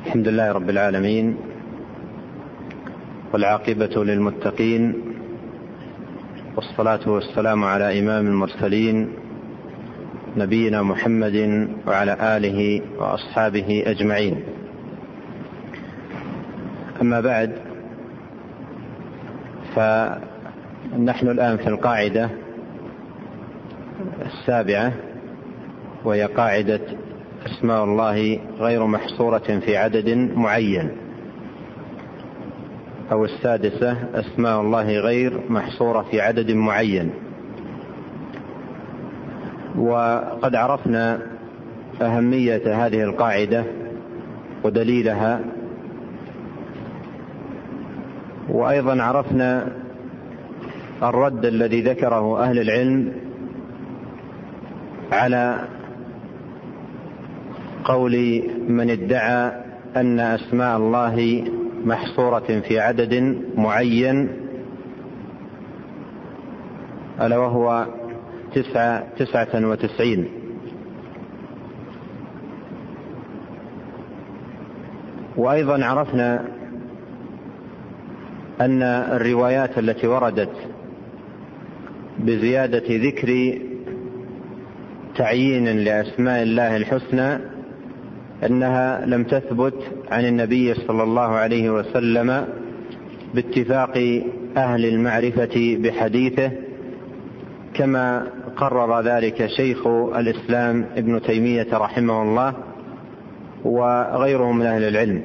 الحمد لله رب العالمين، والعاقبة للمتقين، والصلاة والسلام على إمام المرسلين نبينا محمد وعلى آله وأصحابه أجمعين. أما بعد، فنحن الآن في القاعدة السابعة، وهي قاعدة أسماء الله غير محصورة في عدد معين، أو السادسة أسماء الله غير محصورة في عدد معين. وقد عرفنا أهمية هذه القاعدة ودليلها، وأيضا عرفنا الرد الذي ذكره أهل العلم على قول من ادعى أن أسماء الله محصورة في عدد معين، ألا وهو 99. وأيضا عرفنا أن الروايات التي وردت بزيادة ذكر تعيين لأسماء الله الحسنى أنها لم تثبت عن النبي صلى الله عليه وسلم باتفاق أهل المعرفة بحديثه، كما قرر ذلك شيخ الإسلام ابن تيمية رحمه الله وغيره من أهل العلم.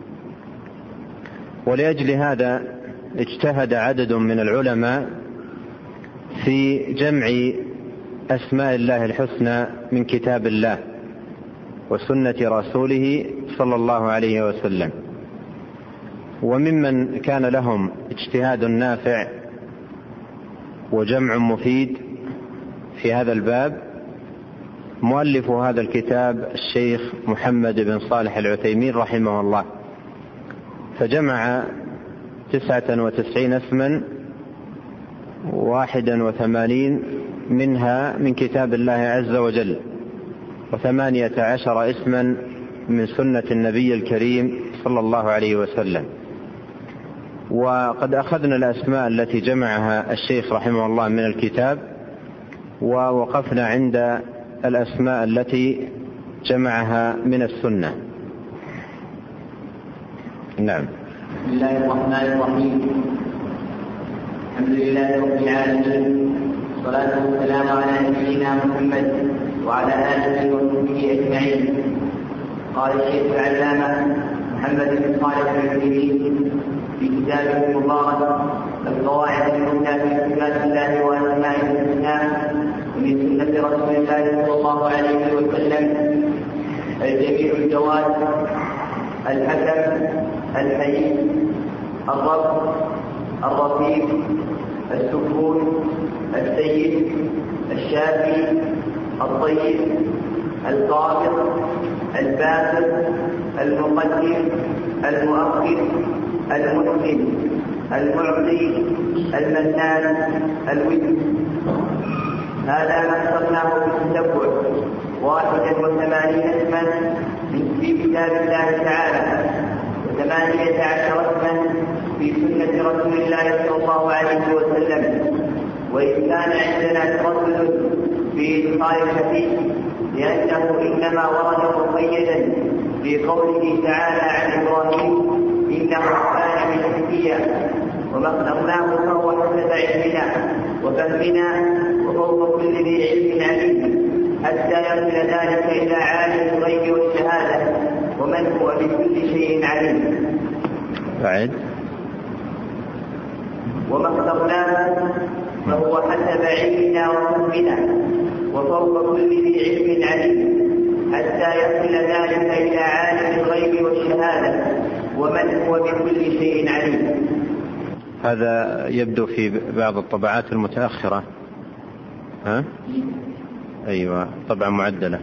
ولأجل هذا اجتهد عدد من العلماء في جمع أسماء الله الحسنى من كتاب الله وسنة رسوله صلى الله عليه وسلم. وممن كان لهم اجتهاد نافع وجمع مفيد في هذا الباب مؤلف هذا الكتاب الشيخ محمد بن صالح العثيمين رحمه الله، فجمع 99 اسما 81 منها من كتاب الله عز وجل، و18 اسما من سنة النبي الكريم صلى الله عليه وسلم. وقد أخذنا الأسماء التي جمعها الشيخ رحمه الله من الكتاب، ووقفنا عند الأسماء التي جمعها من السنة. نعم. بسم الله الرحمن الرحيم. الحمد لله رب العالمين، والصلاة والسلام على نبينا محمد وعلى آله وصحبه أجمعين. قال الشيخ العلامة محمد بن صالح العثيمين في كتابه المبارك القواعد المبنى في صفات الله وأسمائه الحسنى ومن سنة رسول الله صلى الله عليه وسلم: الجميع الجواد، الحكم، الحي، الرب، الرفيق، السكون، السيد، الشافي، الطيب، القابض، الباسط، المقدم، المؤخر، المحسن، المعطي، المنان، الود. هذا ما اخترناه بالتتبع 81 اسما في كتاب الله تعالى، و18 اسما في سنة رسول الله صلى الله عليه وسلم. وإن كان عندنا تردد في إدخال الحديث لأنه إنما ورد مقيدا بقوله تعالى عن إبراهيم: إنه كان من حكيا، وما اخترناه فهو حسب علمنا وفهمنا، وفوق كل ذي علم عليم، حتى يصل ذلك إلى عالم الغيب والشهادة، ومن هو بكل شيء عليم. بعد وما اخترناه فهو حسب علمنا وفهمنا، وفوق كل ذي علم عليم، حتى يصل ذلك إلى عالم الغيب والشهادة، ومن هو بكل شيء عليم. هذا يبدو في بعض الطبعات المتأخرة. أيوة، طبعا معدلة.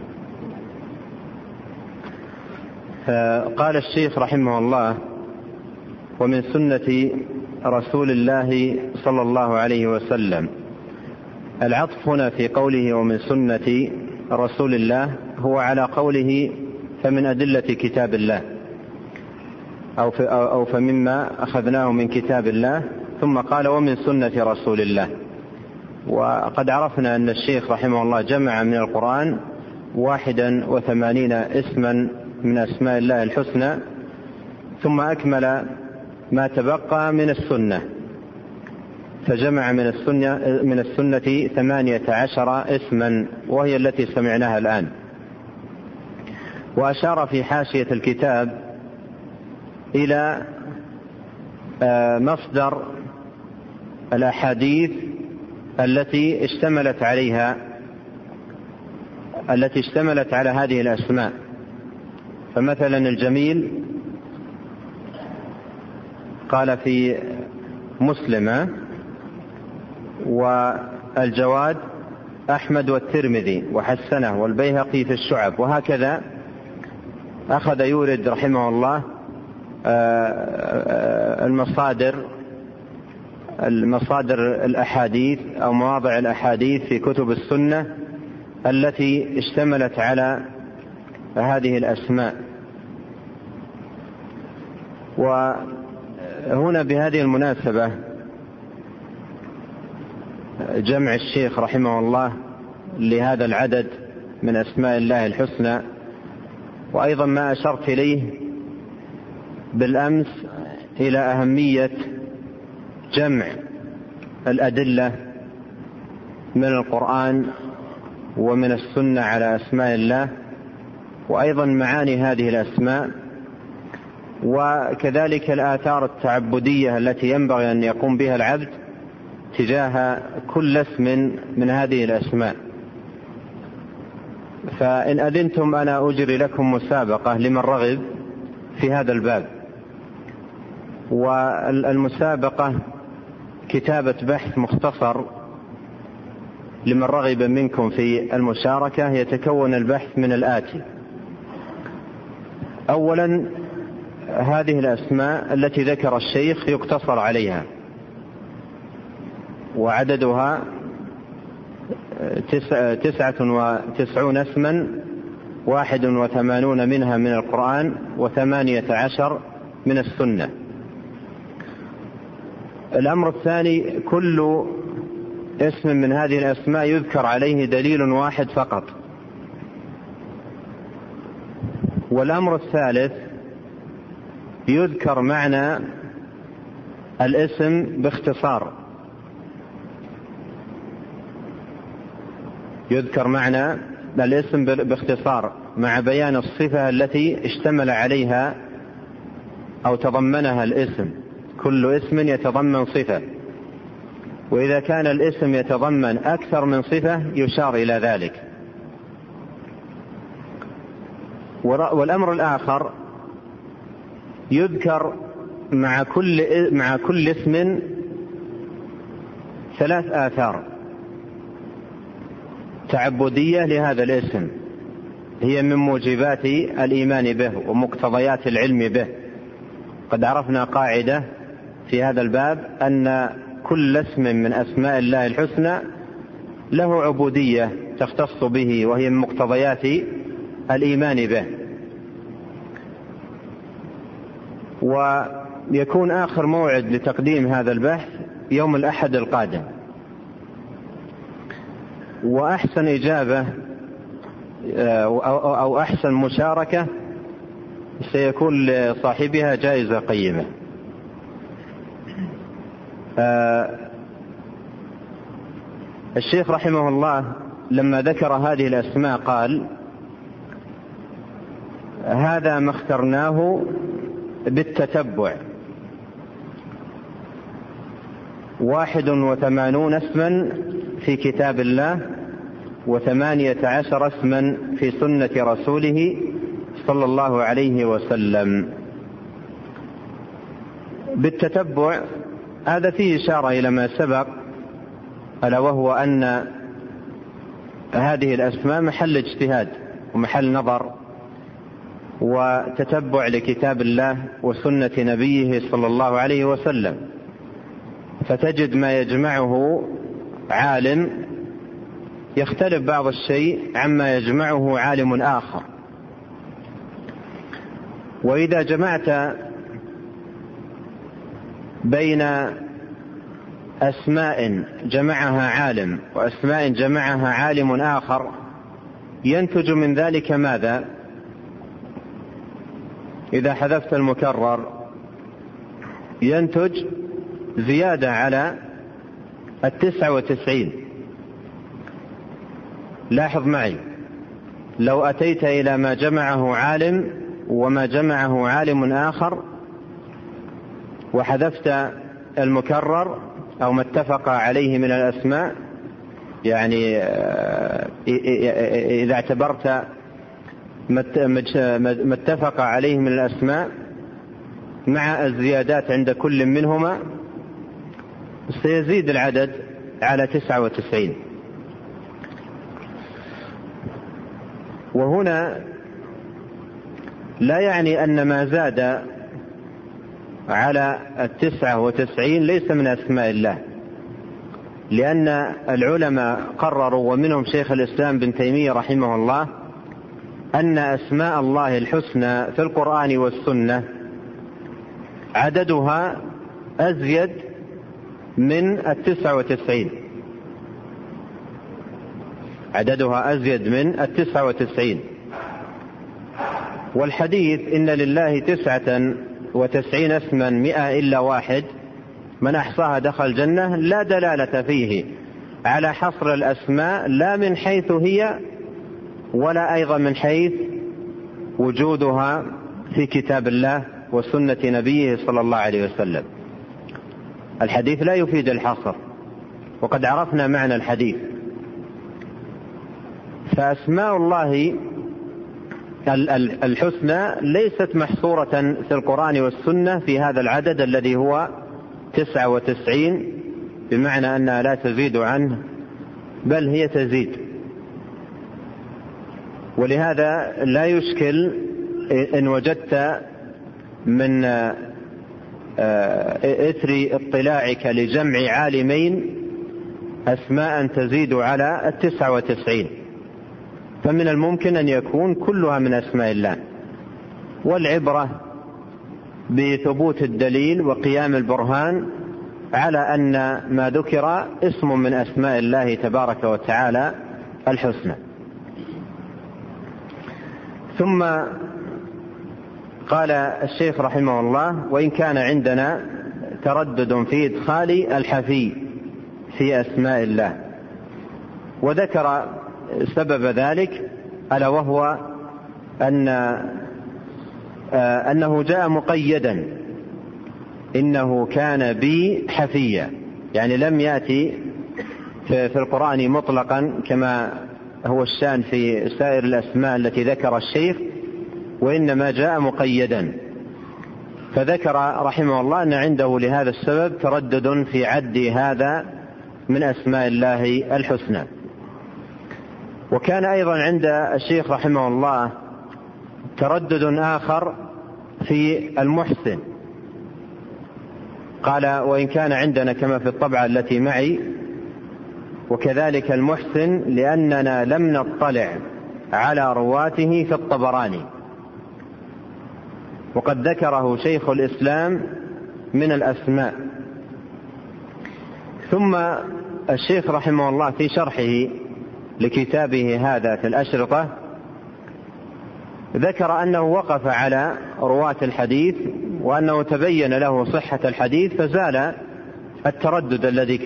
قال الشيخ رحمه الله: ومن سنة رسول الله صلى الله عليه وسلم. العطف هنا في قوله ومن سنة رسول الله هو على قوله فمن أدلة كتاب الله، أو فمما أخذناه من كتاب الله، ثم قال ومن سنة رسول الله. وقد عرفنا أن الشيخ رحمه الله جمع من القرآن 81 اسما من أسماء الله الحسنى، ثم أكمل ما تبقى من السنة، فجمع من السنة 18 اسما، وهي التي سمعناها الآن. وأشار في حاشية الكتاب إلى مصدر الأحاديث التي اشتملت على هذه الأسماء. فمثلا الجميل قال في مسلم، والجواد أحمد والترمذي وحسنه والبيهقي في الشعب، وهكذا أخذ يورد رحمه الله المصادر الأحاديث أو مواضع الأحاديث في كتب السنة التي اشتملت على هذه الأسماء. وهنا بهذه المناسبة جمع الشيخ رحمه الله لهذا العدد من أسماء الله الحسنى، وأيضا ما أشرت إليه بالأمس إلى أهمية جمع الأدلة من القرآن ومن السنة على أسماء الله، وأيضا معاني هذه الأسماء، وكذلك الآثار التعبدية التي ينبغي أن يقوم بها العبد تجاه كل اسم من هذه الأسماء. فإن أذنتم أنا أجري لكم مسابقة لمن رغب في هذا الباب، والمسابقة كتابة بحث مختصر لمن رغب منكم في المشاركة. يتكون البحث من الآتي: أولا، هذه الأسماء التي ذكر الشيخ يقتصر عليها، وعددها 99 اسما، 81 منها من القرآن و18 من السنة. الأمر الثاني، كل اسم من هذه الأسماء يذكر عليه دليل واحد فقط. والأمر الثالث، يذكر معنى الاسم باختصار، يذكر معنى الاسم باختصار مع بيان الصفة التي اشتمل عليها أو تضمنها الاسم. كل اسم يتضمن صفة، وإذا كان الاسم يتضمن أكثر من صفة يشار إلى ذلك. والأمر الآخر، يذكر مع كل اسم 3 آثار تعبدية لهذا الاسم، هي من موجبات الإيمان به ومقتضيات العلم به. قد عرفنا قاعدة في هذا الباب أن كل اسم من أسماء الله الحسنى له عبودية تختص به، وهي من مقتضيات الإيمان به. ويكون آخر موعد لتقديم هذا البحث يوم الأحد القادم. وأحسن إجابة أو أحسن مشاركة سيكون لصاحبها جائزة قيمة. الشيخ رحمه الله لما ذكر هذه الأسماء قال: هذا ما اخترناه بالتتبع، 81 اسما في كتاب الله، 18 اسما في سنة رسوله صلى الله عليه وسلم. بالتتبع هذا فيه إشارة إلى ما سبق، ألا وهو أن هذه الأسماء محل اجتهاد ومحل نظر وتتبع لكتاب الله وسنة نبيه صلى الله عليه وسلم. فتجد ما يجمعه عالم يختلف بعض الشيء عما يجمعه عالم آخر. وإذا جمعت بين أسماء جمعها عالم وأسماء جمعها عالم آخر ينتج من ذلك ماذا؟ إذا حذفت المكرر ينتج زيادة على 99. لاحظ معي، لو أتيت إلى ما جمعه عالم وما جمعه عالم آخر وحذفت المكرر أو ما اتفق عليه من الأسماء، يعني إذا اعتبرت ما اتفق عليه من الأسماء مع الزيادات عند كل منهما، سيزيد العدد على 99. وهنا لا يعني أن ما زاد على 99 ليس من أسماء الله، لأن العلماء قرروا ومنهم شيخ الإسلام بن تيمية رحمه الله أن أسماء الله الحسنى في القرآن والسنة عددها أزيد من 99، عددها أزيد من 99. والحديث إن لله 99 اسما 100 إلا واحد من أحصاها دخل الجنة لا دلالة فيه على حصر الأسماء، لا من حيث هي ولا أيضا من حيث وجودها في كتاب الله وسنة نبيه صلى الله عليه وسلم. الحديث لا يفيد الحصر، وقد عرفنا معنى الحديث. فأسماء الله الحسنى ليست محصورة في القرآن والسنة في هذا العدد الذي هو 99، بمعنى أنها لا تزيد عنه بل هي تزيد. ولهذا لا يشكل إن وجدت من إثر اطلاعك لجمع عالمين أسماء تزيد على 99، فمن الممكن أن يكون كلها من أسماء الله. والعبرة بثبوت الدليل وقيام البرهان على أن ما ذكر اسم من أسماء الله تبارك وتعالى الحسنى. ثم قال الشيخ رحمه الله: وإن كان عندنا تردد في إدخال الحفي في أسماء الله. وذكر سبب ذلك ألا وهو أنه جاء مقيدا، إنه كان بي حفيا، يعني لم يأتي في القرآن مطلقا كما هو الشأن في سائر الأسماء التي ذكر الشيخ، وإنما جاء مقيدا. فذكر رحمه الله أن عنده لهذا السبب تردد في عد هذا من أسماء الله الحسنى. وكان أيضا عند الشيخ رحمه الله تردد آخر في المحسن. قال: وإن كان عندنا كما في الطبعة التي معي وكذلك المحسن لأننا لم نطلع على رواته في الطبراني. وقد ذكره شيخ الإسلام من الأسماء. ثم الشيخ رحمه الله في شرحه لكتابه هذا في الأشرطة ذكر أنه وقف على رواة الحديث وأنه تبين له صحة الحديث فزال التردد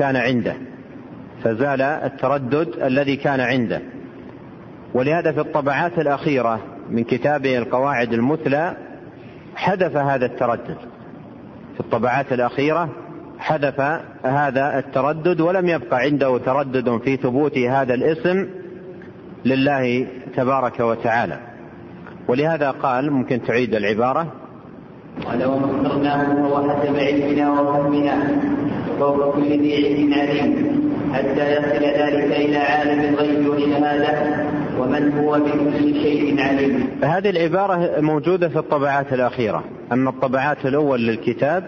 الذي كان عنده. ولهذا في الطبعات الأخيرة من كتابه القواعد المثلى حذف هذا التردد، في الطبعات الأخيرة حذف هذا التردد ولم يبقى عنده تردد في ثبوت هذا الاسم لله تبارك وتعالى. ولهذا قال، ممكن تعيد العبارة: ولو مصرناه فهو حسب علمنا وفهمنا فوق كل ذي علم عليم حتى يصل ذلك إلى عالم الغيب والشهادة ومن هو بكل شيء عليم. هذه العبارة موجودة في الطبعات الأخيرة. أما الطبعات الأول للكتاب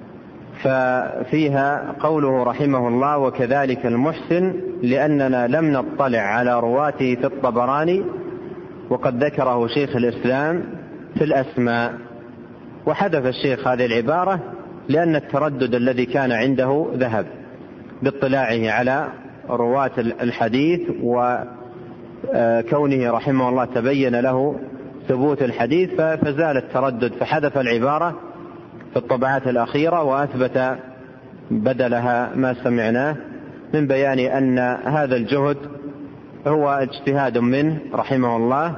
ففيها قوله رحمه الله: وكذلك المحسن لأننا لم نطلع على رواته في الطبراني، وقد ذكره شيخ الإسلام في الأسماء. وحذف الشيخ هذه العبارة لأن التردد الذي كان عنده ذهب باطلاعه على رواة الحديث، وكونه رحمه الله تبين له ثبوت الحديث فزال التردد، فحذف العبارة في الطبعات الأخيرة وأثبت بدلها ما سمعناه من بيان أن هذا الجهد هو اجتهاد منه رحمه الله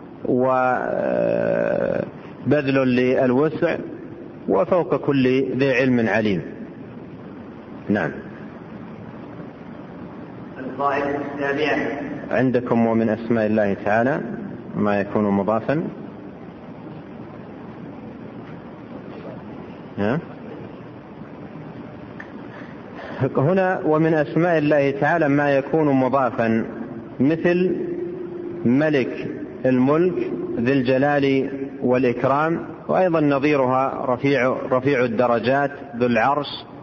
وبذل للوسع، وفوق كل ذي علم عليم. نعم. القاعدة السابعة عندكم ومن أسماء الله تعالى ما يكون مضافا. هنا ومن أسماء الله تعالى ما يكون مضافا مثل ملك الملك ذي الجلال والإكرام، وأيضا نظيرها رفيع الدرجات ذو العرش.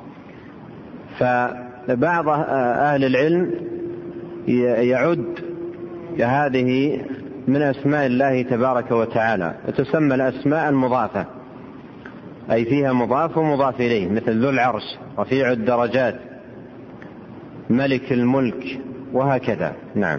فبعض أهل العلم يعد هذه من أسماء الله تبارك وتعالى، وتسمى الأسماء المضافة، أي فيها مضاف ومضاف إليه، مثل ذو العرش، رفيع الدرجات، ملك الملك، وهكذا. نعم.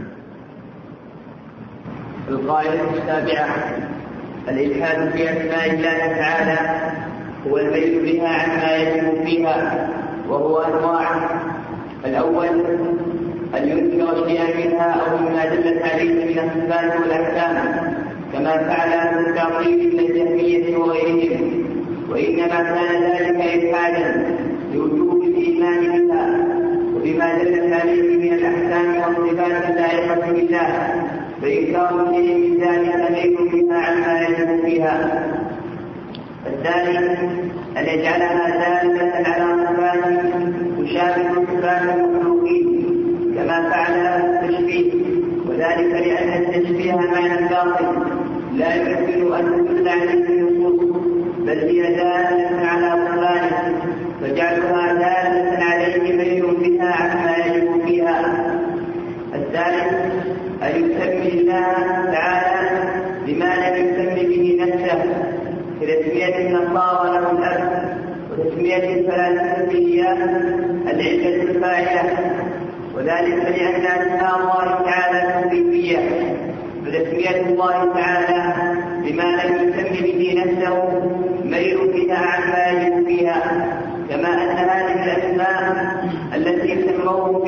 القاعدة السابعة الإلحاد في أسماء الله تعالى هو الميل بها عما يجب فيها، وهو أنواع. الأول أن ينكر شيئا منها أو مما دلت عليه من الصفات والأحكام، كما فعل أهل التعطيل من الجهمية وغيرهم، وإنما كان ذلك إلحادا لوجوب الإيمان بها وبما دلت عليه من الأحكام والصفات اللائقة بالله، فإنكار شيء من ذلك ميل بها عما يجب فيها. الثاني أن يجعلها دالة على صفات تشابه صفات المخلوقين، كما فعل التشبيه، وذلك لأن التشبيه معنى باطل لا يمكن أن تدل عليه النصوص، بل هي دالة على صفات، فجعلها دالة عليه ميل بها عما يجب فيها. الثالث أن يسمي الله تعالى بما لم يسمي به نفسه، كتسمية النصارى له الأب، وتسمية الفلاسفة إياه العلة الفاعلة، وذلك لأن أسماء الله تعالى توقيفية، فتسمية الله تعالى بما لم يسمي به نفسه ميل بها عما يجب فيها، كما أن هذه الأسماء التي سموه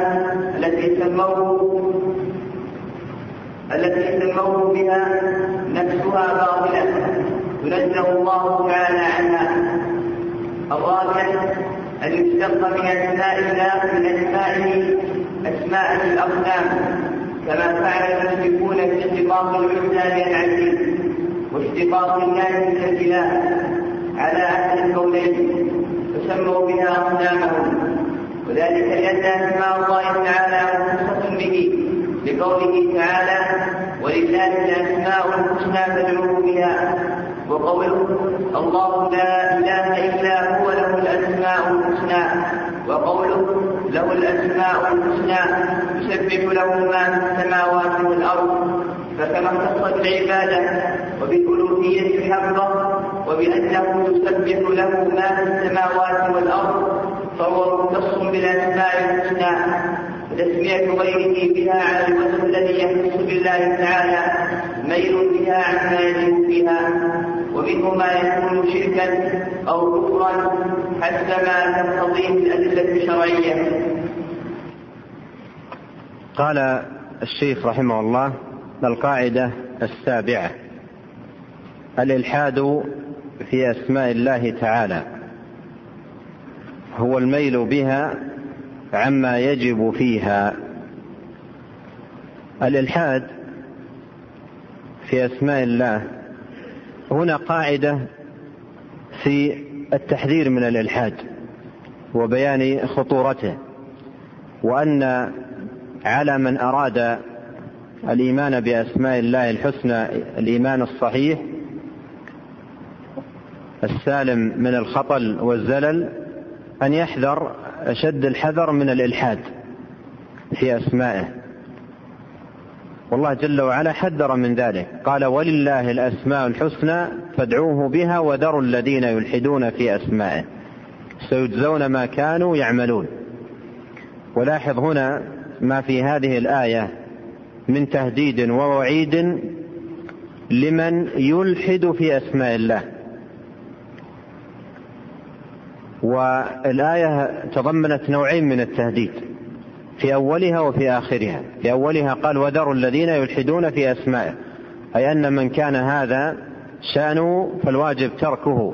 بها نفسها باطلة تنزه الله تعالى عنها. الرابع أن يشتق من أسماء الله أسماء الأصنام، كما فعل المشركون في اشتقاق العزى للعزيز واشتقاق الله من الإله على أهل القولين، فسموا بها أصنامهم، وذلك لأن أسماء الله تعالى مختصة به، لقوله تعالى ولله الأسماء الحسنى فادعوه بها، وقوله الله لا إله إلا هو له الأسماء الحسنى، وقوله له الأسماء الحسنى يسبح له ما في السماوات والأرض، فكما اختص بالعبادة وبالألوهية الحقة وبأنه يسبح له ما في السماوات والأرض، فهو مختص بالأسماء الحسنى، وتسمية غيره بها على الوجه الذي يختص بالله تعالى ميل بها عما يجب فيها، ومنه ما يكون شركا أو كفرا حسب ما تقتضيه الأدلة الشرعية. قال الشيخ رحمه الله: القاعدة السابعة الإلحاد في أسماء الله تعالى هو الميل بها عما يجب فيها. الإلحاد في أسماء الله هنا قاعدة في التحذير من الإلحاد وبيان خطورته، وأن على من أراد الإيمان بأسماء الله الحسنى الإيمان الصحيح السالم من الخطل والزلل أن يحذر أشد الحذر من الإلحاد في أسمائه، والله جل وعلا حذر من ذلك، قال ولله الأسماء الحسنى فادعوه بها وذروا الذين يلحدون في أسمائه. سيجزون ما كانوا يعملون. ولاحظ هنا ما في هذه الآية من تهديد ووعيد لمن يلحد في أسماء الله. والآية تضمنت نوعين من التهديد في أولها وفي آخرها. في أولها قال وذروا الذين يلحدون في أسمائه، أي أن من كان هذا شأنه فالواجب تركه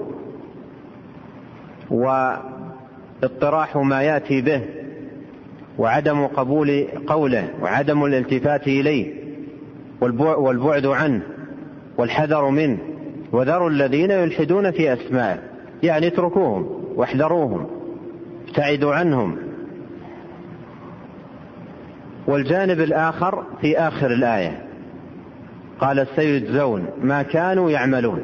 واطراح ما يأتي به وعدم قبول قوله وعدم الالتفات إليه والبعد عنه والحذر منه. وذروا الذين يلحدون في أسمائه يعني اتركوهم واحذروهم ابتعدوا عنهم. والجانب الآخر في آخر الآية قال سيجزون ما كانوا يعملون،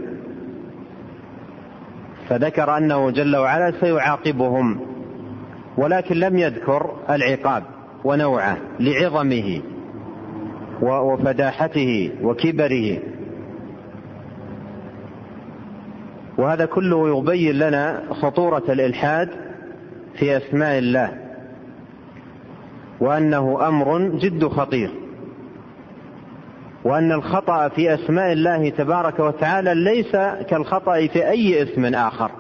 فذكر أنه جل وعلا سيعاقبهم، ولكن لم يذكر العقاب ونوعه لعظمه وفداحته وكبره. وهذا كله يبين لنا خطورة الإلحاد في أسماء الله، وأنه أمر جد خطير، وأن الخطأ في أسماء الله تبارك وتعالى ليس كالخطأ في أي اسم آخر،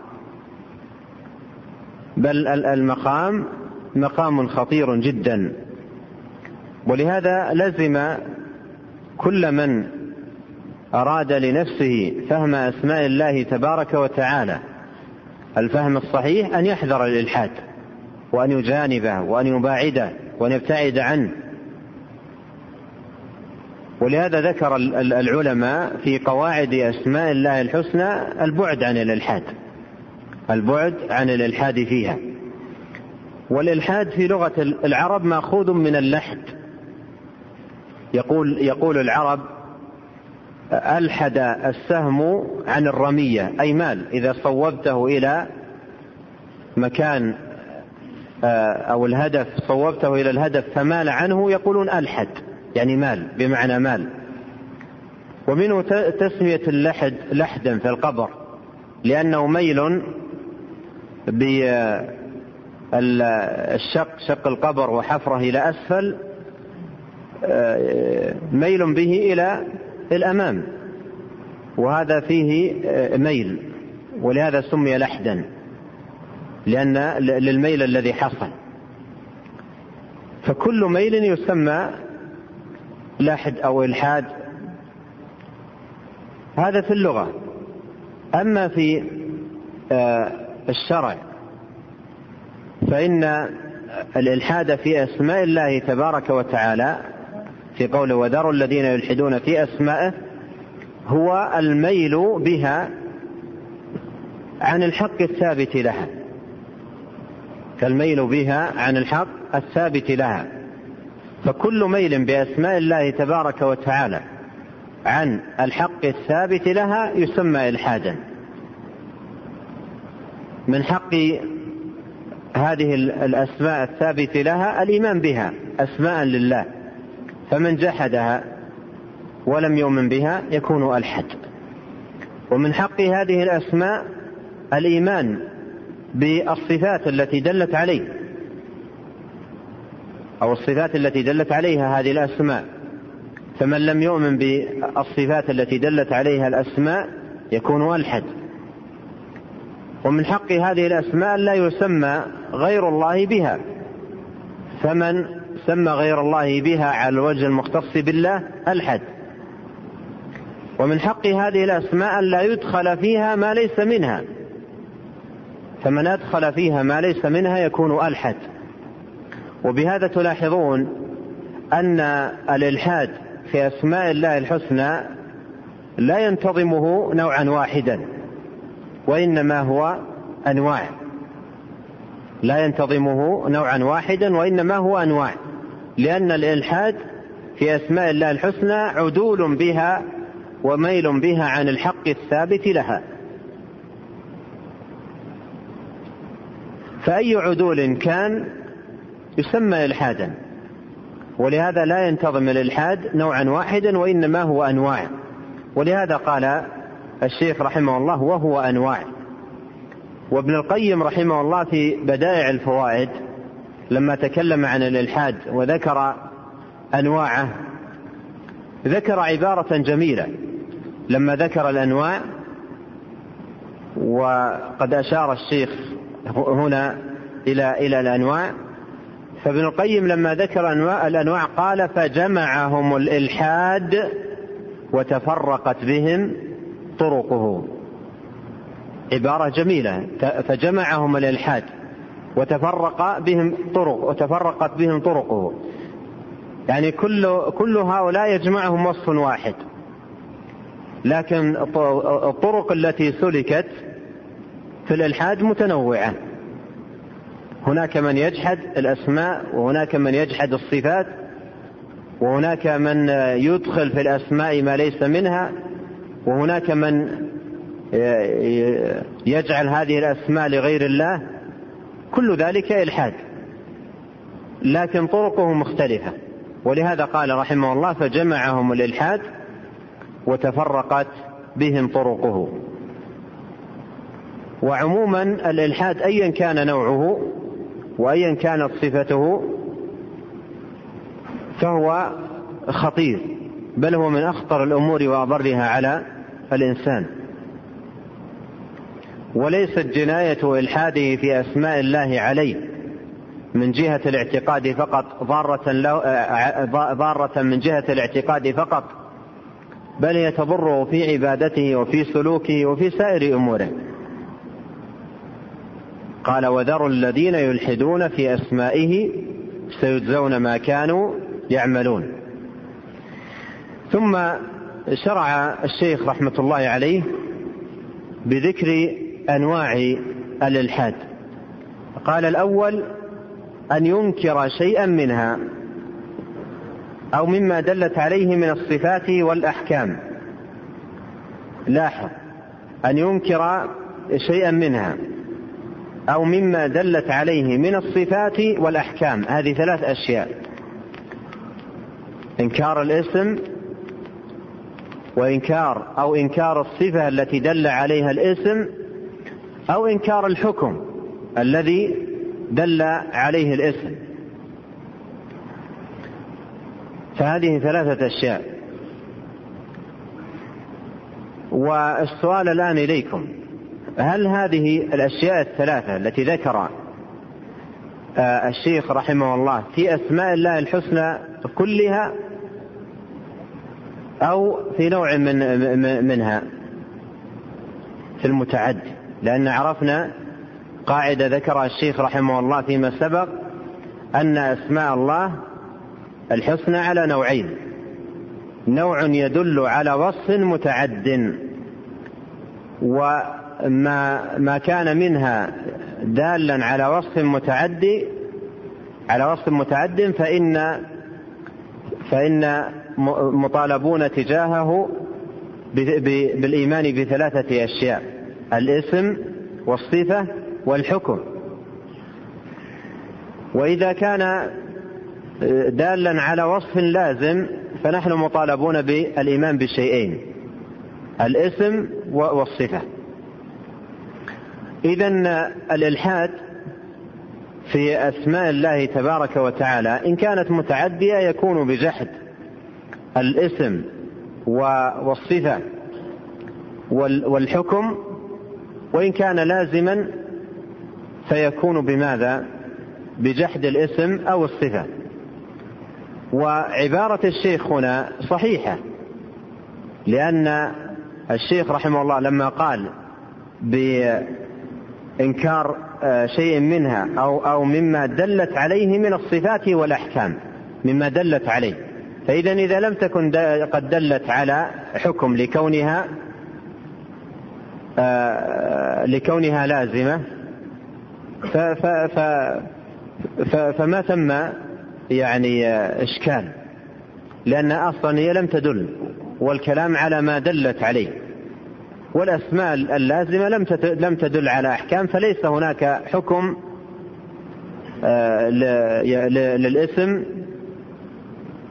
بل المقام مقام خطير جدا. ولهذا لزم كل من أراد لنفسه فهم أسماء الله تبارك وتعالى الفهم الصحيح أن يحذر الإلحاد وأن يجانبه وأن يباعده وأن يبتعد عنه. ولهذا ذكر العلماء في قواعد أسماء الله الحسنى البعد عن الإلحاد، البعد عن الإلحاد فيها. والإلحاد في لغة العرب مأخوذ من اللحد. يقول العرب ألحد السهم عن الرمية، أي مال. إذا صوبته إلى مكان أو الهدف، صوبته إلى الهدف فمال عنه، يقولون ألحد يعني مال، بمعنى مال. ومنه تسمية اللحد لحدا في القبر، لأنه ميل بالشق، شق القبر وحفره إلى أسفل، ميل به إلى الأمام، وهذا فيه ميل، ولهذا سمي لحدا لأن للميل الذي حصل. فكل ميل يسمى لحد أو إلحاد، هذا في اللغة. أما في الشرع فإن الإلحاد في أسماء الله تبارك وتعالى في قوله وذروا الذين يلحدون في أسمائه هو الميل بها عن الحق الثابت لها، كالميل بها عن الحق الثابت لها. فكل ميل بأسماء الله تبارك وتعالى عن الحق الثابت لها يسمى إلحادا. من حق هذه الأسماء الثابت لها الإيمان بها أسماء لله، فمن جحدها ولم يؤمن بها يكون ألحد. ومن حق هذه الأسماء الإيمان بالصفات التي دلت عليه أو الصفات التي دلت عليها هذه الأسماء، فمن لم يؤمن بالصفات التي دلت عليها الأسماء يكون ألحد. ومن حق هذه الأسماء لا يسمى غير الله بها، فمن سمى غير الله بها على الوجه المختص بالله ألحد. ومن حق هذه الأسماء لا يدخل فيها ما ليس منها، فمن أدخل فيها ما ليس منها يكون ألحد. وبهذا تلاحظون أن الإلحاد في أسماء الله الحسنى لا ينتظمه نوعا واحدا، وإنما هو أنواع. لا ينتظمه نوعا واحدا وإنما هو أنواع، لأن الإلحاد في أسماء الله الحسنى عدول بها وميل بها عن الحق الثابت لها. فأي عدول كان يسمى إلحادا، ولهذا لا ينتظم الإلحاد نوعا واحدا وإنما هو أنواع. ولهذا قال الشيخ رحمه الله وهو أنواع، وابن القيم رحمه الله في بدائع الفوائد لما تكلم عن الإلحاد وذكر أنواعه ذكر عبارة جميلة لما ذكر الأنواع، وقد أشار الشيخ هنا إلى الأنواع. فابن القيم لما ذكر الأنواع قال: فجمعهم الإلحاد وتفرقت بهم طرقه. عبارة جميلة، فجمعهم الإلحاد وتفرقت بهم طرقه، يعني كل هؤلاء يجمعهم وصف واحد، لكن الطرق التي سلكت في الإلحاد متنوعة. هناك من يجحد الأسماء، وهناك من يجحد الصفات، وهناك من يدخل في الأسماء ما ليس منها، وهناك من يجعل هذه الأسماء لغير الله. كل ذلك إلحاد، لكن طرقه مختلفة، ولهذا قال رحمه الله: فجمعهم الإلحاد وتفرقت بهم طرقه. وعموما الإلحاد أيا كان نوعه وأيا كانت صفته فهو خطير، بل هو من أخطر الأمور وأضرها على الإنسان. وليست جناية إلحاده في أسماء الله عليه من جهة الاعتقاد فقط ضارة من جهة الاعتقاد فقط، بل يتضره في عبادته وفي سلوكه وفي سائر أموره. قال: وذروا الذين يلحدون في أسمائه سيجزون ما كانوا يعملون. ثم شرع الشيخ رحمة الله عليه بذكر أنواع الإلحاد. قال: الأول أن ينكر شيئا منها أو مما دلت عليه من الصفات والأحكام. لاحظ: أن ينكر شيئا منها أو مما دلت عليه من الصفات والأحكام. هذه 3 أشياء: إنكار الاسم، إنكار الصفة التي دل عليها الاسم، أو إنكار الحكم الذي دل عليه الاسم. فهذه 3 أشياء. والسؤال الآن إليكم: هل هذه الأشياء 3 التي ذكر الشيخ رحمه الله في أسماء الله الحسنى كلها أو في نوع منها في المتعدي؟ لأن عرفنا قاعدة ذكرها الشيخ رحمه الله فيما سبق، أن أسماء الله الحسنى على نوعين: نوع يدل على وصف متعد، وما كان منها دالا على وصف متعد فإن مطالبون تجاهه بالإيمان ب3 أشياء: الاسم والصفة والحكم. وإذا كان دالا على وصف لازم فنحن مطالبون بالإيمان بشيئين: الاسم والصفة. إذن الإلحاد في أسماء الله تبارك وتعالى إن كانت متعدية يكون بجحد الاسم والصفة والحكم، وإن كان لازما فيكون بماذا؟ بجحد الاسم أو الصفة. وعبارة الشيخ هنا صحيحة، لأن الشيخ رحمه الله لما قال بإنكار شيء منها أو مما دلت عليه من الصفات والأحكام، مما دلت عليه، فإذا إذا لم تكن قد دلت على حكم لكونها لازمة فما ثم يعني إشكال، لأن أصلا هي لم تدل، والكلام على ما دلت عليه. والأسماء اللازمة لم تدل على أحكام، فليس هناك حكم للاسم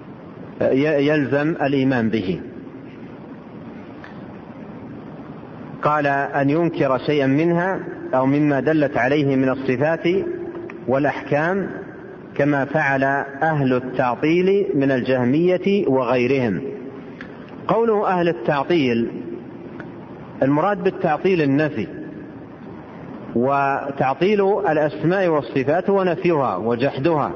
يلزم الإيمان به. قال أن ينكر شيئا منها أو مما دلت عليه من الصفات والأحكام كما فعل أهل التعطيل من الجهمية وغيرهم. قوله أهل التعطيل، المراد بالتعطيل النفي، وتعطيل الأسماء والصفات ونفيها وجحدها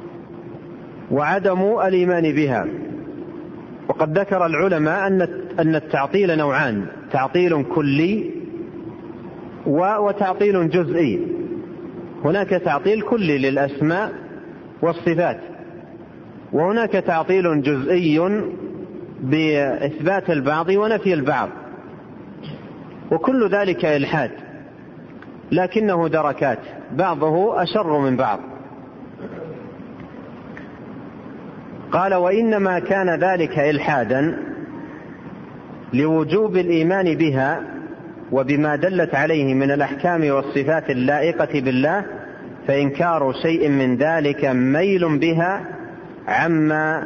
وعدم الإيمان بها. وقد ذكر العلماء أن التعطيل نوعان: تعطيل كلي وتعطيل جزئي. هناك تعطيل كلي للأسماء والصفات، وهناك تعطيل جزئي بإثبات البعض ونفي البعض، وكل ذلك إلحاد، لكنه دركات، بعضه أشر من بعض. قال: وإنما كان ذلك إلحادا لوجوب الإيمان بها وبما دلت عليه من الأحكام والصفات اللائقة بالله، فإنكار شيء من ذلك ميل بها عما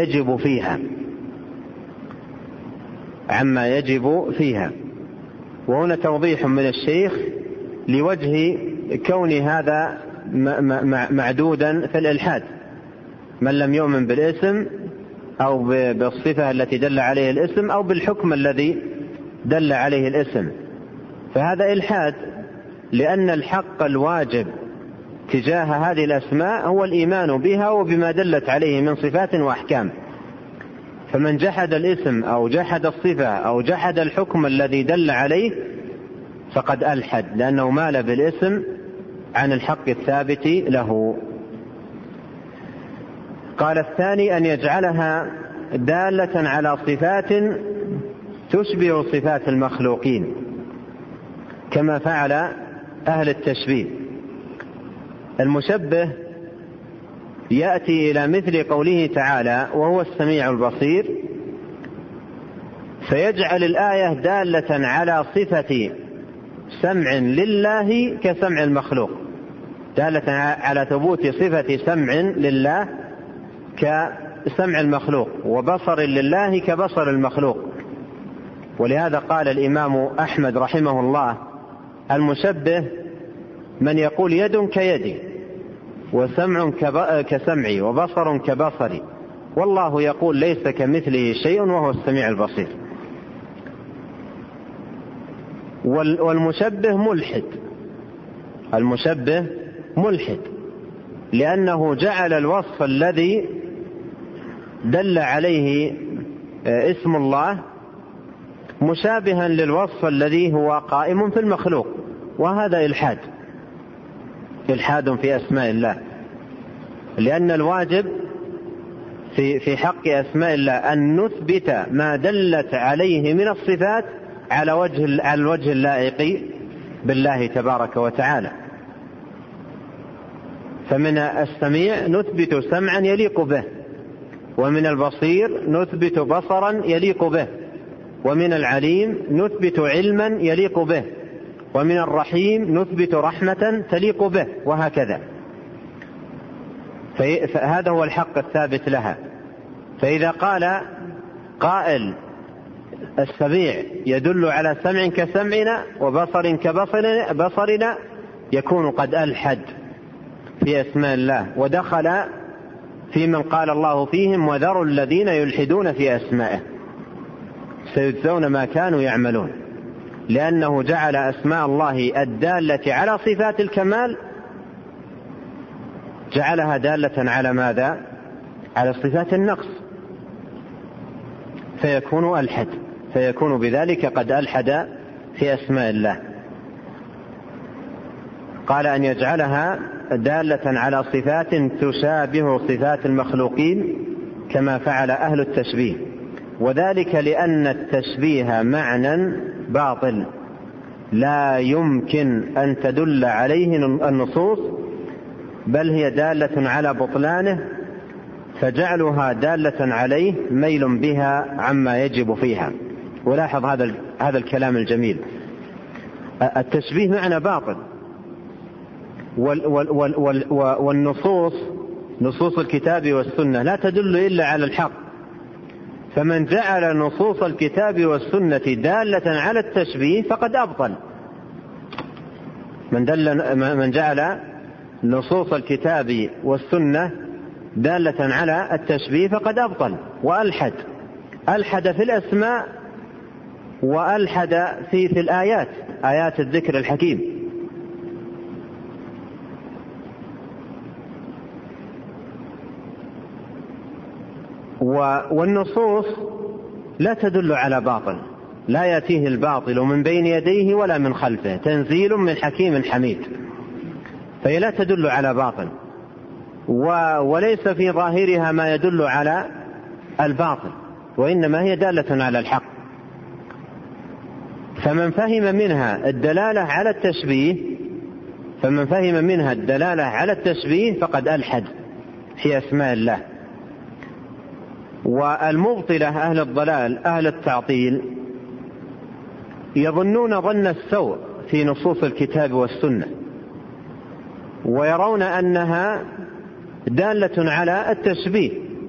يجب فيها. وهنا توضيح من الشيخ لوجه كون هذا معدودا في الإلحاد: من لم يؤمن بالاسم أو بالصفة التي دل عليه الاسم أو بالحكم الذي دل عليه الاسم، فهذا إلحاد، لأن الحق الواجب تجاه هذه الأسماء هو الإيمان بها وبما دلت عليه من صفات وأحكام. فمن جحد الاسم أو جحد الصفة أو جحد الحكم الذي دل عليه فقد ألحد، لأنه مال بالاسم عن الحق الثابت له. قال: الثاني أن يجعلها دالة على صفات تشبه صفات المخلوقين كما فعل أهل التشبيه. المشبه يأتي إلى مثل قوله تعالى: وهو السميع البصير، فيجعل الآية دالة على صفة سمع لله كسمع المخلوق، دالة على ثبوت صفة سمع لله كسمع المخلوق، وبصر لله كبصر المخلوق. ولهذا قال الإمام أحمد رحمه الله: المشبه من يقول يد كيدي وسمع كسمعي وبصر كبصري، والله يقول ليس كمثله شيء وهو السميع البصير. المشبه ملحد لأنه جعل الوصف الذي دل عليه اسم الله مشابها للوصف الذي هو قائم في المخلوق، وهذا إلحاد في أسماء الله، لأن الواجب في حق أسماء الله أن نثبت ما دلت عليه من الصفات على الوجه اللائق بالله تبارك وتعالى. فمن السميع نثبت سمعا يليق به، ومن البصير نثبت بصرا يليق به، ومن العليم نثبت علما يليق به، ومن الرحيم نثبت رحمة تليق به، وهكذا. فهذا هو الحق الثابت لها. فإذا قال قائل السميع يدل على سمع كسمعنا وبصر كبصرنا يكون قد ألحد في أسماء الله، ودخل في من قال الله فيهم: وذروا الذين يلحدون في أسمائه سيجزون ما كانوا يعملون، لأنه جعل أسماء الله الدالة على صفات الكمال جعلها دالة على ماذا؟ على صفات النقص، فيكون ألحد، فيكون بذلك قد ألحد في أسماء الله. قال: أن يجعلها دالة على صفات تشابه صفات المخلوقين كما فعل أهل التشبيه، وذلك لأن التشبيه معنى باطل لا يمكن أن تدل عليه النصوص، بل هي دالة على بطلانه، فجعلها دالة عليه ميل بها عما يجب فيها. ولاحظ هذا الكلام الجميل: التشبيه معنى باطل، والنصوص نصوص الكتاب والسنة لا تدل إلا على الحق، فمن جعل نصوص الكتاب والسنة دالة على التشبيه فقد أبطل. من جعل نصوص الكتاب والسنة دالة على التشبيه فقد أبطل وألحد في الأسماء وألحد في الآيات، آيات الذكر الحكيم. والنصوص لا تدل على باطل، لا يأتيه الباطل من بين يديه ولا من خلفه، تنزيل من حكيم حميد. فهي لا تدل على باطل، وليس في ظاهرها ما يدل على الباطل، وإنما هي دالة على الحق. فمن فهم منها الدلالة على التشبيه فقد ألحد في أسماء الله. والمبطلة أهل الضلال أهل التعطيل يظنون ظن السوء في نصوص الكتاب والسنة، ويرون أنها دالة على التشبيه،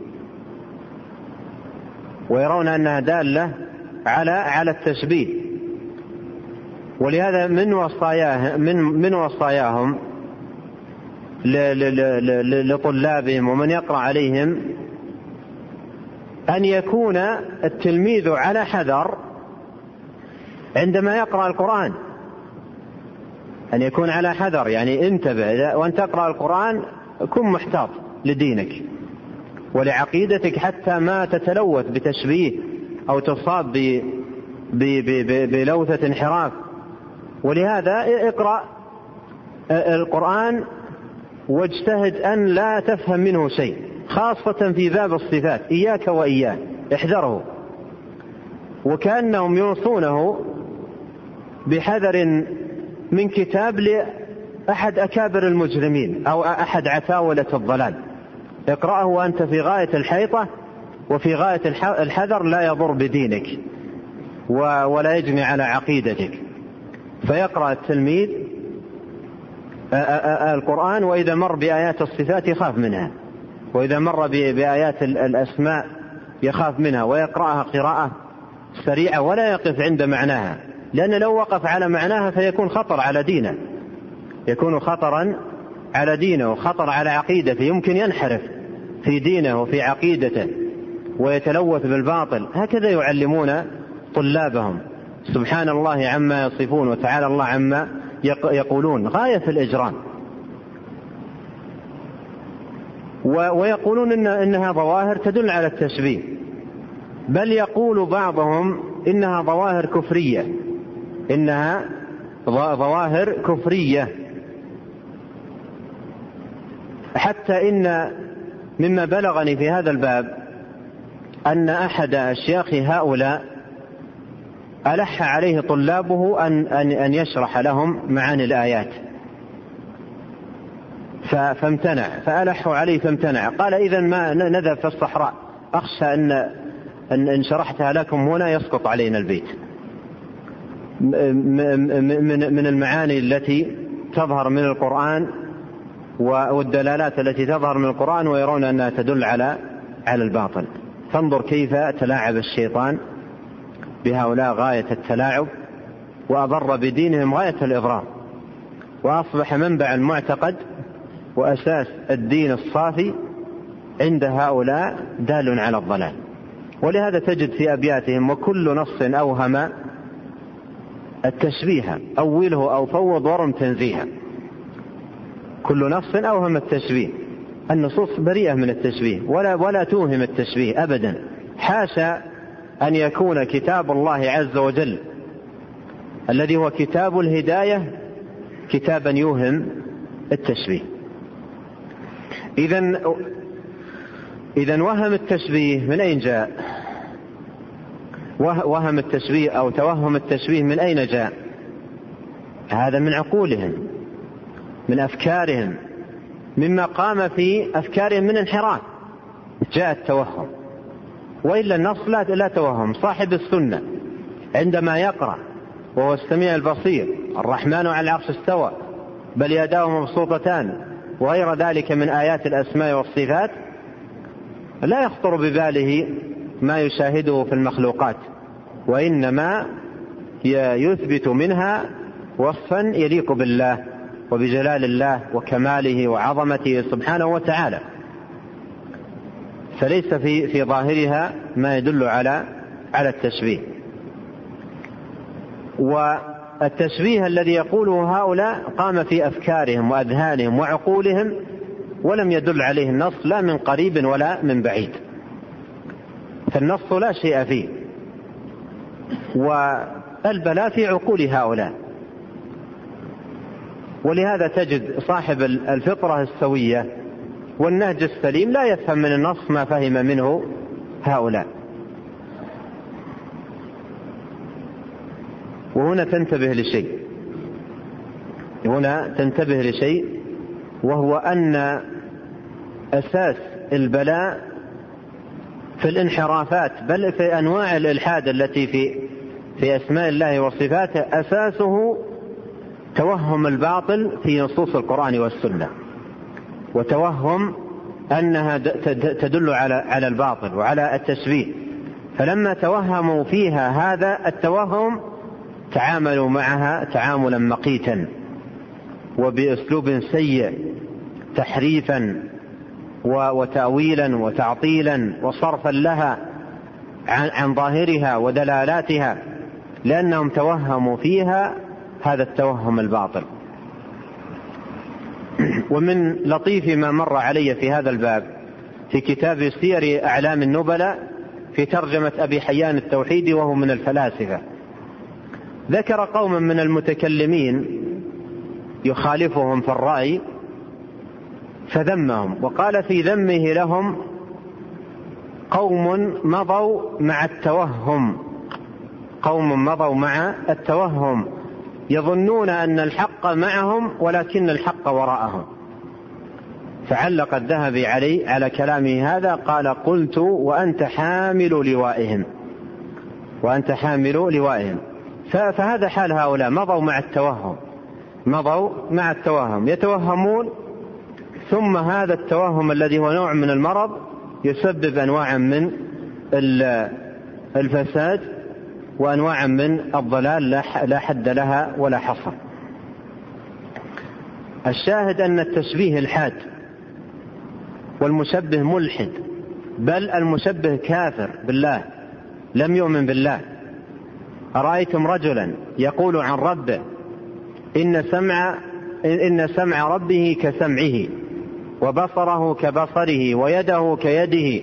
ويرون أنها دالة على التشبيه. ولهذا من وصاياهم لطلابهم ومن يقرأ عليهم أن يكون التلميذ على حذر عندما يقرأ القرآن، أن يكون على حذر، يعني انتبه وأن تقرأ القرآن كن محتاط لدينك ولعقيدتك حتى ما تتلوث بتشبيه أو تصاب بلوثة انحراف. ولهذا اقرأ القرآن واجتهد أن لا تفهم منه شيء، خاصة في باب الصفات، إياك وإياه احذره. وكأنهم يوصونه بحذر من كتاب لأحد أكابر المجرمين أو أحد عتاولة الضلال، اقرأه وأنت في غاية الحيطة وفي غاية الحذر، لا يضر بدينك ولا يجني على عقيدتك. فيقرأ التلميذ القرآن وإذا مر بآيات الصفات يخاف منها، وإذا مر بآيات الأسماء يخاف منها، ويقرأها قراءة سريعة ولا يقف عند معناها، لأن لو وقف على معناها فيكون خطر على دينه، يكون خطرا على دينه وخطر على عقيدته، يمكن ينحرف في دينه وفي عقيدته ويتلوث بالباطل. هكذا يعلمون طلابهم. سبحان الله عما يصفون وتعالى الله عما يقولون، غاية في الإجرام. ويقولون إنها ظواهر تدل على التشبيه، بل يقول بعضهم إنها ظواهر كفرية، إنها ظواهر كفرية. حتى إن مما بلغني في هذا الباب أن أحد أشياخ هؤلاء ألح عليه طلابه أن يشرح لهم معاني الآيات، فامتنع، فألحوا عليه فامتنع. قال إذن ما نذهب في الصحراء، أخشى أن شرحتها لكم هنا يسقط علينا البيت من المعاني التي تظهر من القرآن والدلالات التي تظهر من القرآن، ويرون أنها تدل على الباطل. فانظر كيف تلاعب الشيطان بهؤلاء غاية التلاعب، وأضر بدينهم غاية الإضرار، وأصبح منبع المعتقد وأساس الدين الصافي عند هؤلاء دال على الضلال. ولهذا تجد في أبياتهم: وكل نص أوهم التشبيه أوله أو فوض ورم تنزيها. كل نص أوهم التشبيه، النصوص بريئة من التشبيه ولا توهم التشبيه أبدا. حاشا أن يكون كتاب الله عز وجل الذي هو كتاب الهداية كتابا يوهم التشبيه. إذن وهم التشبيه من أين جاء؟ وهم التشبيه أو توهم التشبيه من أين جاء؟ هذا من عقولهم، من أفكارهم، مما قام في أفكارهم من انحراف جاء التوهم. وإلا النص لا توهم. صاحب السنة عندما يقرأ وهو السميع البصير: الرحمن على العرش استوى بل يداه مبسوطتان وغير ذلك من آيات الأسماء والصفات، لا يخطر بباله ما يشاهده في المخلوقات، وإنما يثبت منها وصفا يليق بالله وبجلال الله وكماله وعظمته سبحانه وتعالى، فليس في ظاهرها ما يدل على التشبيه. والتشبيه الذي يقوله هؤلاء قام في أفكارهم وأذهانهم وعقولهم، ولم يدل عليه النص لا من قريب ولا من بعيد، فالنص لا شيء فيه، والبلاء في عقول هؤلاء. ولهذا تجد صاحب الفطرة السوية والنهج السليم لا يفهم من النص ما فهم منه هؤلاء. وهنا تنتبه لشيء، وهو أن أساس البلاء في الانحرافات، بل في أنواع الإلحاد التي في أسماء الله وصفاته، أساسه توهم الباطل في نصوص القرآن والسنة، وتوهم أنها تدل على الباطل وعلى التشبيه. فلما توهموا فيها هذا التوهم تعاملوا معها تعاملا مقيتا وبأسلوب سيء، تحريفا وتأويلا وتعطيلا وصرفا لها عن ظاهرها ودلالاتها، لأنهم توهموا فيها هذا التوهم الباطل. ومن لطيف ما مر علي في هذا الباب في كتاب سير أعلام النبلاء في ترجمة أبي حيان التوحيدي، وهو من الفلاسفة، ذكر قوما من المتكلمين يخالفهم في الرأي فذمهم، وقال في ذمه لهم: قوم مضوا مع التوهم يظنون أن الحق معهم ولكن الحق وراءهم. فعلق الذهبي على كلامه هذا، قال: قلت وأنت حامل لوائهم. فهذا حال هؤلاء، مضوا مع التوهم يتوهمون، ثم هذا التوهم الذي هو نوع من المرض يسبب أنواعا من الفساد وأنواعا من الضلال لا حد لها ولا حصر. الشاهد أن التشبيه الحاد، والمشبه ملحد، بل المشبه كافر بالله، لم يؤمن بالله. أرأيتم رجلا يقول عن ربه: إن سمع ربه كسمعه، وبصره كبصره، ويده كيده،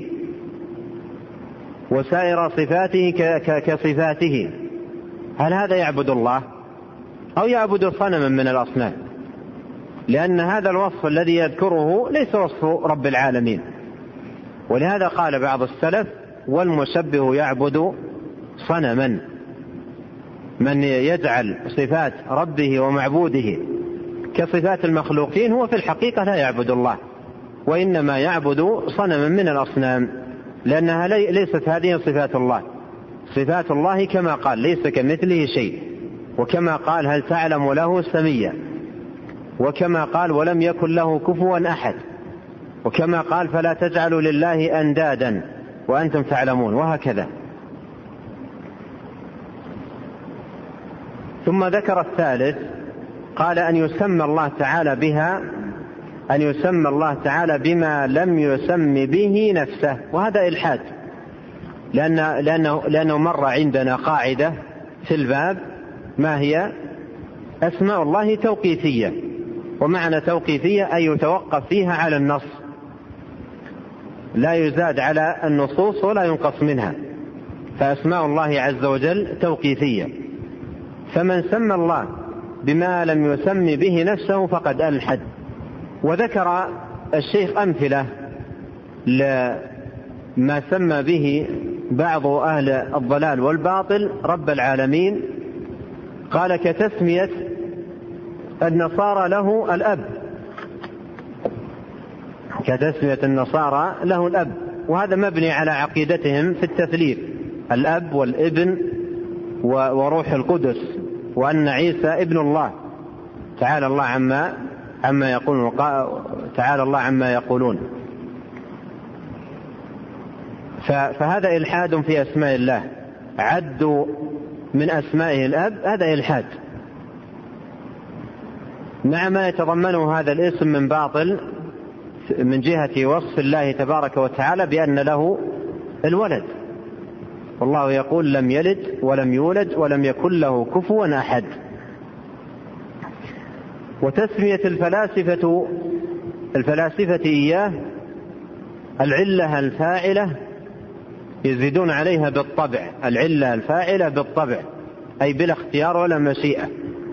وسائر صفاته كصفاته. هل هذا يعبد الله أو يعبد صنما من الأصنام؟ لأن هذا الوصف الذي يذكره ليس وصف رب العالمين. ولهذا قال بعض السلف: والمشبه يعبد صنما. من يجعل صفات ربه ومعبوده كصفات المخلوقين هو في الحقيقة لا يعبد الله، وإنما يعبد صنما من الأصنام، لأنها ليست هذه صفات الله. صفات الله كما قال: ليس كمثله شيء، وكما قال: هل تعلم له سميا، وكما قال: ولم يكن له كفوا أحد، وكما قال: فلا تجعلوا لله أندادا وأنتم تعلمون، وهكذا. ثم ذكر الثالث، قال: أن يسمى الله تعالى بما لم يسم به نفسه، وهذا إلحاد، لأنه مر عندنا قاعدة في الباب، ما هي؟ أسماء الله توقيفية، ومعنى توقيفية أي يتوقف فيها على النص، لا يزاد على النصوص ولا ينقص منها، فأسماء الله عز وجل توقيفية. فمن سمى الله بما لم يسم به نفسه فقد ألحد. وذكر الشيخ أمثلة لما سمى به بعض أهل الضلال والباطل رب العالمين، قال: كتسمية النصارى له الأب، وهذا مبني على عقيدتهم في التثليث: الأب والابن وروح القدس، وأن عيسى ابن الله. تعالى الله عما يقولون. فهذا إلحاد في أسماء الله. عدوا من أسمائه الأب، هذا إلحاد مع ما يتضمنه هذا الاسم من باطل من جهة وصف الله تبارك وتعالى بأن له الولد، والله يقول لم يلد ولم يولد ولم يكن له كفوا أحد. وتسمية الفلاسفة إياه العلة الفاعلة، يزيدون عليها بالطبع، العلة الفاعلة بالطبع أي بلا اختيار ولا مشيئة،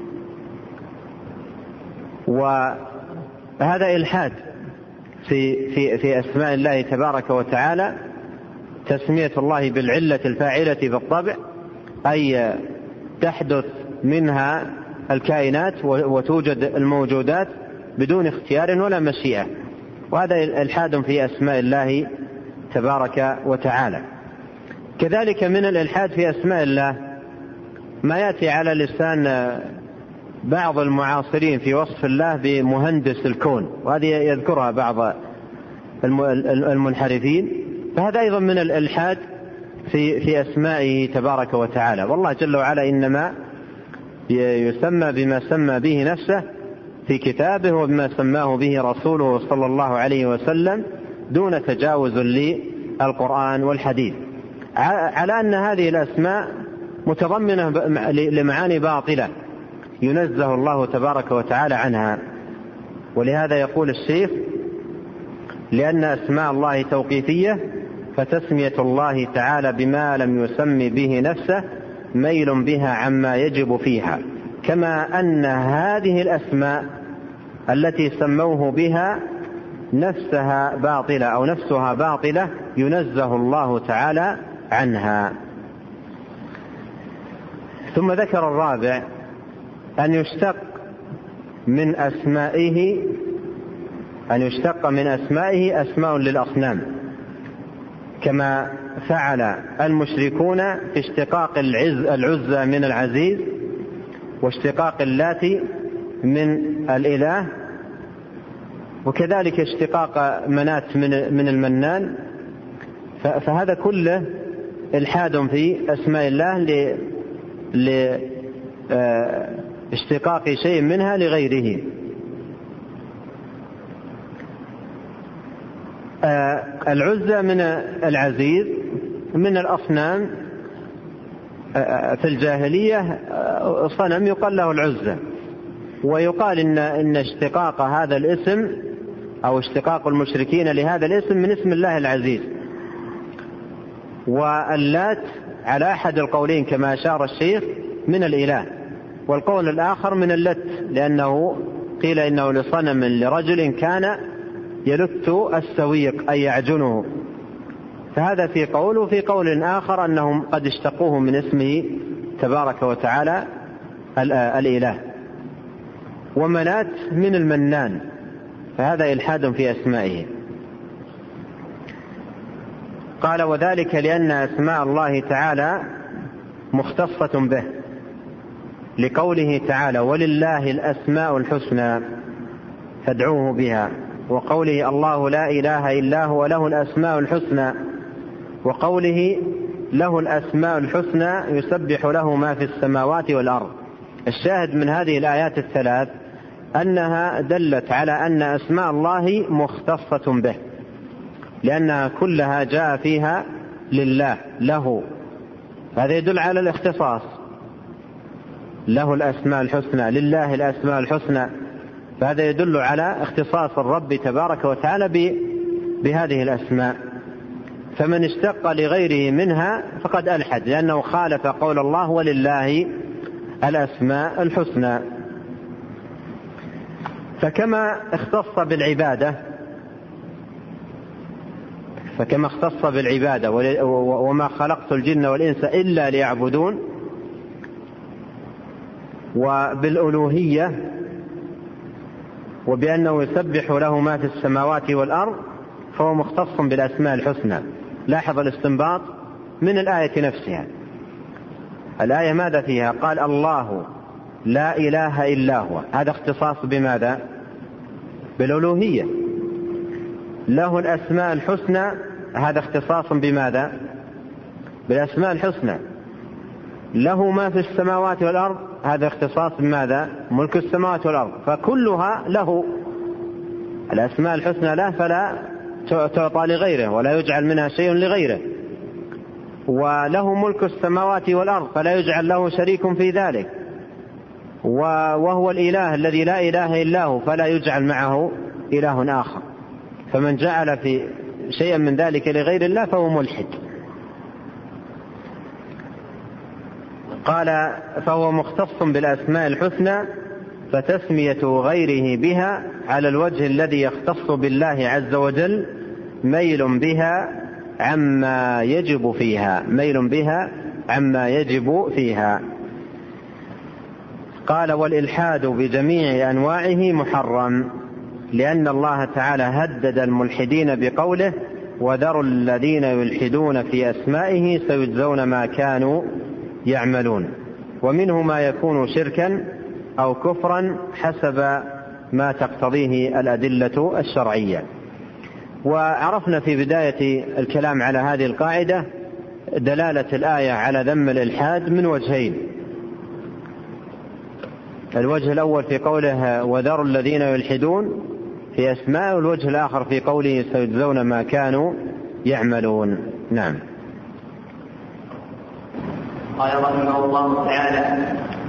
وهذا إلحاد في أسماء الله تبارك وتعالى. تسمية الله بالعلة الفاعلة بالطبع أي تحدث منها الكائنات وتوجد الموجودات بدون اختيار ولا مشيئة، وهذا إلحاد في أسماء الله تبارك وتعالى. كذلك من الإلحاد في أسماء الله ما يأتي على لسان بعض المعاصرين في وصف الله بمهندس الكون، وهذه يذكرها بعض المنحرفين، فهذا أيضا من الإلحاد في أسمائه تبارك وتعالى. والله جل وعلا إنما يسمى بما سمى به نفسه في كتابه وبما سماه به رسوله صلى الله عليه وسلم دون تجاوز للقرآن والحديث، على أن هذه الأسماء متضمنة لمعاني باطلة ينزه الله تبارك وتعالى عنها. ولهذا يقول الشيخ: لأن أسماء الله توقيفية، فتسمية الله تعالى بما لم يسم به نفسه ميل بها عما يجب فيها، كما أن هذه الأسماء التي سموه بها نفسها باطلة أو نفسها باطلة ينزه الله تعالى عنها. ثم ذكر الرابع أن يشتق من أسمائه أسماء للأصنام، كما فعل المشركون في اشتقاق العزى من العزيز واشتقاق اللات من الإله، وكذلك اشتقاق منات من المنان. فهذا كله إلحاد في أسماء الله لاشتقاق شيء منها لغيره. العزى من العزيز من الأصنام في الجاهلية صنم يقال له العزى، ويقال إن اشتقاق هذا الاسم أو اشتقاق المشركين لهذا الاسم من اسم الله العزيز. واللات على أحد القولين كما أشار الشيخ من الإله، والقول الآخر من اللت، لأنه قيل إنه لصنم لرجل كان يلت السويق أي يعجنه، فهذا في قول. وفي قول آخر أنهم قد اشتقوه من اسمه تبارك وتعالى الإله. ومنات من المنان، فهذا إلحاد في أسمائه. قال: وذلك لأن أسماء الله تعالى مختصة به، لقوله تعالى: ولله الأسماء الحسنى فادعوه بها، وقوله: الله لا إله إلا هو له الأسماء الحسنى، وقوله: له الأسماء الحسنى يسبح له ما في السماوات والأرض. الشاهد من هذه الآيات الثلاث أنها دلت على أن أسماء الله مختصة به، لأنها كلها جاء فيها لله له، هذا يدل على الاختصاص. له الأسماء الحسنى، لله الأسماء الحسنى، فهذا يدل على اختصاص الرب تبارك وتعالى بهذه الأسماء. فمن اشتق لغيره منها فقد ألحد، لأنه خالف قول الله: ولله الأسماء الحسنى. فكما اختص بالعبادة وما خلقت الجن والإنس إلا ليعبدون، وبالألوهية وبأنه يسبح له ما في السماوات والأرض، فهو مختص بالأسماء الحسنى. لاحظ الاستنباط من الآية نفسها. الآية ماذا فيها؟ قال: الله لا إله إلا هو، هذا اختصاص بماذا؟ بالألوهية. له الأسماء الحسنى، هذا اختصاص بماذا؟ بالأسماء الحسنى. له ما في السماوات والأرض، هذا اختصاص بماذا؟ ملك السماوات والأرض، فكلها له. الأسماء الحسنى له فلا تعطى لغيره ولا يجعل منها شيء لغيره، وله ملك السماوات والأرض فلا يجعل له شريك في ذلك، وهو الإله الذي لا إله إلا هو فلا يجعل معه إله آخر. فمن جعل في شيئا من ذلك لغير الله فهو ملحد. قال فهو مختص بالأسماء الحسنى، فتسمية غيره بها على الوجه الذي يختص بالله عز وجل ميل بها عما يجب فيها، ميل بها عما يجب فيها. قال والإلحاد بجميع أنواعه محرم، لأن الله تعالى هدد الملحدين بقوله وذروا الذين يلحدون في أسمائه سيجزون ما كانوا يعملون، ومنه ما يكون شركا أو كفرا حسب ما تقتضيه الأدلة الشرعية. وعرفنا في بداية الكلام على هذه القاعدة دلالة الآية على ذم الإلحاد من وجهين: الوجه الأول في قوله وذروا الذين يلحدون في أسماء، والوجه الآخر في قوله سيجزون ما كانوا يعملون. نعم. قال رحمه الله تعالى: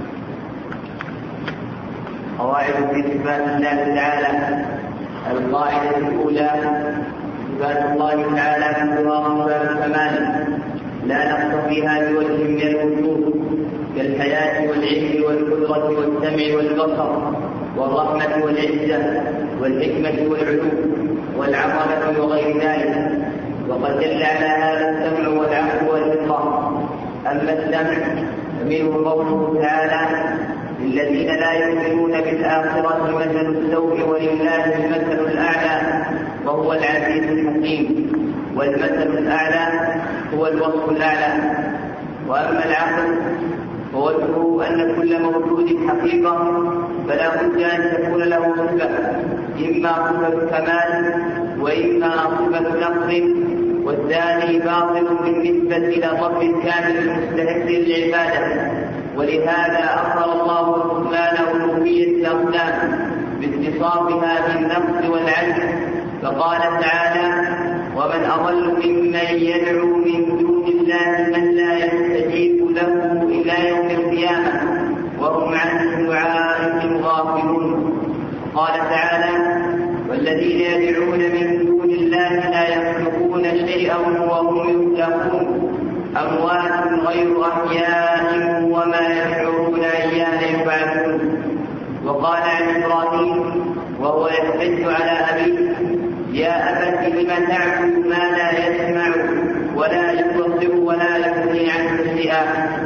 قواعد في صفات الله تعالى. القاعدة الأولى: صفات الله تعالى كلها صفات كمال لا نقص فيها بوجه من الوجوه، كالحياة والعلم والقدرة والسمع والبصر والرحمة والعزة والحكمة والعلوم والعظمة وغير ذلك. وقد دل على هذا السمع والعقل والفطرة. أما السمع فمنه قوله تعالى: للذين لا يؤمنون بالآخرة مثل السوء ولله المثل الأعلى وهو العزيز الحكيم. والمثل الأعلى هو الوصف الأعلى. وأما العقل فوجهه أن كل موجود حقيقة فلا بد أن تكون له صفة، إما صفة كمال وإما صفة نقص، والثاني باطل بالنسبة إلى الرب الكامل المستحق للعبادة. ولهذا أخبر الله سبحانه ربوبية الأصنام باتصافها بالنقص والعجز، فقال تعالى: ومن أضل ممن يدعو من دون الله من لا يستجيب له إلى يوم القيامة وهم عن دعائهم غافلون. قال تعالى: والذين يدعون من دون الله لا يخلقون شيئا وهم يخلقون، أموات غير أحياء وما يشعرون أيان يبعثون. وقال عن إبراهيم وهو يحتج على أبيه: يا أبت لم تعبد ما لا يسمع ولا يبصر ولا يغني عنك شيئا.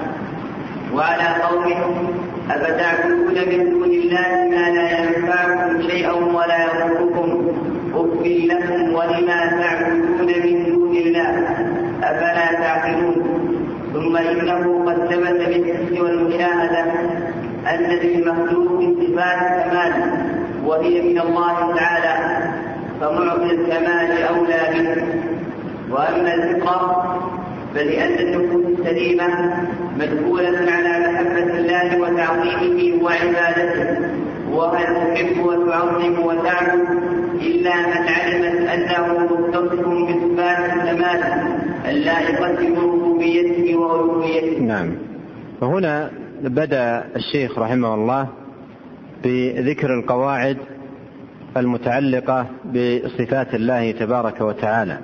وعلى قومه: أفتعبدون من دون الله ما لا ينفعكم شيئا ولا يضركم، أف لكم ولما تعبدون من دون الله أفلا تعقلون. ثم إنه قد ثبت بالحس والمشاهدة أن للمخلوق صفات كمال وهي من الله تعالى، فمعطي الكمال أولى به. وأما الفطرة فلأن النفوس السليمة مدخولة على محبة الله وتعظيمه وعبادته، وهل تحب وتعظم وتعبد إلا من علمت أنه متصف بصفات الكمال اللائقة بربوبيته وألوهيته. نعم. وهنا بدأ الشيخ رحمه الله بذكر القواعد المتعلقة بصفات الله تبارك وتعالى،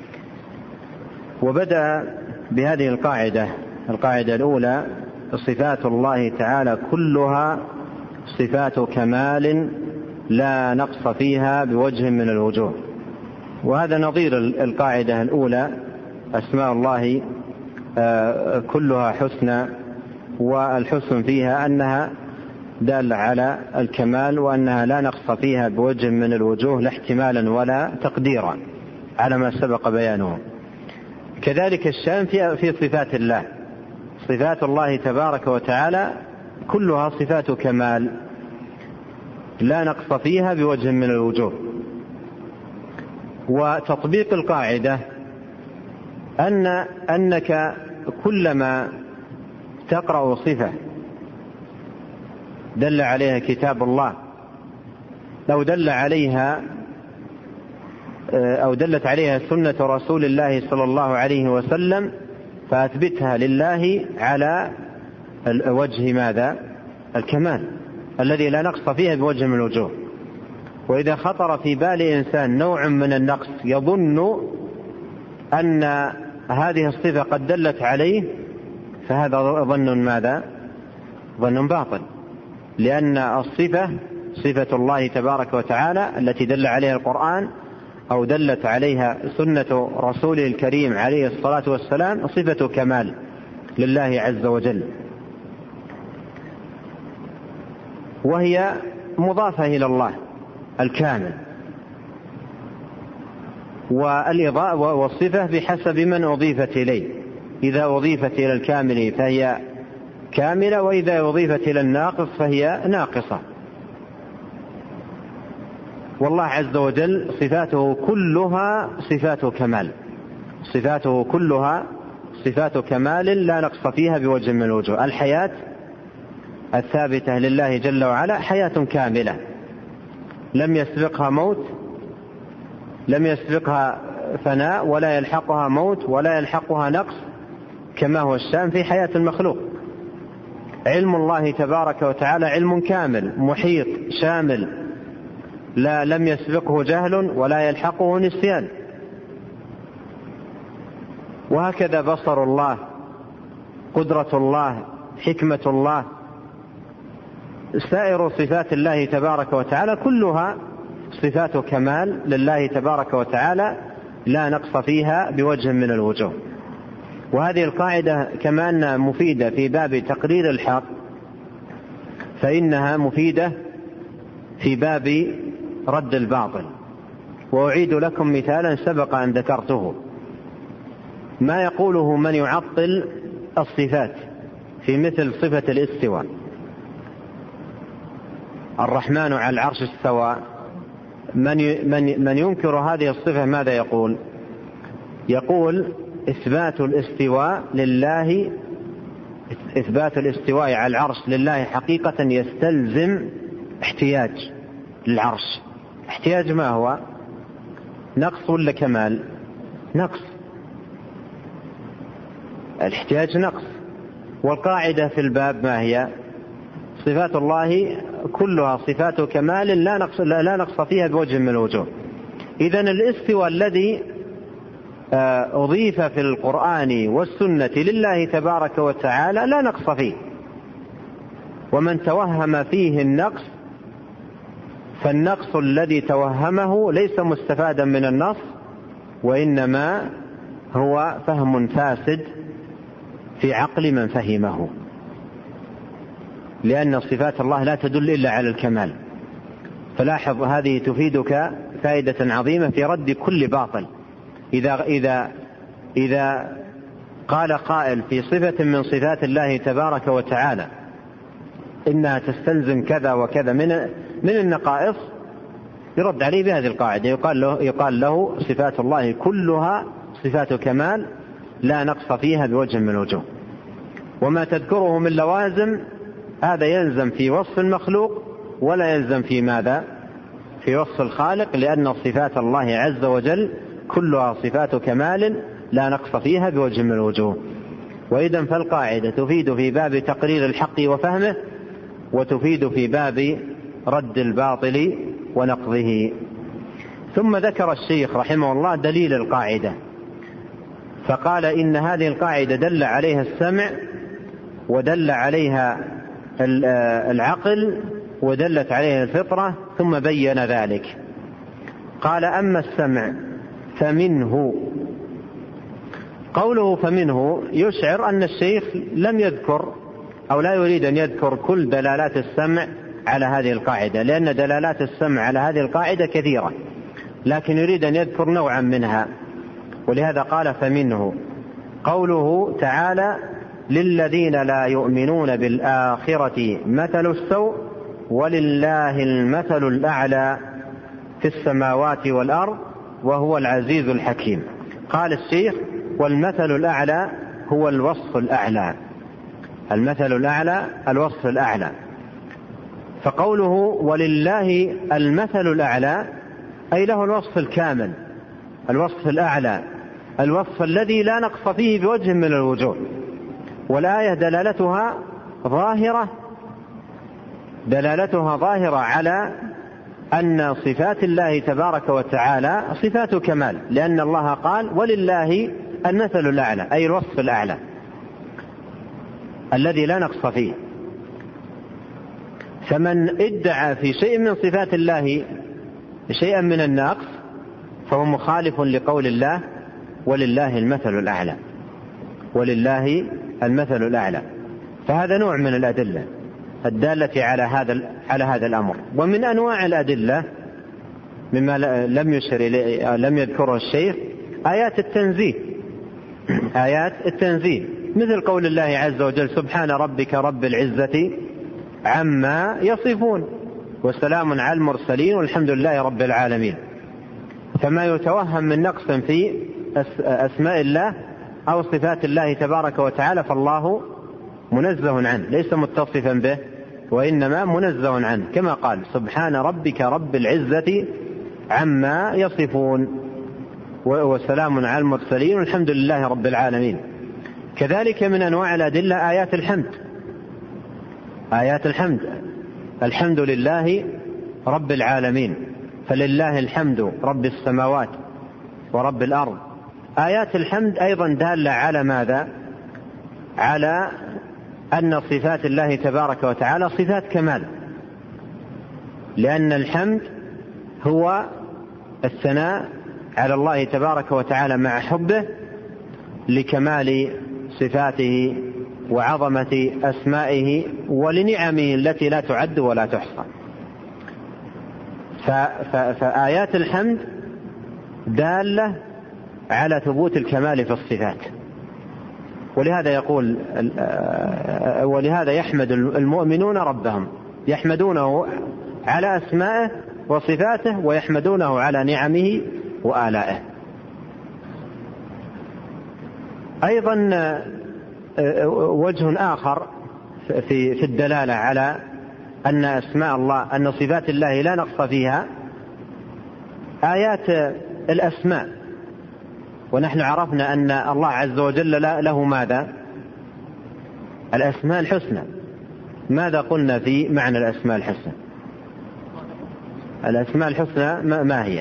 وبدأ بهذه القاعدة الأولى: صفات الله تعالى كلها صفات كمال لا نقص فيها بوجه من الوجوه. وهذا نظير القاعدة الأولى: أسماء الله كلها حسنى، والحسن فيها أنها دالة على الكمال، وأنها لا نقص فيها بوجه من الوجوه لا احتمالا ولا تقديرا على ما سبق بيانه. كذلك الشأن في صفات الله. صفات الله تبارك وتعالى كلها صفات كمال لا نقص فيها بوجه من الوجوه. وتطبيق القاعدة أنك كلما تقرأ صفة دل عليها كتاب الله أو دلت عليها سنة رسول الله صلى الله عليه وسلم فأثبتها لله على وجه ماذا؟ الكمال الذي لا نقص فيها بوجه من الوجوه. وإذا خطر في بال إنسان نوع من النقص يظن أن هذه الصفة قد دلت عليه فهذا ظن ماذا؟ ظن باطل، لأن الصفة صفة الله تبارك وتعالى التي دل عليها القرآن أو دلت عليها سنة رسوله الكريم عليه الصلاة والسلام صفة كمال لله عز وجل، وهي مضافة إلى الله الكامل. والصفة بحسب من أضيفت إليه، إذا أضيفت إلى الكامل فهي كاملة، وإذا أضيفت إلى الناقص فهي ناقصة. والله عز وجل صفاته كلها صفات كمال، صفاته كلها صفات كمال لا نقص فيها بوجه من الوجوه. الحياة الثابتة لله جل وعلا حياة كاملة لم يسبقها موت، لم يسبقها فناء، ولا يلحقها موت ولا يلحقها نقص كما هو الشأن في حياة المخلوق. علم الله تبارك وتعالى علم كامل محيط شامل، لم يسبقه جهل ولا يلحقه نسيان. وهكذا بصر الله، قدرة الله، حكمة الله، سائر صفات الله تبارك وتعالى كلها صفات كمال لله تبارك وتعالى لا نقص فيها بوجه من الوجوه. وهذه القاعدة كما أنها مفيدة في باب تقرير الحق فإنها مفيدة في باب رد الباطل. وأعيد لكم مثالا سبق أن ذكرته، ما يقوله من يعطل الصفات في مثل صفة الاستواء. الرحمن على العرش استوى، من ينكر هذه الصفة ماذا يقول؟ يقول إثبات الاستواء لله، إثبات الاستواء على العرش لله حقيقة يستلزم احتياج للعرش. احتياج ما هو؟ نقص ولا كمال؟ نقص، الاحتياج نقص. والقاعدة في الباب ما هي؟ صفات الله كلها صفات كمال لا نقص فيها بوجه من الوجوه. إذن الاستواء الذي أضيف في القرآن والسنة لله تبارك وتعالى لا نقص فيه، ومن توهم فيه النقص فالنقص الذي توهمه ليس مستفادا من النص، وإنما هو فهم فاسد في عقل من فهمه، لأن صفات الله لا تدل إلا على الكمال. فلاحظ هذه تفيدك فائدة عظيمة في رد كل باطل. إذا قال قائل في صفة من صفات الله تبارك وتعالى إنها تستلزم كذا وكذا من النقائص، يرد عليه بهذه القاعدة، يقال له صفات الله كلها صفات كمال لا نقص فيها بوجه من الوجوه. وما تذكره من لوازم هذا يلزم في وصف المخلوق ولا يلزم في ماذا؟ في وصف الخالق، لأن صفات الله عز وجل كلها صفات كمال لا نقص فيها بوجه من الوجوه. وإذن فالقاعدة تفيد في باب تقرير الحق وفهمه، وتفيد في باب رد الباطل ونقضه. ثم ذكر الشيخ رحمه الله دليل القاعدة، فقال إن هذه القاعدة دل عليها السمع ودل عليها العقل ودلت عليها الفطرة، ثم بين ذلك. قال أما السمع فمنه، قوله فمنه يشعر أن الشيخ لم يذكر أو لا يريد أن يذكر كل دلالات السمع على هذه القاعدة، لأن دلالات السمع على هذه القاعدة كثيرة، لكن يريد أن يذكر نوعا منها، ولهذا قال فمنه. قوله تعالى للذين لا يؤمنون بالآخرة مثل السوء ولله المثل الأعلى في السماوات والأرض وهو العزيز الحكيم. قال الشيخ والمثل الأعلى هو الوصف الأعلى. المثل الأعلى الوصف الأعلى. فقوله ولله المثل الأعلى أي له الوصف الكامل، الوصف الأعلى، الوصف الذي لا نقص فيه بوجه من الوجوه. والآية دلالتها ظاهرة على أن صفات الله تبارك وتعالى صفات كمال، لأن الله قال ولله المثل الأعلى أي الوصف الأعلى الذي لا نقص فيه. فمن ادعى في شيء من صفات الله شيئا من النقص فهو مخالف لقول الله ولله المثل الأعلى، ولله المثل الأعلى. فهذا نوع من الأدلة الدالة على هذا الأمر. ومن أنواع الأدلة مما لم يذكره الشيخ آيات التنزيه مثل قول الله عز وجل سبحان ربك رب العزة عما يصفون وسلام على المرسلين والحمد لله رب العالمين. فما يتوهم من نقص في أسماء الله أو صفات الله تبارك وتعالى فالله منزه عنه، ليس متصفا به وإنما منزه عنه، كما قال سبحان ربك رب العزة عما يصفون وسلام على المرسلين والحمد لله رب العالمين. كذلك من أنواع الأدلة آيات الحمد الحمد لله رب العالمين، فلله الحمد رب السماوات ورب الأرض. آيات الحمد أيضا دالة على ماذا؟ على أن صفات الله تبارك وتعالى صفات كمال، لأن الحمد هو الثناء على الله تبارك وتعالى مع حبه لكمال صفاته وعظمة أسمائه ولنعمه التي لا تعد ولا تحصى. فآيات الحمد دالة على ثبوت الكمال في الصفات، ولهذا يحمد المؤمنون ربهم، يحمدونه على أسمائه وصفاته ويحمدونه على نعمه وآلائه. أيضا وجه آخر في الدلالة على أن أسماء الله أن صفات الله لا نقص فيها آيات الأسماء. ونحن عرفنا أن الله عز وجل له ماذا؟ الأسماء الحسنى. ماذا قلنا في معنى الأسماء الحسنى؟ الأسماء الحسنى ما هي؟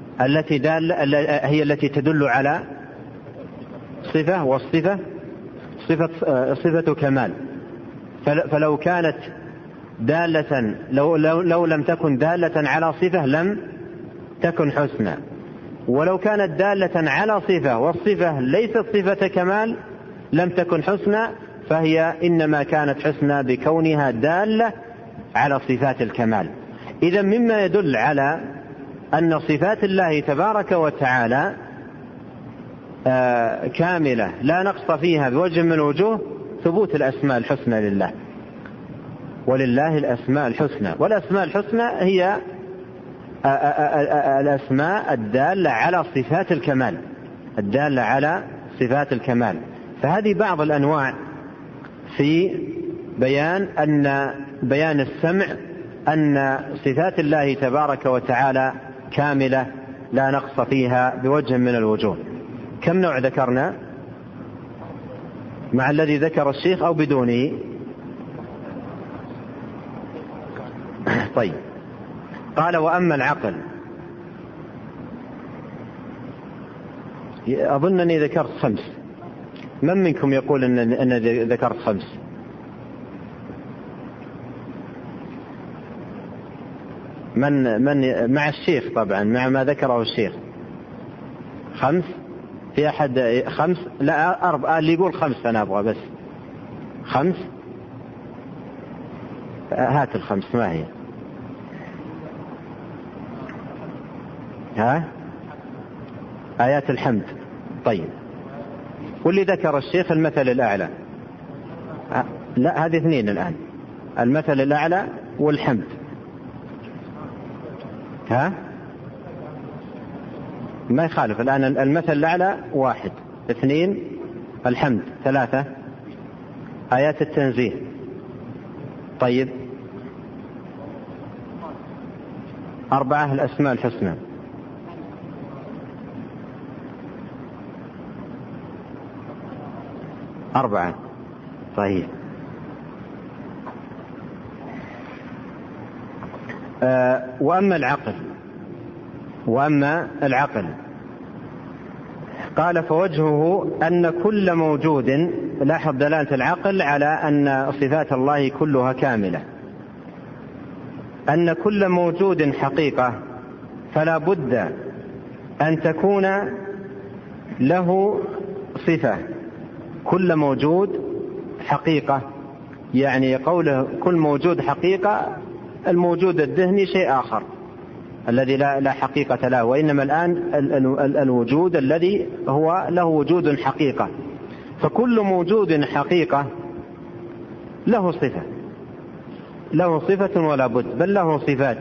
هي التي تدل على صفة، والصفة صفة كمال. فلو كانت دالة لو لم تكن دالة على صفة لم تكن حسنى، ولو كانت دالة على صفة والصفة ليست صفة كمال لم تكن حسنى، فهي إنما كانت حسنى بكونها دالة على صفات الكمال. إذا مما يدل على أن صفات الله تبارك وتعالى كاملة لا نقص فيها بوجه من الوجوه ثبوت الأسماء الحسنى لله، ولله الأسماء الحسنى. والأسماء الحسنى هي الأسماء الدالة على صفات الكمال، الدالة على صفات الكمال. فهذه بعض الأنواع في بيان السمع أن صفات الله تبارك وتعالى كاملة لا نقص فيها بوجه من الوجوه. كم نوع ذكرنا مع الذي ذكر الشيخ أو بدونه؟ طيب، قال وأما العقل، أظنني ذكرت 5. من منكم يقول أن ذكرت 5؟ من مع الشيخ طبعا، مع ما ذكره الشيخ 5. في أحد 5؟ لا 4. اللي يقول 5 أنا أبغى بس 5. هات 5 ما هي؟ آيات الحمد. طيب، واللي ذكر الشيخ المثل الأعلى. لا، هذه 2 الآن، المثل الأعلى والحمد. ما يخالف الآن، المثل الأعلى 1 2 الحمد، 3 آيات التنزيه. طيب 4 الأسماء الحسنى. 4. طيب وأما العقل قال فوجهه أن كل موجود، لاحظ دلالة العقل على أن صفات الله كلها كاملة، أن كل موجود حقيقة فلا بد أن تكون له صفة. كل موجود حقيقة، يعني قوله كل موجود حقيقة، الموجود الذهني شيء آخر الذي لا حقيقة له، وإنما الآن الوجود الذي هو له وجود حقيقة. فكل موجود حقيقة له صفة ولا بد، بل له صفات،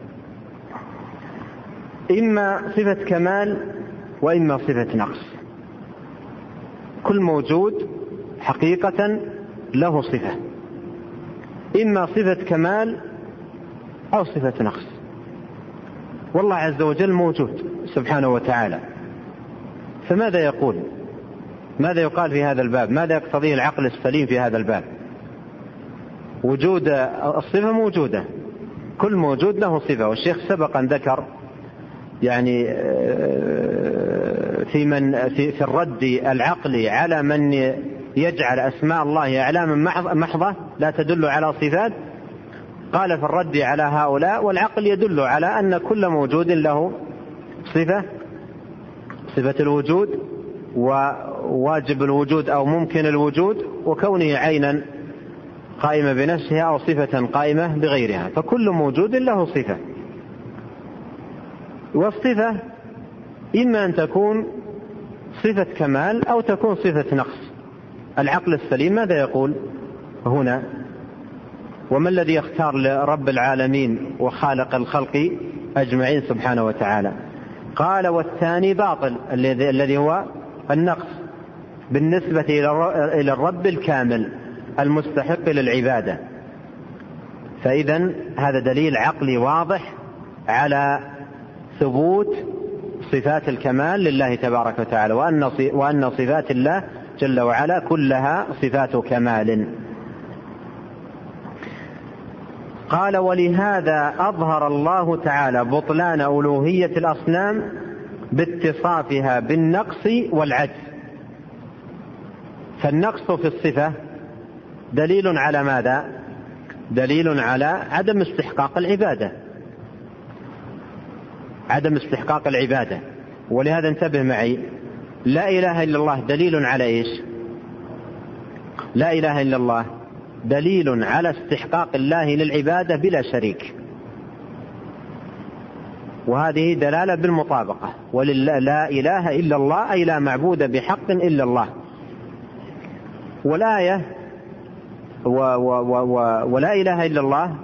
إما صفة كمال وإما صفة نقص. كل موجود حقيقة له صفة، إما صفة كمال أو صفة نقص. والله عز وجل موجود سبحانه وتعالى، فماذا يقول؟ ماذا يقال في هذا الباب؟ ماذا يقتضيه العقل السليم في هذا الباب؟ وجود الصفة موجودة، كل موجود له صفة. والشيخ سبق أن ذكر يعني في الرد العقلي على من يجعل أسماء الله أعلاما محضة لا تدل على صفات، قال في الرد على هؤلاء والعقل يدل على أن كل موجود له صفة الوجود وواجب الوجود أو ممكن الوجود، وكونه عينا قائمة بنفسها أو صفة قائمة بغيرها. فكل موجود له صفة، والصفة إما أن تكون صفة كمال أو تكون صفة نقص. العقل السليم ماذا يقول هنا؟ وما الذي يختار لرب العالمين وخالق الخلق أجمعين سبحانه وتعالى؟ قال والثاني باطل، الذي هو النقص بالنسبة إلى الرب الكامل المستحق للعبادة. فإذن هذا دليل عقلي واضح على ثبوت صفات الكمال لله تبارك وتعالى، وأن صفات الله جل وعلا كلها صفات كمال. قال ولهذا أظهر الله تعالى بطلان ألوهية الأصنام باتصافها بالنقص والعجز. فالنقص في الصفة دليل على ماذا؟ دليل على عدم استحقاق العبادة. ولهذا انتبه معي، لا إله إلا الله دليل على إيش؟ لا إله إلا الله دليل على استحقاق الله للعبادة بلا شريك، وهذه دلالة بالمطابقة. لا إله إلا الله أي لا معبود بحق إلا الله. والآية ولا إله إلا الله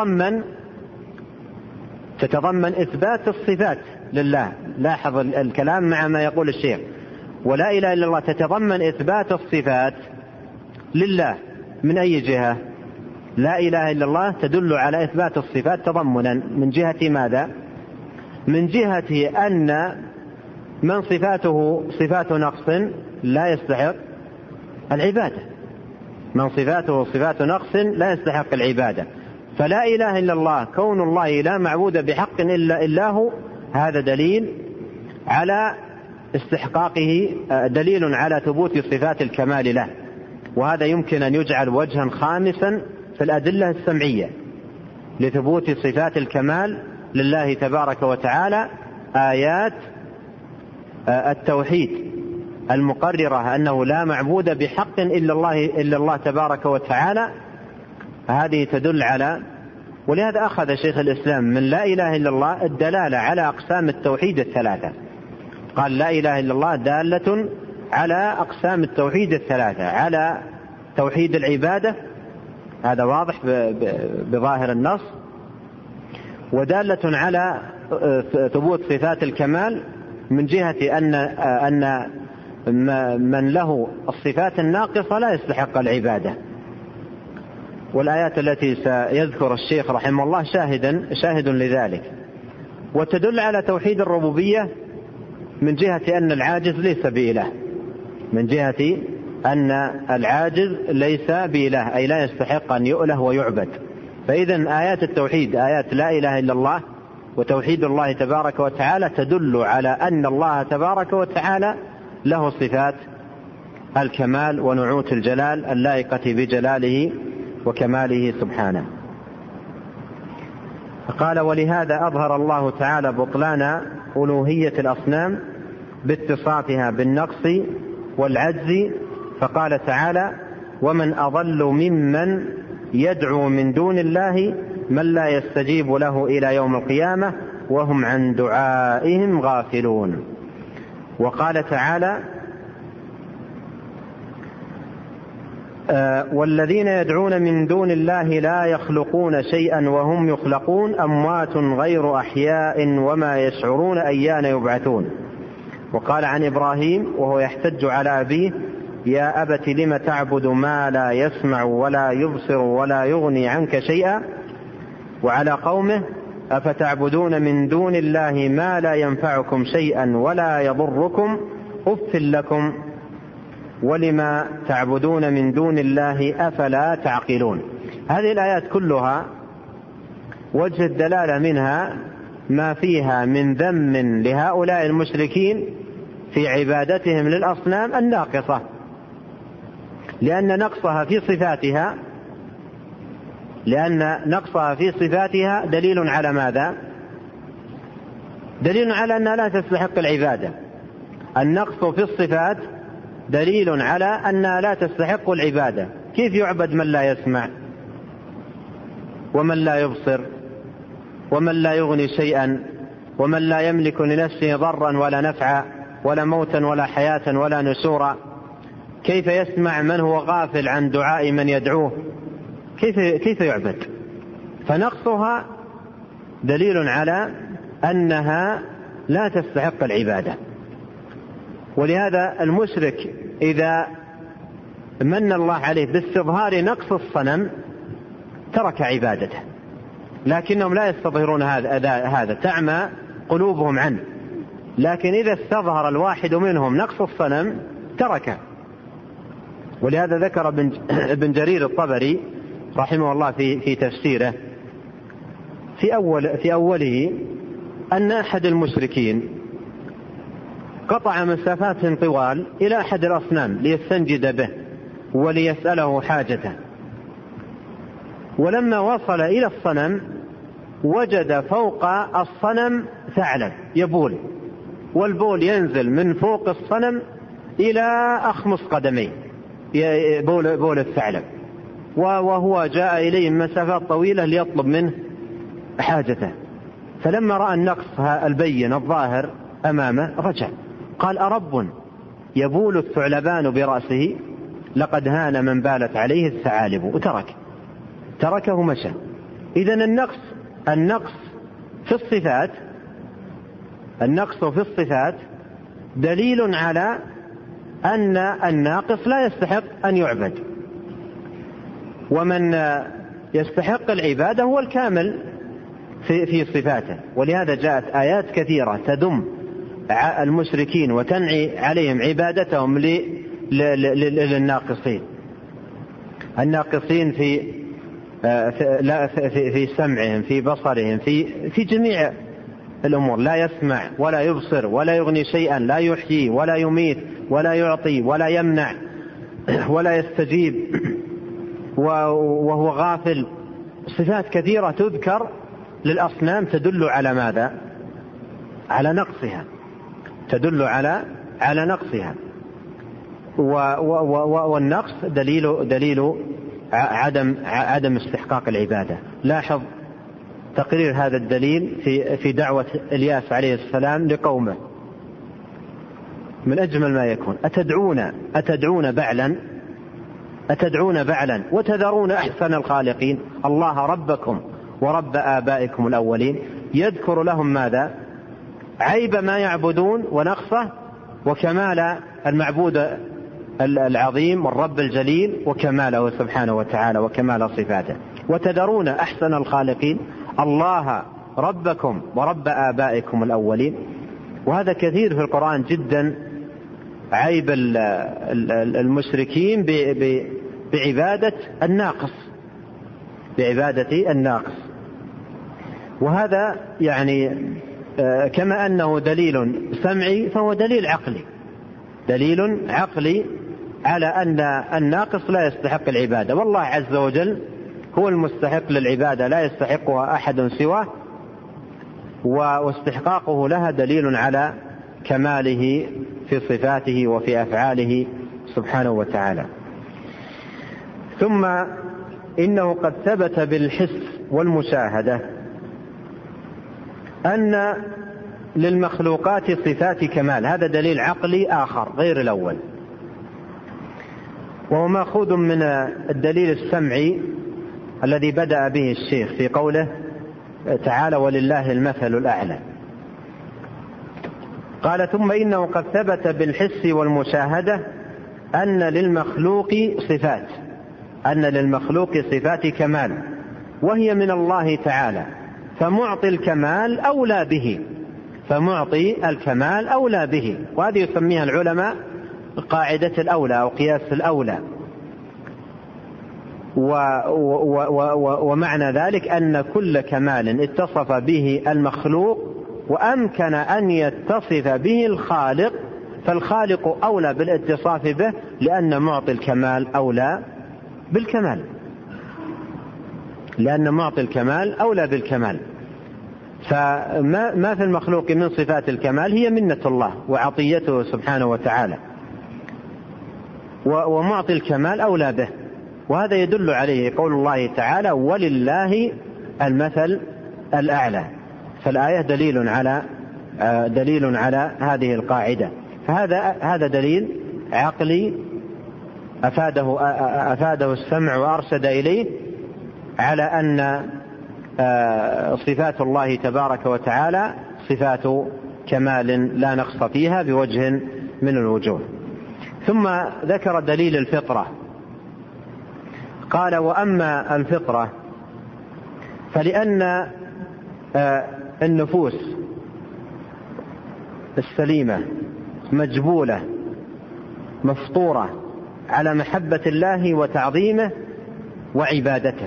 تتضمن إثبات الصفات لله. لاحظ الكلام مع ما يقول الشيخ، ولا إله إلا الله تتضمن إثبات الصفات لله. من أي جهة؟ لا إله إلا الله تدل على إثبات الصفات تضمنا. من جهة ماذا؟ من جهة أن من صفاته صفات نقص لا يستحق العبادة، من صفاته صفات نقص لا يستحق العبادة. فلا إله إلا الله كون الله لا معبود بحق إلا هو، هذا دليل على استحقاقه، دليل على ثبوت صفات الكمال له. وهذا يمكن أن يجعل وجها خامسا في الأدلة السمعية لثبوت صفات الكمال لله تبارك وتعالى، آيات التوحيد المقررة أنه لا معبود بحق إلا الله تبارك وتعالى. هذه تدل على، ولهذا أخذ شيخ الإسلام من لا إله إلا الله الدلالة على أقسام التوحيد الثلاثة. قال لا إله إلا الله دالة على أقسام التوحيد الثلاثة، على توحيد العبادة، هذا واضح بظاهر النص، ودالة على ثبوت صفات الكمال من جهة أن من له الصفات الناقصة لا يستحق العبادة. والآيات التي سيذكر الشيخ رحمه الله شاهد لذلك، وتدل على توحيد الربوبية من جهة أن العاجز ليس بإله، من جهة أن العاجز ليس بإله، أي لا يستحق أن يؤله ويعبد. فإذن آيات التوحيد، آيات لا إله إلا الله وتوحيد الله تبارك وتعالى، تدل على أن الله تبارك وتعالى له صفات الكمال ونعوت الجلال اللائقة بجلاله وكماله سبحانه. قال: ولهذا أظهر الله تعالى بطلان ألوهية الأصنام باتصافها بالنقص والعجز، فقال تعالى: ومن أضل ممن يدعو من دون الله من لا يستجيب له إلى يوم القيامة وهم عن دعائهم غافلون. وقال تعالى: والذين يدعون من دون الله لا يخلقون شيئا وهم يخلقون أموات غير أحياء وما يشعرون أيان يبعثون. وقال عن إبراهيم وهو يحتج على أبيه: يا أبت لم تعبد ما لا يسمع ولا يبصر ولا يغني عنك شيئا. وعلى قومه: أفتعبدون من دون الله ما لا ينفعكم شيئا ولا يضركم أف لكم ولما تعبدون من دون الله أفلا تعقلون. هذه الآيات كلها وجه الدلالة منها ما فيها من ذم لهؤلاء المشركين في عبادتهم للأصنام الناقصة، لأن نقصها في صفاتها دليل على ماذا؟ دليل على أنها لا تستحق العبادة. النقص في الصفات دليل على أنها لا تستحق العبادة. كيف يعبد من لا يسمع ومن لا يبصر ومن لا يغني شيئا ومن لا يملك لنفسه ضرا ولا نفعا ولا موتا ولا حياة ولا نشورا؟ كيف يسمع من هو غافل عن دعاء من يدعوه؟ كيف يعبد؟ فنقصها دليل على أنها لا تستحق العبادة. ولهذا المشرك إذا من الله عليه باستظهار نقص الصنم ترك عبادته، لكنهم لا يستظهرون هذا، تعمى قلوبهم عنه. لكن إذا استظهر الواحد منهم نقص الصنم تركه. ولهذا ذكر ابن جرير الطبري رحمه الله في تفسيره في أوله أن أحد المشركين قطع مسافات طوال إلى أحد الأصنام ليستنجد به وليسأله حاجته، ولما وصل إلى الصنم وجد فوق الصنم ثعلب يبول، والبول ينزل من فوق الصنم إلى أخمص قدميه، بول الثعلب، وهو جاء إليه من مسافات طويلة ليطلب منه حاجته. فلما رأى النقص البين الظاهر أمامه رجع، قال: أرب يبول الثعلبان برأسه؟ لقد هان من بالت عليه الثعالب. وتركه ومشى. إذن النقص في الصفات دليل على أن الناقص لا يستحق أن يعبد، ومن يستحق العبادة هو الكامل في صفاته. ولهذا جاءت آيات كثيرة تذم المشركين وتنعي عليهم عبادتهم للناقصين، الناقصين في سمعهم، في بصرهم، في جميع الأمور. لا يسمع ولا يبصر ولا يغني شيئا، لا يحيي ولا يميت ولا يعطي ولا يمنع ولا يستجيب، وهو غافل. صفات كثيرة تذكر للأصنام تدل على ماذا؟ على نقصها، تدل على نقصها. والنقص دليل عدم استحقاق العبادة. لاحظ تقرير هذا الدليل في دعوة إلياس عليه السلام لقومه من أجمل ما يكون: أتدعون بعلا وتذرون أحسن الخالقين الله ربكم ورب آبائكم الأولين. يذكر لهم ماذا؟ عيب ما يعبدون ونقصه، وكمال المعبود العظيم والرب الجليل وكماله سبحانه وتعالى وكمال صفاته. وتدرون أحسن الخالقين الله ربكم ورب آبائكم الأولين. وهذا كثير في القرآن جدا، عيب المشركين بعبادة الناقص. وهذا يعني كما أنه دليل سمعي فهو دليل عقلي على أن الناقص لا يستحق العبادة، والله عز وجل هو المستحق للعبادة لا يستحقها أحد سواه، واستحقاقه لها دليل على كماله في صفاته وفي أفعاله سبحانه وتعالى. ثم إنه قد ثبت بالحس والمشاهدة أن للمخلوقات صفات كمال، هذا دليل عقلي آخر غير الأول، وهو مأخوذ من الدليل السمعي الذي بدأ به الشيخ في قوله تعالى ولله المثل الأعلى. قال ثم إنه قد ثبت بالحس والمشاهدة أن للمخلوق صفات كمال وهي من الله تعالى، فمعطي الكمال أولى به. وهذه يسميها العلماء قاعدة الأولى أو قياس الأولى. ومعنى ذلك أن كل كمال اتصف به المخلوق وأمكن أن يتصف به الخالق، فالخالق أولى بالاتصاف به، لأن معطي الكمال أولى بالكمال. فما في المخلوق من صفات الكمال هي منة الله وعطيته سبحانه وتعالى، ومعطي الكمال أولى به. وهذا يدل عليه قول الله تعالى ولله المثل الأعلى. فالآية دليل على هذه القاعدة. فهذا دليل عقلي أفاده السمع وأرشد إليه على أن صفات الله تبارك وتعالى صفات كمال لا نقص فيها بوجه من الوجوه. ثم ذكر دليل الفطرة، قال وأما الفطرة فلأن النفوس السليمة مجبولة مفطورة على محبة الله وتعظيمه وعبادته.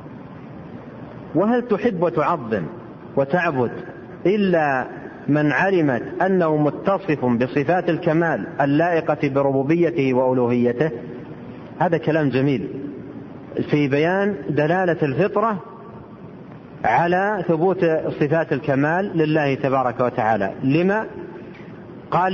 وهل تحب وتعظم وتعبد إلا من علمت أنه متصف بصفات الكمال اللائقة بربوبيته وألوهيته؟ هذا كلام جميل في بيان دلالة الفطرة على ثبوت صفات الكمال لله تبارك وتعالى. لما؟ قال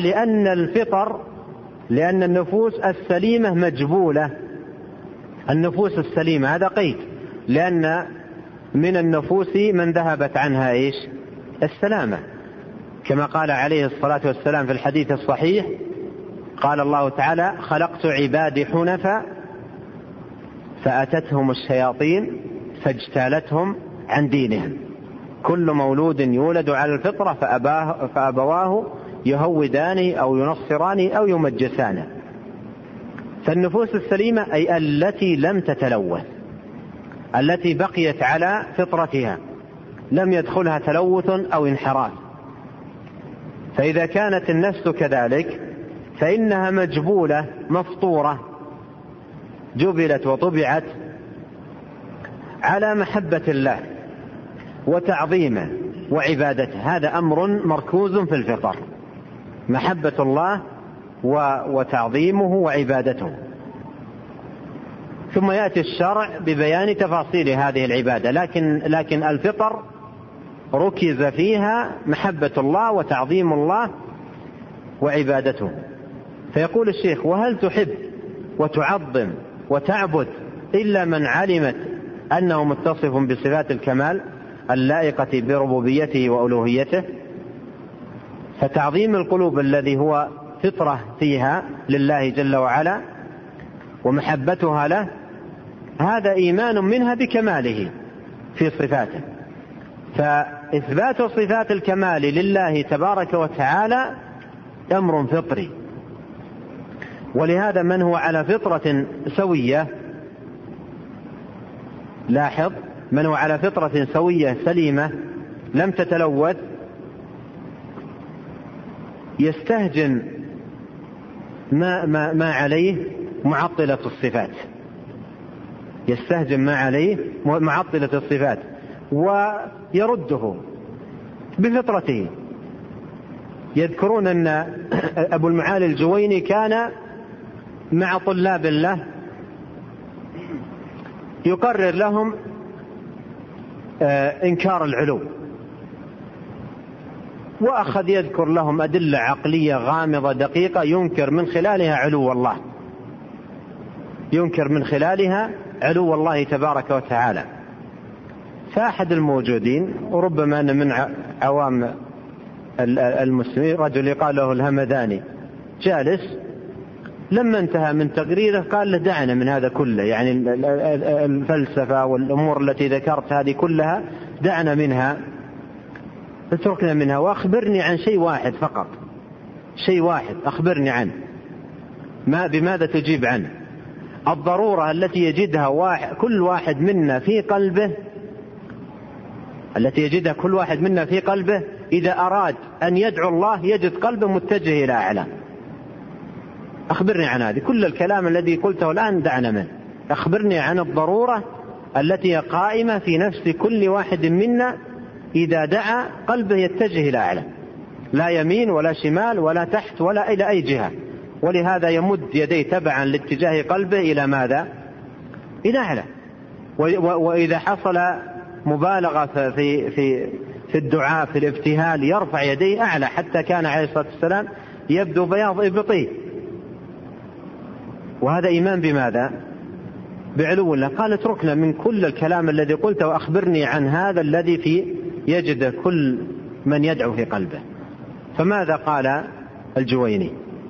لأن النفوس السليمة مجبولة. النفوس السليمة هذا قيد، لأن من النفوس من ذهبت عنها السلامة، كما قال عليه الصلاة والسلام في الحديث الصحيح، قال الله تعالى خلقت عبادي حنفاء فأتتهم الشياطين فاجتالتهم عن دينهم، كل مولود يولد على الفطرة فأبواه يهودانه أو ينصرانه أو يمجسانه. فالنفوس السليمة أي التي لم تتلوث، التي بقيت على فطرتها لم يدخلها تلوث أو انحراف. فإذا كانت النفس كذلك فإنها مجبولة مفطورة، جبلت وطبعت على محبة الله وتعظيمه وعبادته. هذا أمر مركوز في الفطر، محبة الله وتعظيمه وعبادته. ثم يأتي الشرع ببيان تفاصيل هذه العبادة، لكن الفطر ركز فيها محبة الله وتعظيم الله وعبادته. فيقول الشيخ وهل تحب وتعظم وتعبد إلا من علمت أنه متصف بصفات الكمال اللائقة بربوبيته وألوهيته؟ فتعظيم القلوب الذي هو فطرة فيها لله جل وعلا ومحبتها له، هذا إيمان منها بكماله في صفاته. فإثبات صفات الكمال لله تبارك وتعالى أمر فطري. ولهذا من هو على فطرة سوية، لاحظ، من هو على فطرة سوية سليمة لم تتلوث يستهجن ما عليه معطلة الصفات، يستهجن ما عليه معطلة الصفات ويرده بفطرته. يذكرون أن أبو المعالي الجويني كان مع طلاب له يقرر لهم إنكار العلو، وأخذ يذكر لهم أدلة عقلية غامضة دقيقة ينكر من خلالها علو الله، ينكر من خلالها علو الله تبارك وتعالى. فأحد الموجودين، وربما أن من عوام المسلمين، رجل يقال له الهمداني، جالس لما انتهى من تقريره قال له دعنا من هذا كله، يعني الفلسفة والأمور التي ذكرت هذه كلها دعنا منها، اتركنا منها، وأخبرني عن شيء واحد فقط، شيء واحد أخبرني عنه، بماذا تجيب عنه؟ الضرورة التي يجدها كل واحد منا في قلبه، التي يجدها كل واحد منا في قلبه إذا أراد أن يدعو الله يجد قلبه متجه إلى أعلى. أخبرني عن هذه، كل الكلام الذي قلته الآن دعنا منه، أخبرني عن الضرورة التي هي قائمة في نفس كل واحد منا إذا دعا قلبه يتجه إلى أعلى، لا يمين ولا شمال ولا تحت ولا إلى أي جهة. ولهذا يمد يديه تبعا لاتجاه قلبه إلى ماذا؟ إلى أعلى. وإذا حصل مبالغة في الدعاء في الابتهال يرفع يديه أعلى، حتى كان عليه الصلاة والسلام يبدو بياض إبطيه، وهذا إيمان بماذا؟ بعلو الله. قال اتركنا من كل الكلام الذي قلته وأخبرني عن هذا الذي في يجد كل من يدعو في قلبه. فماذا قال الجويني؟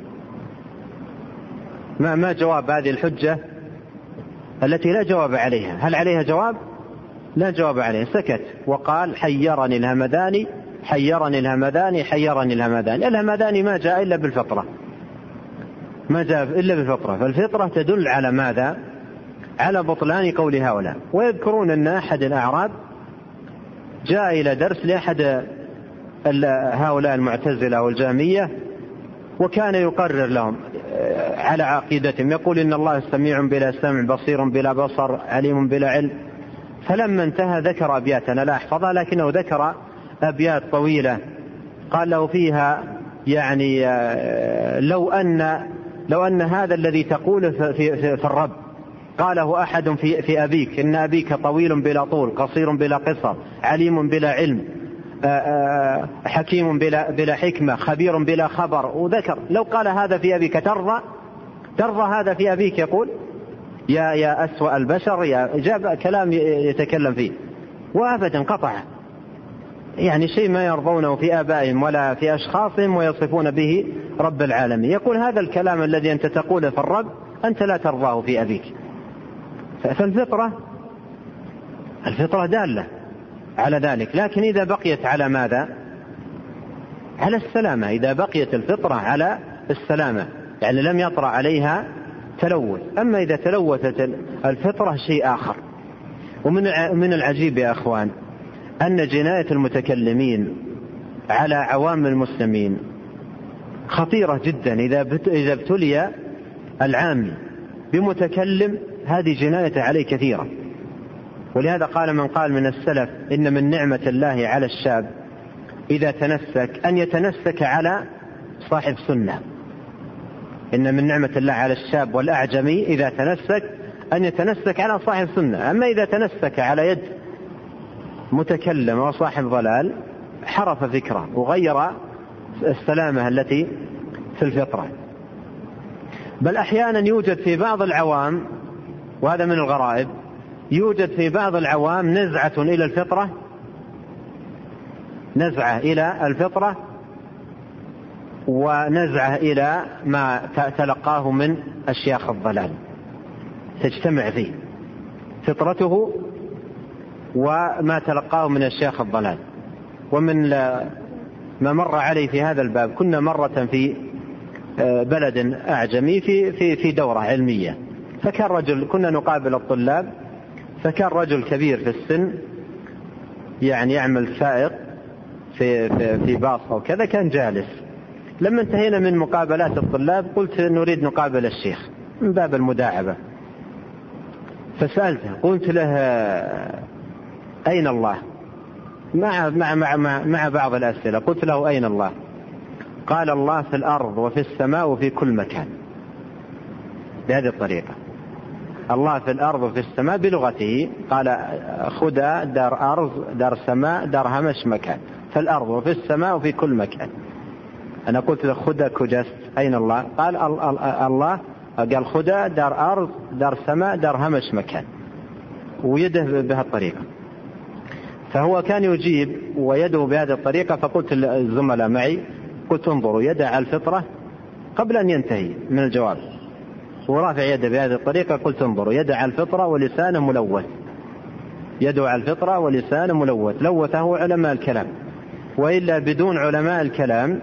ما جواب هذه الحجة التي لا جواب عليها؟ هل عليها جواب؟ لا جواب عليه، سكت وقال حيرني الهمداني حيرني الهمداني حيرني الهمداني. الهمداني ما جاء إلا بالفطرة، ما جاء إلا بالفطرة، فالفطرة تدل على ماذا؟ على بطلان قول هؤلاء. ويذكرون أن أحد الأعراب جاء إلى درس لأحد هؤلاء المعتزلة والجهمية، وكان يقرر لهم على عقيدتهم، يقول إن الله سميع بلا سمع بصير بلا بصر عليم بلا علم. فلما انتهى ذكر أبيات أنا لا أحفظها، لكنه ذكر أبيات طويلة قال له فيها يعني لو أن هذا الذي تقوله في الرب قاله أحد في أبيك، إن أبيك طويل بلا طول قصير بلا قصر عليم بلا علم حكيم بلا حكمة خبير بلا خبر، وذكر لو قال هذا في أبيك ترضى هذا في أبيك؟ يقول يا أسوأ البشر، جاب كلام يتكلم فيه، وأبدا قطع، يعني شيء ما يرضونه في آبائهم ولا في أشخاصهم ويصفون به رب العالمين. يقول هذا الكلام الذي أنت تقوله في الرب أنت لا ترضاه في أبيك. فالفطرة دالة على ذلك، لكن إذا بقيت على ماذا؟ على السلامة. إذا بقيت الفطرة على السلامة يعني لم يطرأ عليها تلوث. أما إذا تلوثت الفطرة شيء آخر. ومن العجيب يا أخوان أن جناية المتكلمين على عوام المسلمين خطيرة جدا. إذا ابتلي العام بمتكلم هذه جناية عليه كثيرة. ولهذا قال من قال من السلف إن من نعمة الله على الشاب إذا تنسك أن يتنسك على صاحب سنة. إن من نعمة الله على الشاب والأعجمي إذا تنسك أن يتنسك على صاحب سنة. أما إذا تنسك على يد متكلم وصاحب ضلال حرف فكرة وغير السلامة التي في الفطرة. بل أحيانا يوجد في بعض العوام، وهذا من الغرائب، يوجد في بعض العوام نزعة إلى الفطرة، نزعة إلى الفطرة ونزعة إلى ما تلقاه من أشياخ الضلال، تجتمع فيه فطرته وما تلقاه من أشياخ الضلال. ومن ما مر علي في هذا الباب. كنا مرة في بلد أعجمي في دورة علمية، فكان رجل، كنا نقابل الطلاب، فكان رجل كبير في السن يعني يعمل سائق في باص أو كذا، كان جالس. لما انتهينا من مقابلات الطلاب قلت نريد نقابل الشيخ من باب المداعبة، فسألته قلت له أين الله؟ مع بعض الأسئلة قلت له أين الله؟ قال الله في الأرض وفي السماء وفي كل مكان، بهذه الطريقة. الله في الأرض وفي السماء بلغته، قال خدا دار أرض دار سماء دار همش مكان، فالأرض وفي السماء وفي كل مكان. أنا قلت له خدا كجست أين الله؟ قال الله قال خدا دار أرض دار سماء دار همش مكان، ويده بهالطريقة. فهو كان يجيب ويده بهذه الطريقة. فقلت للزملاء معي، قلت انظروا يده على الفطرة قبل أن ينتهي من الجواب، ورافع يده بهذه الطريقة. قلت انظروا يده على الفطرة ولسانه ملوث، يده على الفطرة ولسانه ملوث، لوثه علماء الكلام، وإلا بدون علماء الكلام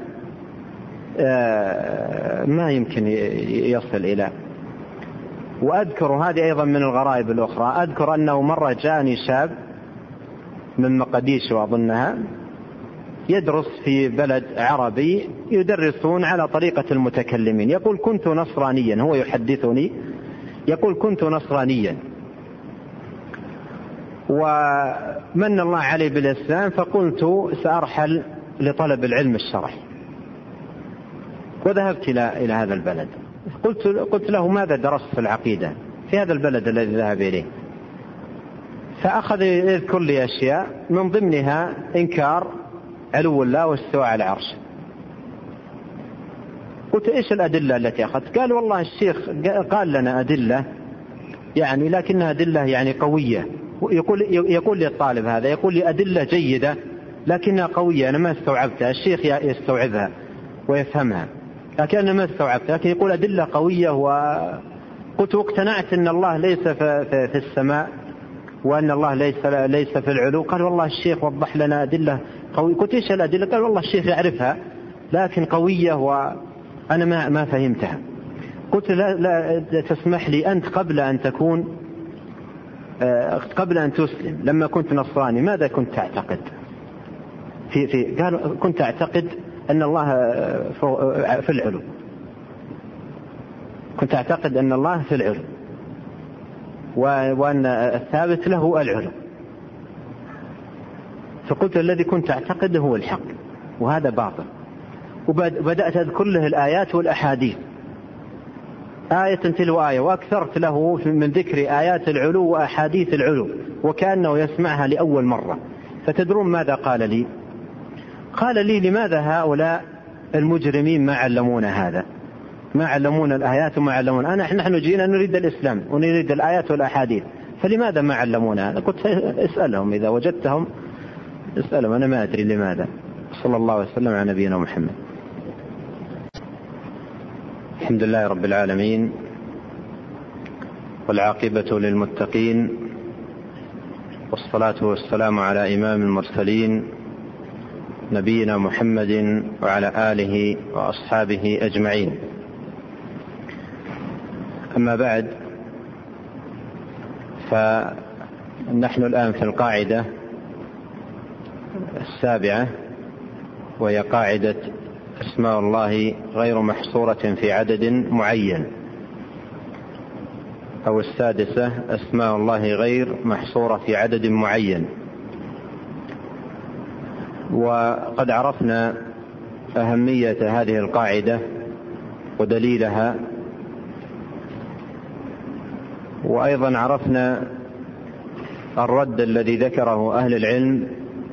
ما يمكن يصل إلى. وأذكر هذه أيضا من الغرائب الأخرى، أذكر أنه مرة جاءني شاب من مقديش وأظنها يدرس في بلد عربي، يدرسون على طريقة المتكلمين. يقول كنت نصرانيا، هو يحدثني يقول كنت نصرانيا ومن الله علي بالإسلام، فقلت سأرحل لطلب العلم الشرعي، وذهبت إلى هذا البلد. قلت له ماذا درست في العقيدة في هذا البلد الذي ذهب إليه؟ فأخذ يذكر لي أشياء من ضمنها إنكار علو الله واستواء على العرش. قلت إيش الأدلة التي أخذت؟ قال والله الشيخ قال لنا أدلة يعني، لكنها أدلة يعني قوية. يقول لي الطالب هذا، يقول لي أدلة جيدة لكنها قوية، أنا ما استوعبتها. الشيخ يستوعبها ويفهمها لكن أنا ما استوعبتها، لكن يقول أدلة قوية. وقلت واقتنعت أن الله ليس في السماء وأن الله ليس في العلو. قال والله الشيخ وضح لنا أدلة قوية. قلت إيش الأدلة؟ قال والله الشيخ يعرفها لكن قوية وأنا ما فهمتها. قلت لا تسمح لي أنت قبل أن تسلم لما كنت نصراني ماذا كنت تعتقد؟ قال كنت أعتقد أن الله في العلو، كنت أعتقد أن الله في العلو وأن الثابت له العلو. فقلت الذي كنت أعتقده هو الحق وهذا باطل. وبدأت أذكر له الآيات والأحاديث آية تلو آية، وأكثرت له من ذكر آيات العلو وأحاديث العلو وكأنه يسمعها لأول مرة. فتدرون ماذا قال لي؟ قال لي لماذا هؤلاء المجرمين ما علمونا هذا، ما علمونا الآيات وما علمونا. نحن جينا نريد الإسلام ونريد الآيات والأحاديث، فلماذا ما علمونا هذا؟ قلت اسألهم إذا وجدتهم اسألهم، أنا ما أدري لماذا. صلى الله وسلم على نبينا محمد. الحمد لله رب العالمين، والعاقبة للمتقين، والصلاة والسلام على إمام المرسلين نبينا محمد وعلى آله وأصحابه أجمعين. أما بعد، فنحن الآن في القاعدة السابعة، وهي قاعدة أسماء الله غير محصورة في عدد معين، أو السادسة أسماء الله غير محصورة في عدد معين. وقد عرفنا أهمية هذه القاعدة ودليلها، وأيضا عرفنا الرد الذي ذكره أهل العلم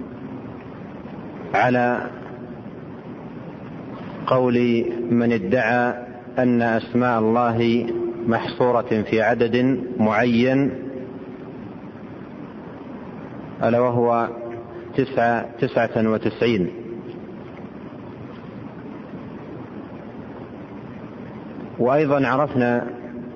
على قول من ادعى أن أسماء الله محصورة في عدد معين، ألا وهو 99. وأيضا عرفنا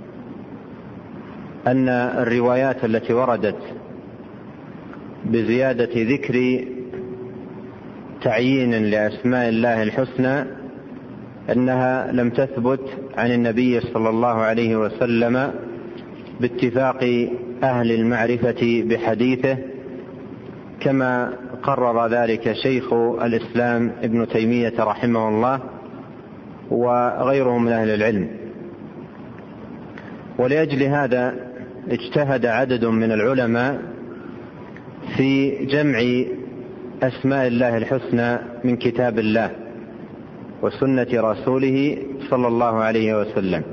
أن الروايات التي وردت بزيادة ذكر تعيين لأسماء الله الحسنى أنها لم تثبت عن النبي صلى الله عليه وسلم باتفاق أهل المعرفة بحديثه، كما قرر ذلك شيخ الإسلام ابن تيمية رحمه الله وغيره من أهل العلم. ولأجل هذا اجتهد عدد من العلماء في جمع أسماء الله الحسنى من كتاب الله وسنة رسوله صلى الله عليه وسلم.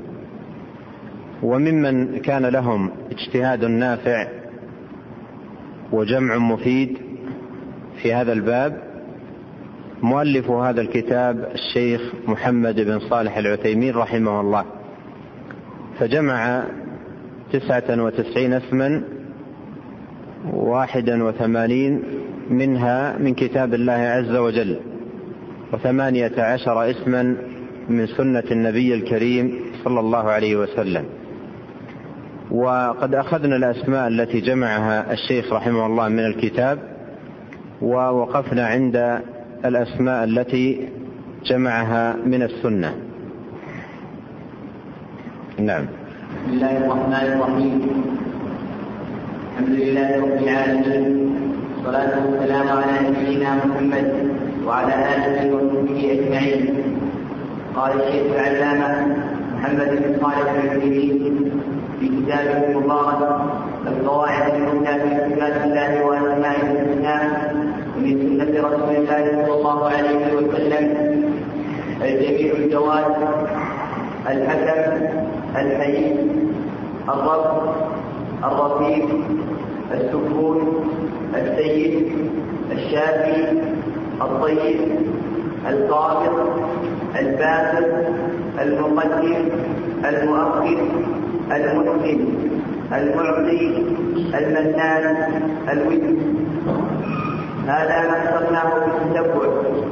وممن كان لهم اجتهاد نافع وجمع مفيد في هذا الباب مؤلف هذا الكتاب الشيخ محمد بن صالح العثيمين رحمه الله، فجمع 99 اسما 81 منها من كتاب الله عز وجل، و18 اسما من سنة النبي الكريم صلى الله عليه وسلم. وقد أخذنا الأسماء التي جمعها الشيخ رحمه الله من الكتاب، ووقفنا عند الأسماء التي جمعها من السنة. نعم. بسم الله الرحمن الرحيم. الحمد لله رب العالمين، والصلاة والسلام على نبينا محمد وعلى آله وصحبه أجمعين. قال الشيخ العلامة محمد بن صالح العثيمين في كتابه المبارك القواعد المبنى في صفات الله وأسمائه الحسنى ومن سنة رسول الله صلى الله عليه وسلم: الجميل الجواد، الحكم، الحي، الرب، الرفيق، السكون، السيد، الشافي، الطيب، القابض، الباسط، المقدم، المؤخر، المحسن، المعطي، المنان، الود. هذا ما اخترناه بالتتبع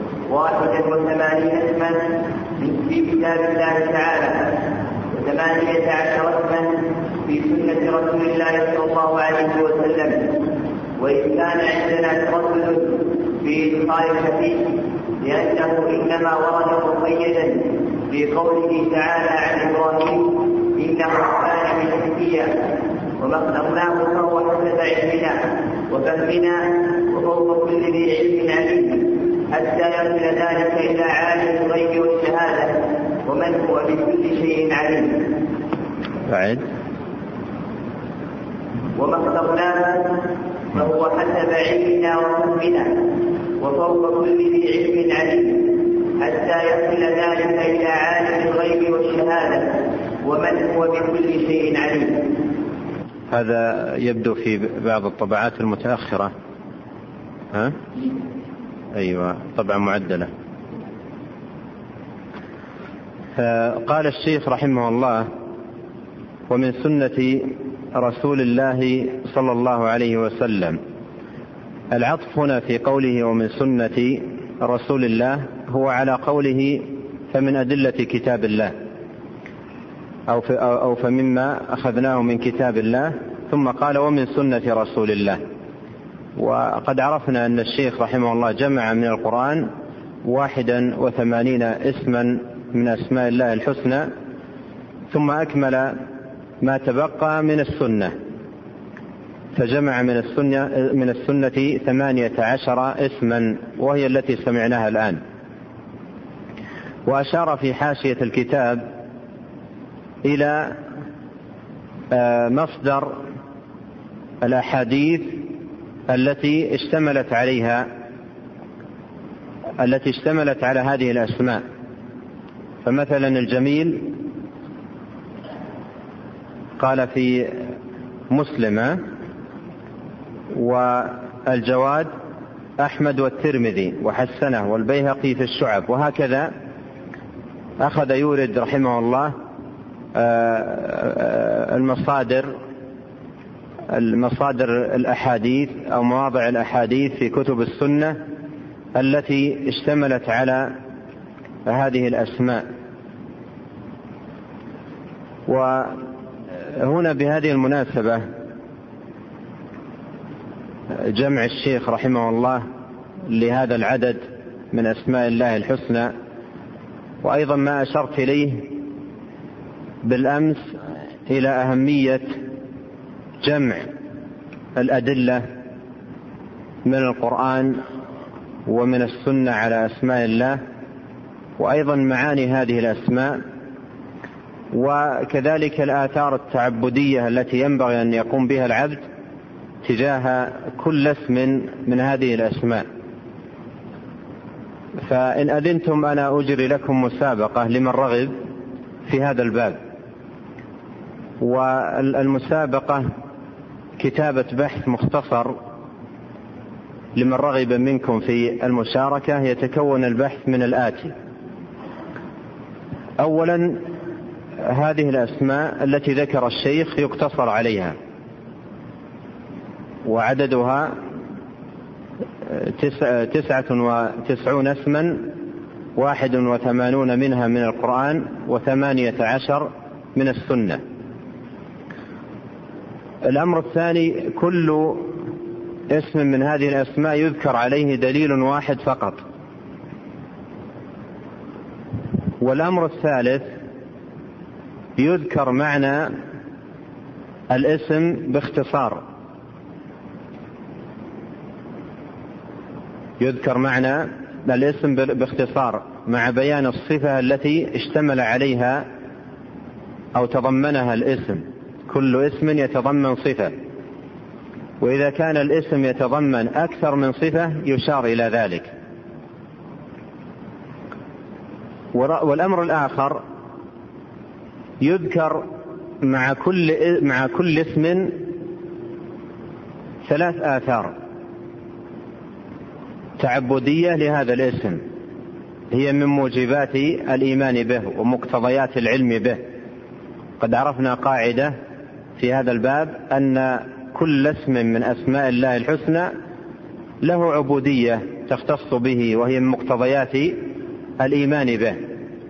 81 اسما في كتاب الله تعالى، و18 اسما في سنة رسول الله صلى الله عليه وسلم. وإن كان عندنا تردد في إدخال الحديث لأنه إنما ورد مقيدا في قوله تعالى عن إبراهيم: إنه كان من حكيا، وما اخترناه فهو حسب علمنا وفهمنا وفوق كل ذي علم عليم، حتى يصل ذلك إلى عالم الغيب والشهادة ومن هو بكل شيء عليم. بعد وما اخترناه فهو حسب علمنا وفهمنا وفوق كل ذي علم عليم، حتى يصل ذلك إلى عالم الغيب والشهادة ومن هو بكل شيء عليم. هذا يبدو في بعض الطبعات المتأخرة. أيوة، طبعا معدلة. قال الشيخ رحمه الله: ومن سنة رسول الله صلى الله عليه وسلم. العطف هنا في قوله ومن سنة رسول الله هو على قوله فمن أدلة كتاب الله أو فمما أخذناه من كتاب الله، ثم قال ومن سنة رسول الله. وقد عرفنا أن الشيخ رحمه الله جمع من القرآن 81 اسما من أسماء الله الحسنى، ثم أكمل ما تبقى من السنة، فجمع من السنة 18 اسما، وهي التي سمعناها الآن. وأشار في حاشية الكتاب إلى مصدر الأحاديث التي اشتملت على هذه الأسماء. فمثلا الجميل قال في مسلم، والجواد أحمد والترمذي وحسنه والبيهقي في الشعب، وهكذا أخذ يورد رحمه الله المصادر الأحاديث أو مواضع الأحاديث في كتب السنة التي اشتملت على هذه الأسماء. وهنا بهذه المناسبة جمع الشيخ رحمه الله لهذا العدد من أسماء الله الحسنى، وأيضا ما أشرت إليه بالأمس إلى أهمية جمع الأدلة من القرآن ومن السنة على أسماء الله، وأيضا معاني هذه الأسماء، وكذلك الآثار التعبدية التي ينبغي أن يقوم بها العبد تجاه كل اسم من هذه الأسماء. فإن أذنتم أنا أجري لكم مسابقة لمن رغب في هذا الباب، والمسابقة كتابة بحث مختصر لمن رغب منكم في المشاركة. يتكون البحث من الآتي: أولا، هذه الأسماء التي ذكر الشيخ يقتصر عليها، وعددها 99 اسما، 81 منها من القرآن و18 من السنة. الأمر الثاني: كل اسم من هذه الأسماء يذكر عليه دليل واحد فقط. والأمر الثالث: يذكر معنى الاسم باختصار، يذكر معنى الاسم باختصار مع بيان الصفة التي اشتمل عليها أو تضمنها الاسم. كل اسم يتضمن صفة، وإذا كان الاسم يتضمن أكثر من صفة يشار إلى ذلك. والأمر الآخر: يذكر مع كل اسم 3 آثار تعبدية لهذا الاسم، هي من موجبات الإيمان به ومقتضيات العلم به. قد عرفنا قاعدة في هذا الباب أن كل اسم من أسماء الله الحسنى له عبودية تختص به، وهي من مقتضيات الإيمان به.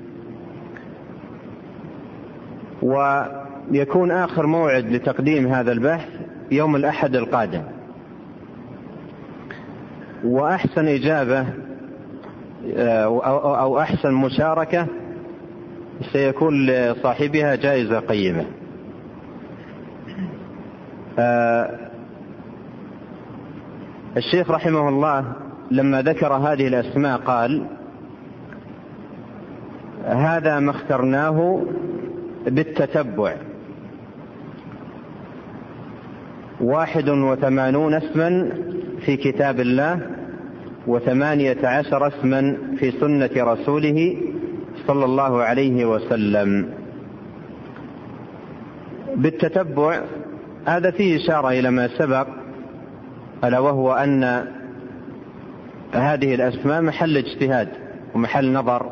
ويكون آخر موعد لتقديم هذا البحث يوم الأحد القادم. وأحسن إجابة أو أحسن مشاركة سيكون لصاحبها جائزة قيمة. الشيخ رحمه الله لما ذكر هذه الأسماء قال: هذا ما اخترناه بالتتبع، 81 اسما في كتاب الله، و18 اسما في سنة رسوله صلى الله عليه وسلم. بالتتبع هذا فيه إشارة إلى ما سبق، ألا وهو أن هذه الأسماء محل اجتهاد ومحل نظر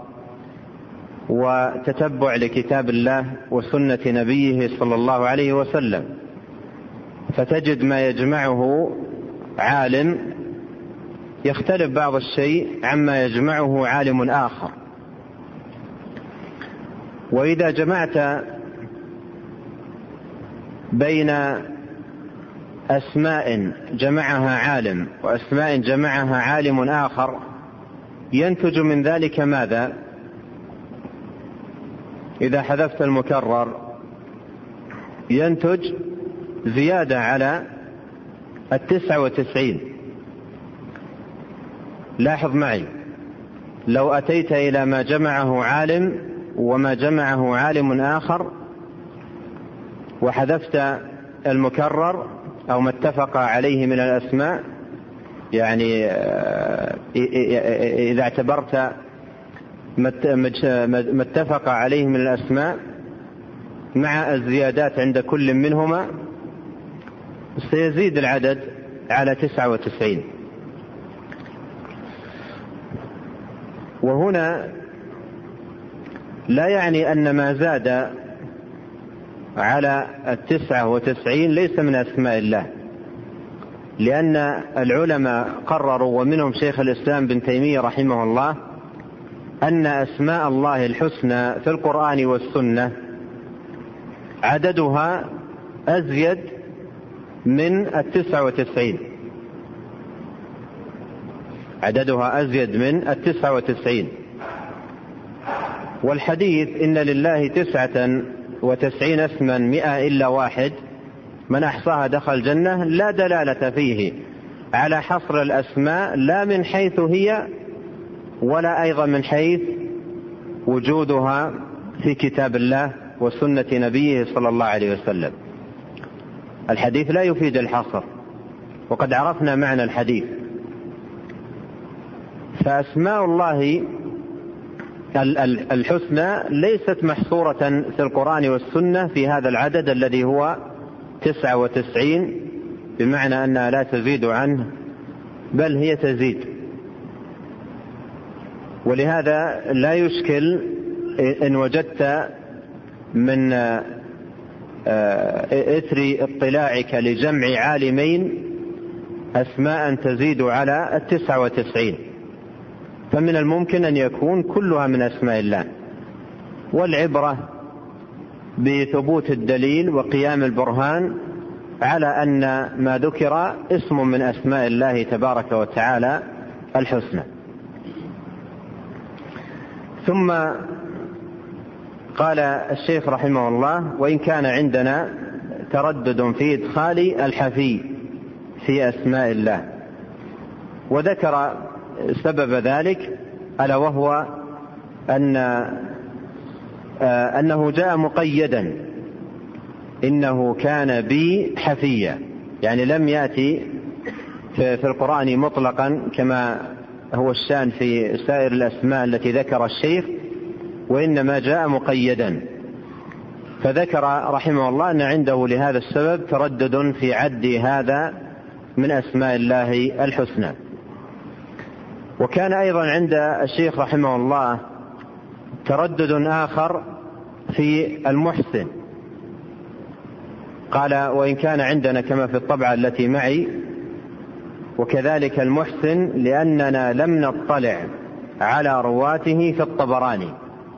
وتتبع لكتاب الله وسنة نبيه صلى الله عليه وسلم، فتجد ما يجمعه عالم يختلف بعض الشيء عما يجمعه عالم آخر. وإذا جمعت بين أسماء جمعها عالم وأسماء جمعها عالم آخر ينتج من ذلك ماذا؟ إذا حذفت المكرر ينتج زيادة على 99. لاحظ معي، لو أتيت إلى ما جمعه عالم وما جمعه عالم آخر وحذفت المكرر أو ما اتفق عليه من الأسماء، يعني إذا اعتبرت ما اتفق عليه من الأسماء مع الزيادات عند كل منهما، سيزيد العدد على 99. وهنا لا يعني أن ما زاد على 99 ليس من أسماء الله، لأن العلماء قرروا، ومنهم شيخ الإسلام بن تيمية رحمه الله، أن أسماء الله الحسنى في القرآن والسنة عددها أزيد من 99، عددها أزيد من 99. والحديث إن لله 99 اسما 100 إلا واحد من أحصاها دخل الجنة لا دلالة فيه على حصر الأسماء لا من حيث هي ولا أيضا من حيث وجودها في كتاب الله وسنة نبيه صلى الله عليه وسلم. الحديث لا يفيد الحصر، وقد عرفنا معنى الحديث. فأسماء الله الحسنى ليست محصورة في القرآن والسنة في هذا العدد الذي هو 99، بمعنى أنها لا تزيد عنه بل هي تزيد. ولهذا لا يشكل إن وجدت من إثر اطلاعك لجمع عالمين أسماء تزيد على 99، فمن الممكن أن يكون كلها من أسماء الله. والعبرة بثبوت الدليل وقيام البرهان على أن ما ذكر اسم من أسماء الله تبارك وتعالى الحسنى. ثم قال الشيخ رحمه الله: وإن كان عندنا تردد في إدخال الحفي في أسماء الله. وذكر سبب ذلك ألا وهو أنه جاء مقيدا، إنه كان بي حفيا، يعني لم يأتي في القرآن مطلقا كما هو الشأن في سائر الأسماء التي ذكر الشيخ، وإنما جاء مقيدا. فذكر رحمه الله أن عنده لهذا السبب تردد في عد هذا من أسماء الله الحسنى. وكان أيضا عند الشيخ رحمه الله تردد آخر في المحسن. قال: وإن كان عندنا كما في الطبعة التي معي وكذلك المحسن لأننا لم نطلع على رواته في الطبراني.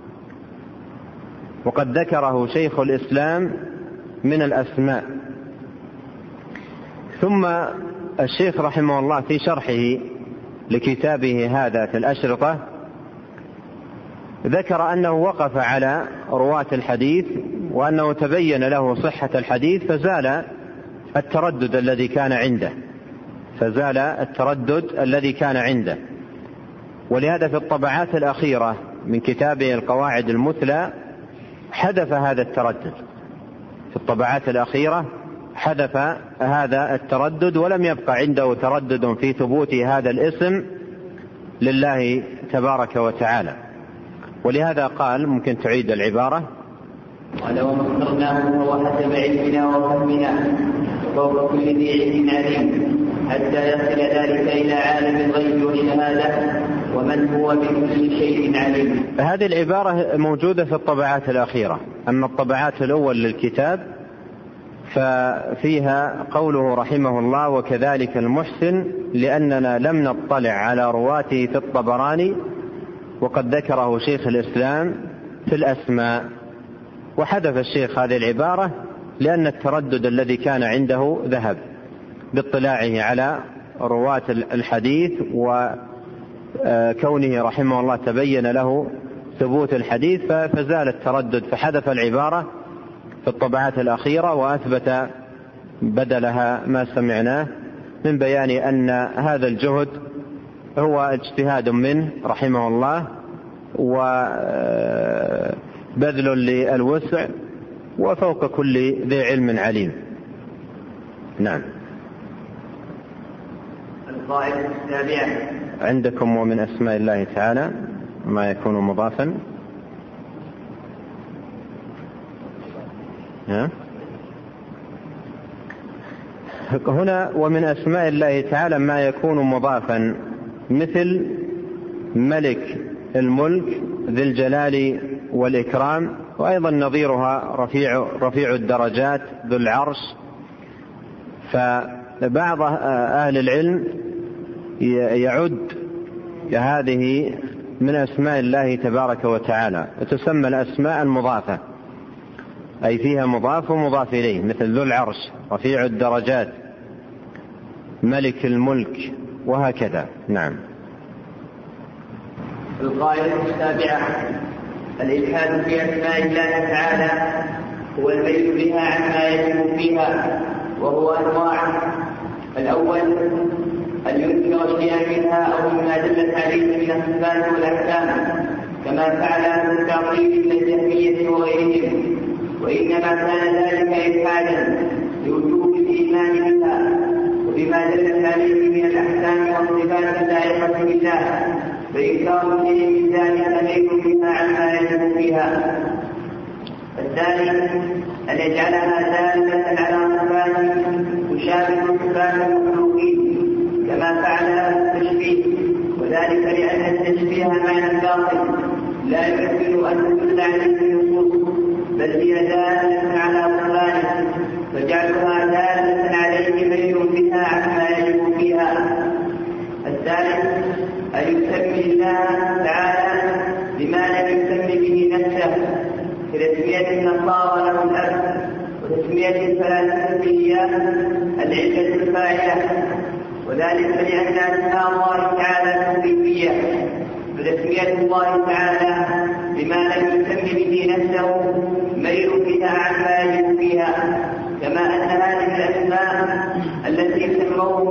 وقد ذكره شيخ الإسلام من الأسماء. ثم الشيخ رحمه الله في شرحه لكتابه هذا في الأشرطة ذكر أنه وقف على رواة الحديث وأنه تبين له صحة الحديث فزال التردد الذي كان عنده. ولهذا في الطبعات الأخيرة من كتابه القواعد المثلى حذف هذا التردد. في الطبعات الأخيرة حذف هذا التردد ولم يبقى عنده تردد في ثبوت هذا الاسم لله تبارك وتعالى. ولهذا قال: ممكن تعيد العبارة. قال: وما اخترناه هو حسب علمنا وفهمنا وفوق كل ذي علم عليم حتى يصل ذلك إلى عالم الغيب والشهادة ومن هو بكل شيء عليم. هذه العبارة موجودة في الطبعات الأخيرة. أما الطبعات الأول للكتاب ففيها قوله رحمه الله: وكذلك المحسن لأننا لم نطلع على رواته في الطبراني. وقد ذكره شيخ الإسلام في الأسماء. وحذف الشيخ هذه العبارة لأن التردد الذي كان عنده ذهب باطلاعه على رواة الحديث وكونه رحمه الله تبين له ثبوت الحديث فزال التردد، فحذف العبارة في الطبعات الأخيرة وأثبت بدلها ما سمعناه من بيان أن هذا الجهد هو اجتهاد منه رحمه الله وبذل للوسع وفوق كل ذي علم عليم. نعم. القاعدة السابعة عندكم: ومن أسماء الله تعالى ما يكون مضافا. هنا ومن أسماء الله تعالى ما يكون مضافا مثل ملك الملك ذي الجلال والإكرام، وأيضا نظيرها رفيع الدرجات ذو العرش. فبعض أهل العلم يعد هذه من أسماء الله تبارك وتعالى، وتسمى الأسماء المضافة، أي فيها مضاف ومضاف إليه، مثل ذو العرش، رفيع الدرجات، ملك الملك، وهكذا. نعم. القاعدة السابعة: الإلحاد في أسماء الله تعالى هو الميل بها عما يجب فيها، وهو أنواع: الأول أن ينكر شيئا منها أو مما دلت عليه من الصفات والأحكام، كما فعل أهل التعطيل من الجهمية وغيرهم، وإنما كان ذلك إلحادا لوجوب الإيمان بها وبما دلت عليه من الأحكام والصفات اللائقة بالله، فإنكار شيء من ذلك ميل بها عما يجب فيها. الثاني أن يجعلها دالة على صفات تشابه صفات المخلوقين، كما فعل التشبيه، وذلك لأن التشبيه معنى باطل لا يمكن أن تدل عليه النصوص، بل هي دالة على بطلانه، فجعلها دالة عليه ميل بها عما يجب فيها. الثالث أن يسمي الله تعالى بما لم يسمي به نفسه، كتسمية النصارى له الأب، وتسمية الفلاسفة العلة الفاعلة، وذلك لأن أسماء الله تعالى توقيفية، فتسمية الله تعالى بما لم يسمي به نفسه ميل بها عما يجب فيها، كما أن هذه الأسماء التي سموه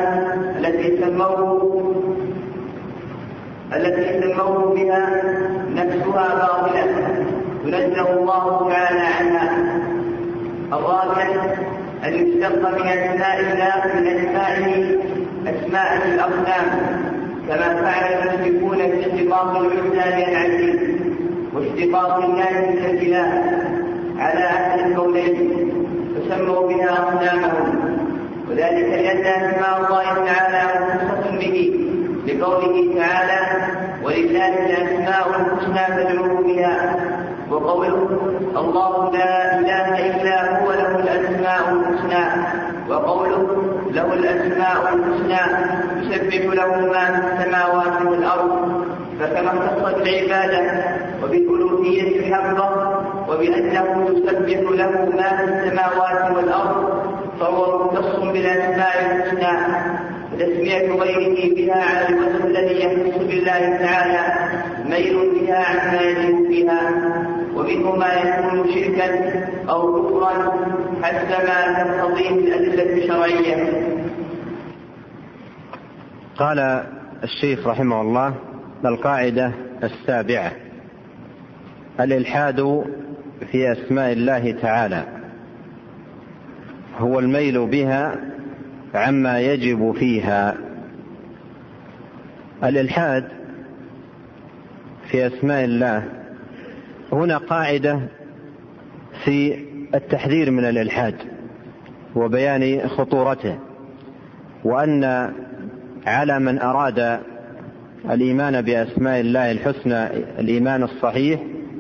بها نفسها باطلة تنزه الله تعالى عنها. الرابع أن يشتق من أسماء أسماء الأصنام، كما فعل المشركون في اشتقاق العزى من العزيز واشتقاق الله من الإله على أهل القولين، فسموا بها أصنامهم، وذلك لأن أسماء الله تعالى مختصة به، لقوله تعالى: ولله الأسماء الحسنى فادعوه بها، وقوله: الله لا إله إلا هو له الأسماء الحسنى، وقوله: له الأسماء الحسنى يسبح له ما في السماوات والأرض، فكما اختص بالعبادة وبالألوهية حقا وبأنه يسبح له ما في السماوات والأرض، فهو مختص بالأسماء الحسنى، وتسمية غيره بها على الوجه الذي يختص بالله تعالى ميل بها عما يجب فيها، ومنه ما يكون شركا أو كفرا حسب ما تقتضيه الأدلة الشرعية. قال الشيخ رحمه الله: القاعدة السابعة: الإلحاد في أسماء الله تعالى هو الميل بها عما يجب فيها. الإلحاد في أسماء الله هنا قاعدة في التحذير من الإلحاد وبيان خطورته، وأن على من أراد الإيمان بأسماء الله الحسنى الإيمان الصحيح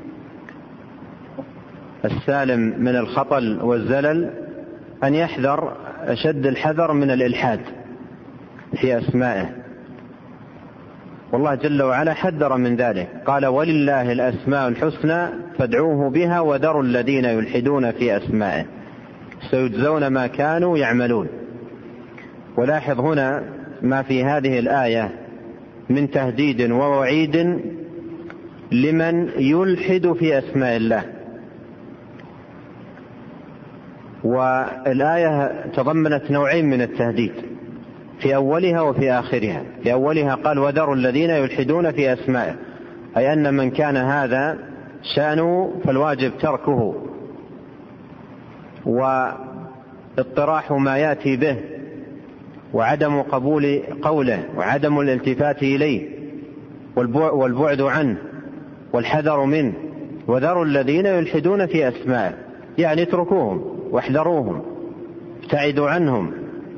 السالم من الخطل والزلل أن يحذر أشد الحذر من الإلحاد في أسمائه، والله جل وعلا حذر من ذلك، قال: ولله الأسماء الحسنى فادعوه بها وذروا الذين يلحدون في أسمائه سيجزون ما كانوا يعملون. ولاحظ هنا ما في هذه الآية من تهديد ووعيد لمن يلحد في أسماء الله. والآية تضمنت نوعين من التهديد في أولها وفي آخرها. في أولها قال: وذروا الذين يلحدون في أسمائه، أي أن من كان هذا شأنه فالواجب تركه واطراح ما يأتي به وعدم قبول قوله وعدم الالتفات إليه والبعد عنه والحذر منه. وذروا الذين يلحدون في أسمائه، يعني اتركوهم واحذروهم، ابتعدوا عنهم.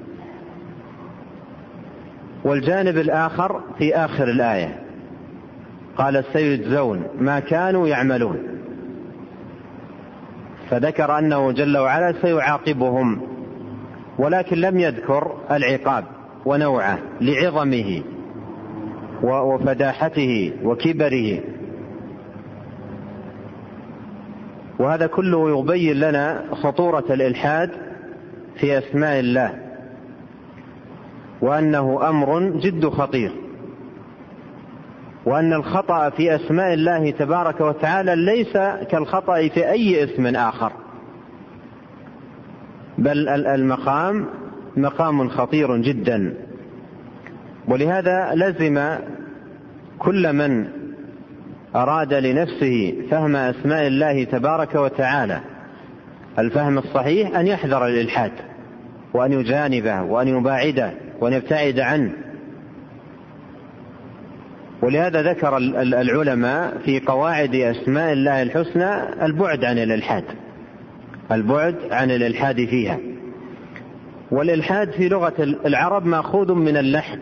والجانب الآخر في آخر الآية قال: سيجزون ما كانوا يعملون، فذكر أنه جل وعلا سيعاقبهم، ولكن لم يذكر العقاب ونوعه لعظمه وفداحته وكبره. وهذا كله يبين لنا خطورة الإلحاد في أسماء الله، وأنه أمر جد خطير. وأن الخطأ في أسماء الله تبارك وتعالى ليس كالخطأ في أي اسم آخر، بل المقام مقام خطير جدا. ولهذا لزم كل من أراد لنفسه فهم أسماء الله تبارك وتعالى الفهم الصحيح أن يحذر الإلحاد، وأن يجانبه، وأن يباعده، وأن يبتعد عنه. ولهذا ذكر العلماء في قواعد أسماء الله الحسنى البعد عن الإلحاد، البعد عن الإلحاد فيها. والإلحاد في لغة العرب مأخوذ من اللحد.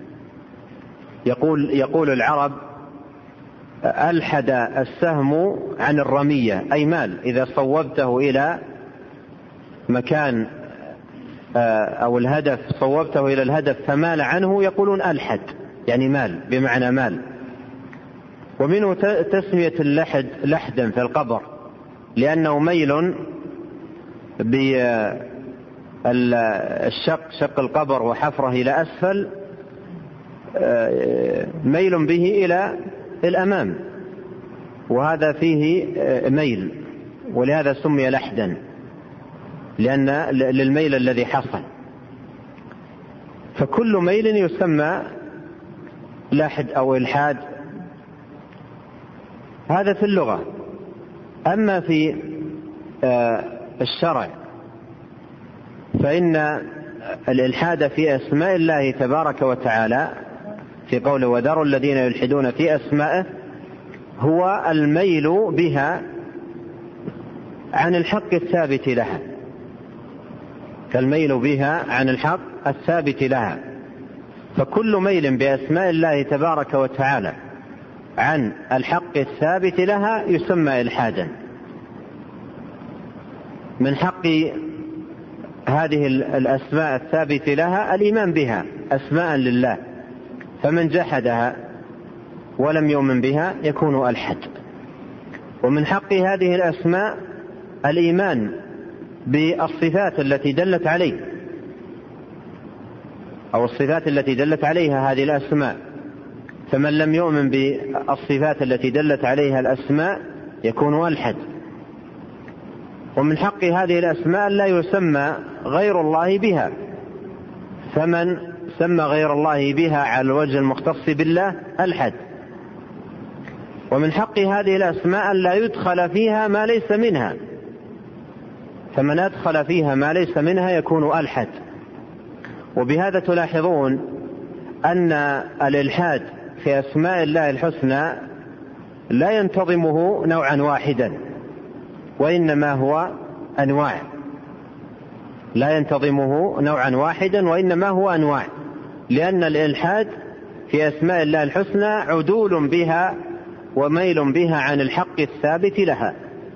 يقول العرب: ألحد السهم عن الرمية، أي مال. إذا صوبته إلى مكان أو الهدف، صوبته إلى الهدف فمال عنه، يقولون ألحد، يعني مال، بمعنى مال. ومنه تسمية اللحد لحدا في القبر، لأنه ميل بالشق، شق القبر وحفره إلى أسفل، ميل به إلى الأمام، وهذا فيه ميل، ولهذا سمي لحدا، لأن للميل الذي حصل. فكل ميل يسمى لحد أو إلحاد، هذا في اللغة. أما في الشرع فإن الإلحاد في أسماء الله تبارك وتعالى في قوله: وذروا الذين يلحدون في أسمائه، هو الميل بها عن الحق الثابت لها، كالميل بها عن الحق الثابت لها. فكل ميل بأسماء الله تبارك وتعالى عن الحق الثابت لها يسمى إلحادا. من حق هذه الأسماء الثابت لها الإيمان بها أسماء لله، فمن جحدها ولم يؤمن بها يكون ألحد. ومن حق هذه الأسماء الإيمان بالصفات التي دلت عليه، أو الصفات التي دلت عليها هذه الأسماء، فمن لم يؤمن بالصفات التي دلت عليها الأسماء يكون ألحد. ومن حق هذه الأسماء لا يسمى غير الله بها، فمن سمى غير الله بها على الوجه المختص بالله ألحد. ومن حق هذه الأسماء لا يدخل فيها ما ليس منها، فمن أدخل فيها ما ليس منها يكون ألحد. وبهذا تلاحظون أن الإلحاد في أسماء الله الحسنى لا ينتظمه نوعا واحدا، وإنما هو أنواع. لا ينتظمه نوعا واحدا وإنما هو أنواع، لأن الإلحاد في أسماء الله الحسنى عدول بها وميل بها عن الحق الثابت لها.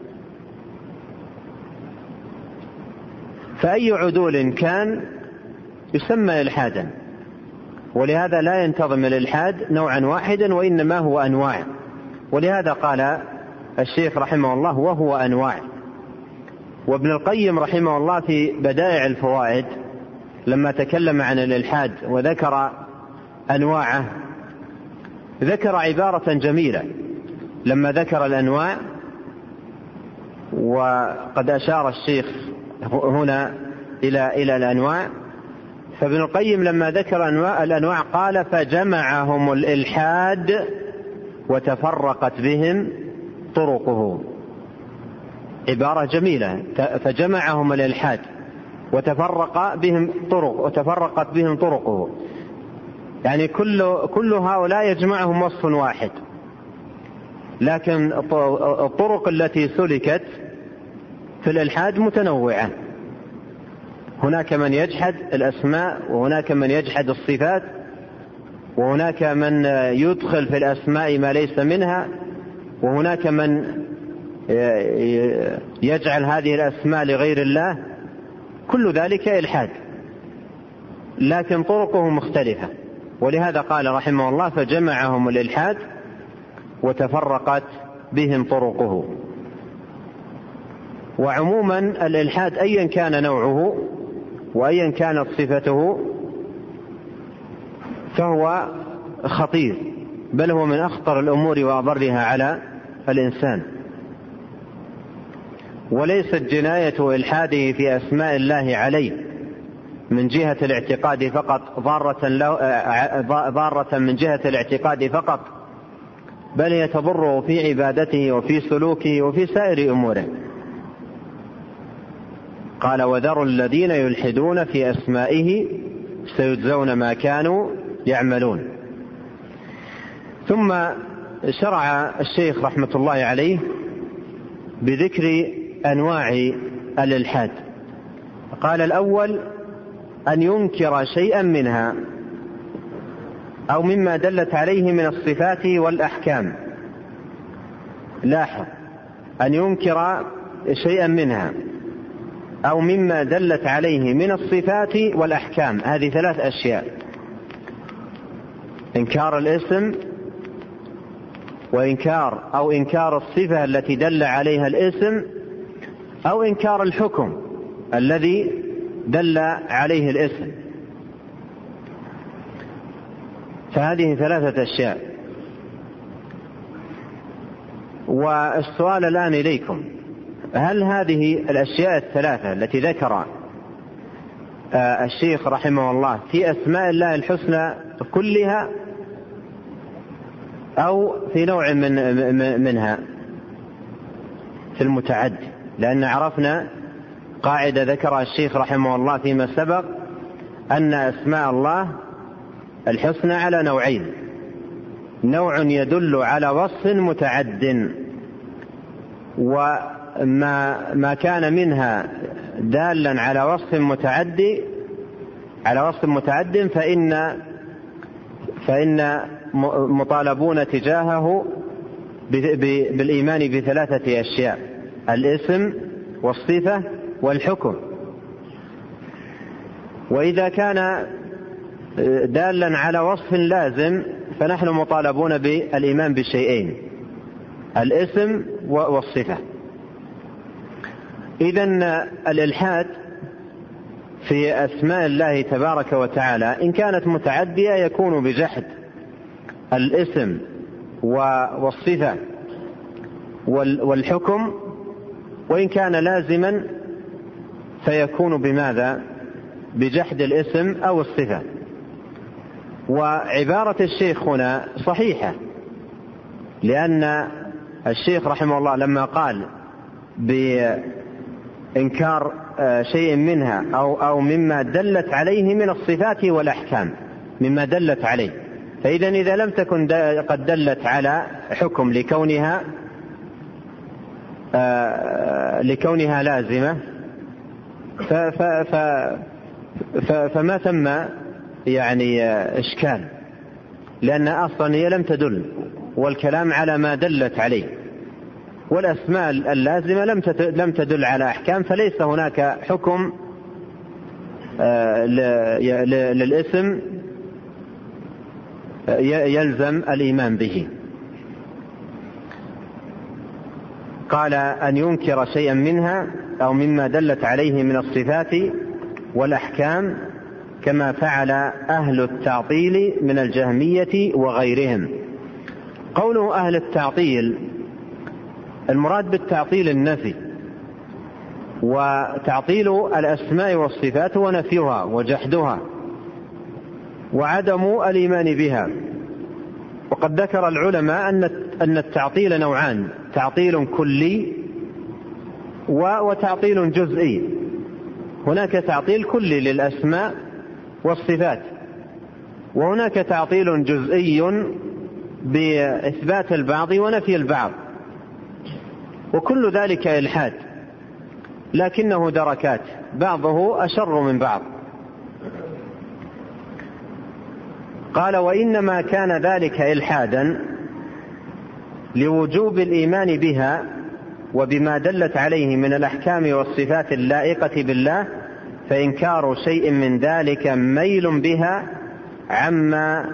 فأي عدول كان يسمى إلحادا، ولهذا لا ينتظم الإلحاد نوعا واحدا وإنما هو أنواع. ولهذا قال الشيخ رحمه الله: وهو أنواع. وابن القيم رحمه الله في بدائع الفوائد لما تكلم عن الإلحاد وذكر أنواعه ذكر عبارة جميلة لما ذكر الأنواع، وقد أشار الشيخ هنا إلى الأنواع. فابن القيم لما ذكر الأنواع قال: فجمعهم الإلحاد وتفرقت بهم طرقه. عبارة جميلة، فجمعهم الإلحاد وتفرقت بهم طرقه، يعني كل هؤلاء يجمعهم وصف واحد، لكن الطرق التي سلكت في الإلحاد متنوعة. هناك من يجحد الأسماء، وهناك من يجحد الصفات، وهناك من يدخل في الأسماء ما ليس منها، وهناك من يجعل هذه الأسماء لغير الله. كل ذلك إلحاد، لكن طرقه مختلفة. ولهذا قال رحمه الله: فجمعهم الإلحاد وتفرقت بهم طرقه. وعموما الإلحاد أيا كان نوعه وأيا كانت صفته فهو خطير، بل هو من أخطر الأمور وأضرها على الإنسان. وليست جناية إلحاده في أسماء الله عليه من جهة الاعتقاد فقط ضارة من جهة الاعتقاد فقط، بل يتضره في عبادته وفي سلوكه وفي سائر أموره. قال: وذروا الذين يلحدون في أسمائه سيجزون ما كانوا يعملون. ثم شرع الشيخ رحمة الله عليه بذكر أنواع الإلحاد. قال: الأول أن ينكر شيئا منها أو مما دلت عليه من الصفات والأحكام. لاحظ: أن ينكر شيئا منها أو مما دلت عليه من الصفات والأحكام. هذه 3 أشياء: إنكار الاسم، إنكار الصفة التي دل عليها الاسم، أو إنكار الحكم الذي دل عليه الاسم. فهذه 3 أشياء. والسؤال الآن إليكم: هل هذه الأشياء 3 التي ذكر الشيخ رحمه الله في أسماء الله الحسنى كلها أو في نوع منها في المتعدي؟ لأن عرفنا قاعدة ذكرها الشيخ رحمه الله فيما سبق، أن أسماء الله الحسنى على نوعين: نوع يدل على وصف متعد، وما كان منها دالا على وصف متعد فإن مطالبون تجاهه بالإيمان ب3 أشياء: الاسم والصفة والحكم. وإذا كان دالا على وصف لازم فنحن مطالبون بالإيمان بشيئين: الاسم والصفة. إذن الإلحاد في أسماء الله تبارك وتعالى إن كانت متعدية يكون بجحد الاسم والصفة والحكم، وإن كان لازما فيكون بماذا؟ بجحد الاسم أو الصفة. وعبارة الشيخ هنا صحيحة، لأن الشيخ رحمه الله لما قال بإنكار شيء منها أو مما دلت عليه من الصفات والأحكام، مما دلت عليه، فإذا إذا لم تكن قد دلت على حكم لكونها لازمة فما ثم يعني إشكال، لأن أصلا هي لم تدل، والكلام على ما دلت عليه. والأسماء اللازمة لم تدل على أحكام، فليس هناك حكم للاسم يلزم الإيمان به. قال: أن ينكر شيئا منها أو مما دلت عليه من الصفات والأحكام، كما فعل أهل التعطيل من الجهمية وغيرهم. قوله أهل التعطيل، المراد بالتعطيل النفي، وتعطيل الأسماء والصفات ونفيها وجحدها وعدم الإيمان بها. وقد ذكر العلماء أن التعطيل نوعان: تعطيل كلي وتعطيل جزئي. هناك تعطيل كلي للأسماء والصفات، وهناك تعطيل جزئي بإثبات البعض ونفي البعض، وكل ذلك إلحاد، لكنه دركات، بعضه أشر من بعض. قال: وإنما كان ذلك إلحادا لوجوب الإيمان بها وبما دلت عليه من الأحكام والصفات اللائقة بالله، فإنكار شيء من ذلك ميل بها عما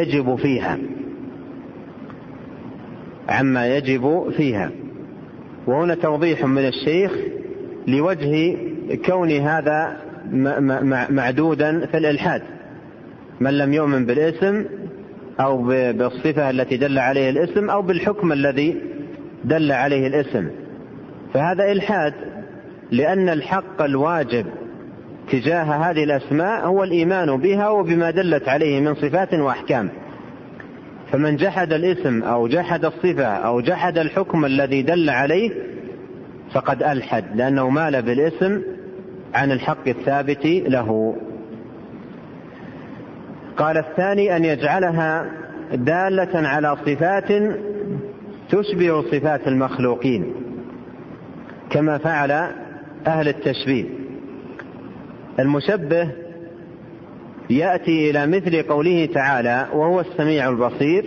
يجب فيها. وهنا توضيح من الشيخ لوجه كون هذا معدودا في الإلحاد: من لم يؤمن بالاسم أو بالصفة التي دل عليه الاسم أو بالحكم الذي دل عليه الاسم، فهذا إلحاد، لأن الحق الواجب تجاه هذه الأسماء هو الإيمان بها وبما دلت عليه من صفات وأحكام. فمن جحد الاسم أو جحد الصفة أو جحد الحكم الذي دل عليه فقد ألحد، لأنه مال بالاسم عن الحق الثابت له. قال الثاني أن يجعلها دالة على صفات تشبه صفات المخلوقين كما فعل أهل التشبيه. المشبه يأتي إلى مثل قوله تعالى وهو السميع البصير،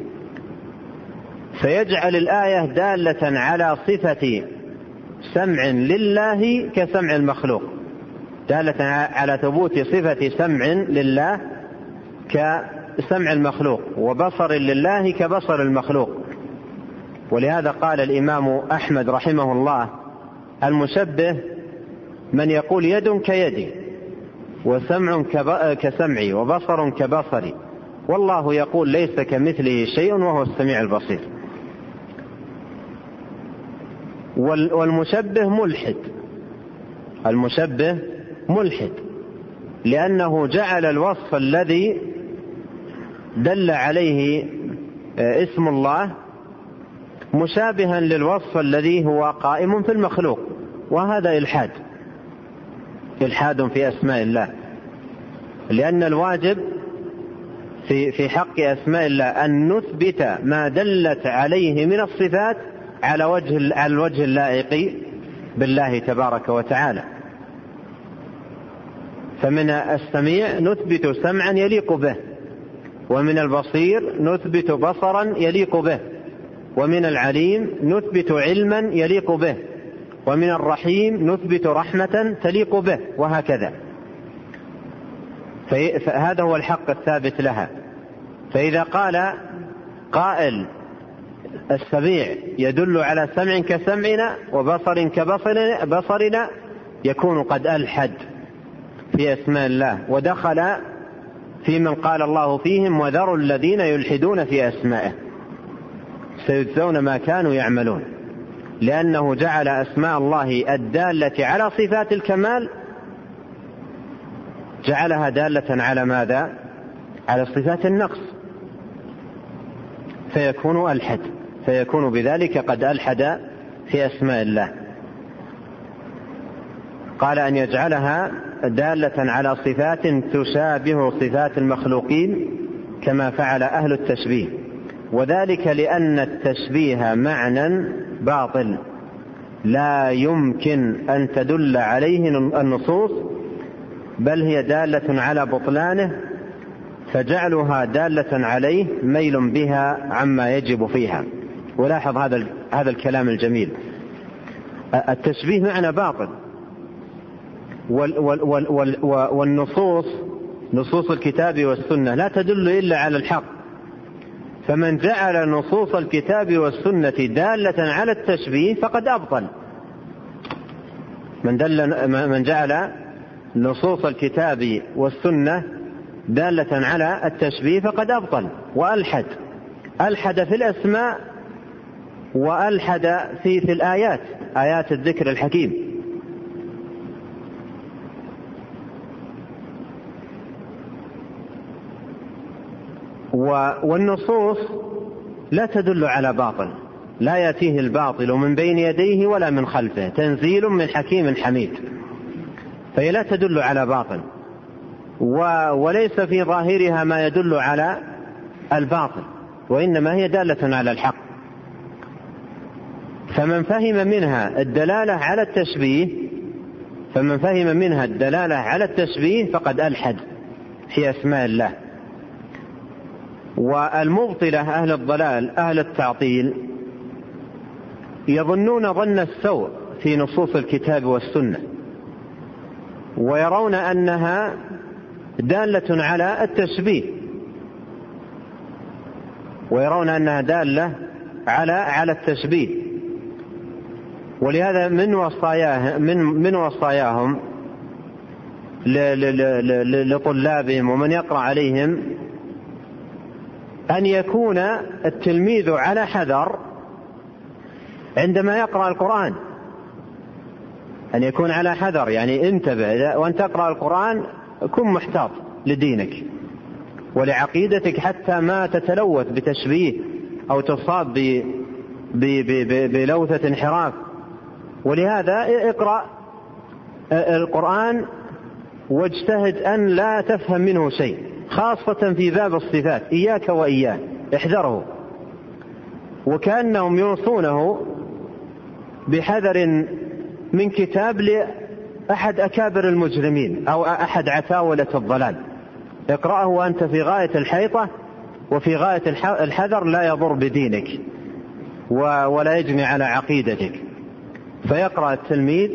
فيجعل الآية دالة على صفة سمع لله كسمع المخلوق، دالة على ثبوت صفة سمع لله كسمع المخلوق، وبصر لله كبصر المخلوق. ولهذا قال الإمام أحمد رحمه الله: المشبه من يقول يد كيدي وسمع كسمعي وبصر كبصري، والله يقول ليس كمثله شيء وهو السميع البصير. والمشبه ملحد، المشبه ملحد لأنه جعل الوصف الذي دل عليه اسم الله مشابها للوصف الذي هو قائم في المخلوق، وهذا إلحاد، إلحاد في أسماء الله. لأن الواجب في حق أسماء الله أن نثبت ما دلت عليه من الصفات على الوجه اللائق بالله تبارك وتعالى. فمن السميع نثبت سمعا يليق به، ومن البصير نثبت بصرا يليق به، ومن العليم نثبت علما يليق به، ومن الرحيم نثبت رحمة تليق به، وهكذا. فهذا هو الحق الثابت لها. فإذا قال قائل السميع يدل على سمع كسمعنا وبصر كبصرنا يكون قد ألحد في أسماء الله، ودخل في من قال الله فيهم وذروا الذين يلحدون في أسمائه سيجزون ما كانوا يعملون، لأنه جعل أسماء الله الدالة على صفات الكمال جعلها دالة على ماذا؟ على صفات النقص، فيكون ألحد، فيكون بذلك قد ألحد في أسماء الله. قال أن يجعلها دالة على صفات تشابه صفات المخلوقين كما فعل أهل التشبيه، وذلك لأن التشبيه معنى باطل لا يمكن أن تدل عليه النصوص، بل هي دالة على بطلانه، فجعلها دالة عليه ميل بها عما يجب فيها. ولاحظ هذا الكلام الجميل، التشبيه معنى باطل، والنصوص نصوص الكتاب والسنة لا تدل إلا على الحق، فمن جعل نصوص الكتاب والسنة دالة على التشبيه فقد أبطل. من جعل نصوص الكتاب والسنة دالة على التشبيه فقد أبطل وألحد، ألحد في الأسماء وألحد في الآيات، آيات الذكر الحكيم. والنصوص لا تدل على باطل، لا يأتيه الباطل من بين يديه ولا من خلفه، تنزيل من حكيم حميد، فهي لا تدل على باطل، وليس في ظاهرها ما يدل على الباطل، وإنما هي دالة على الحق. فمن فهم منها الدلالة على التشبيه فقد ألحد في أسماء الله. والمبطلة أهل الضلال أهل التعطيل يظنون ظن السوء في نصوص الكتاب والسنة، ويرون أنها دالة على التشبيه، ويرون أنها دالة على التشبيه. ولهذا من وصاياهم لطلابهم ومن يقرأ عليهم أن يكون التلميذ على حذر عندما يقرأ القرآن، أن يكون على حذر، يعني انتبه وأن تقرأ القرآن كن محتاط لدينك ولعقيدتك حتى ما تتلوث بتشبيه أو تصاب بلوثة انحراف. ولهذا اقرأ القرآن واجتهد أن لا تفهم منه شيء، خاصة في باب الصفات، إياك وإياه احذره. وكأنهم يوصونه بحذر من كتاب لأحد أكابر المجرمين أو أحد عتاولة الضلال، اقرأه وأنت في غاية الحيطة وفي غاية الحذر، لا يضر بدينك ولا يجني على عقيدتك. فيقرأ التلميذ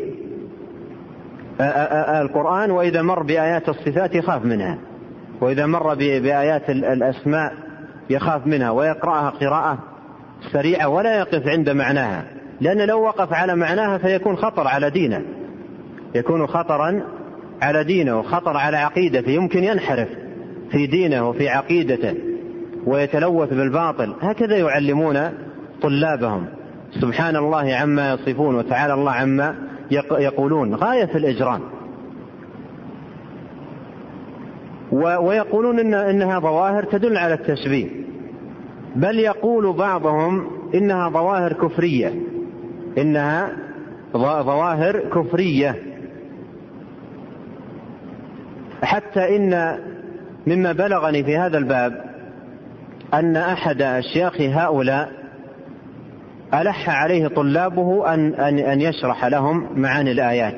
القرآن وإذا مر بآيات الصفات يخاف منها، وإذا مر بآيات الأسماء يخاف منها، ويقرأها قراءة سريعة ولا يقف عند معناها، لأن لو وقف على معناها فيكون خطر على دينه، يكون خطرا على دينه وخطر على عقيدته، يمكن ينحرف في دينه وفي عقيدته ويتلوث بالباطل. هكذا يعلمون طلابهم. سبحان الله عما يصفون وتعالى الله عما يقولون، غاية في الإجرام. ويقولون إنها ظواهر تدل على التشبيه، بل يقول بعضهم إنها ظواهر كفرية، إنها ظواهر كفرية. حتى إن مما بلغني في هذا الباب أن أحد أشياخ هؤلاء ألح عليه طلابه أن يشرح لهم معاني الآيات،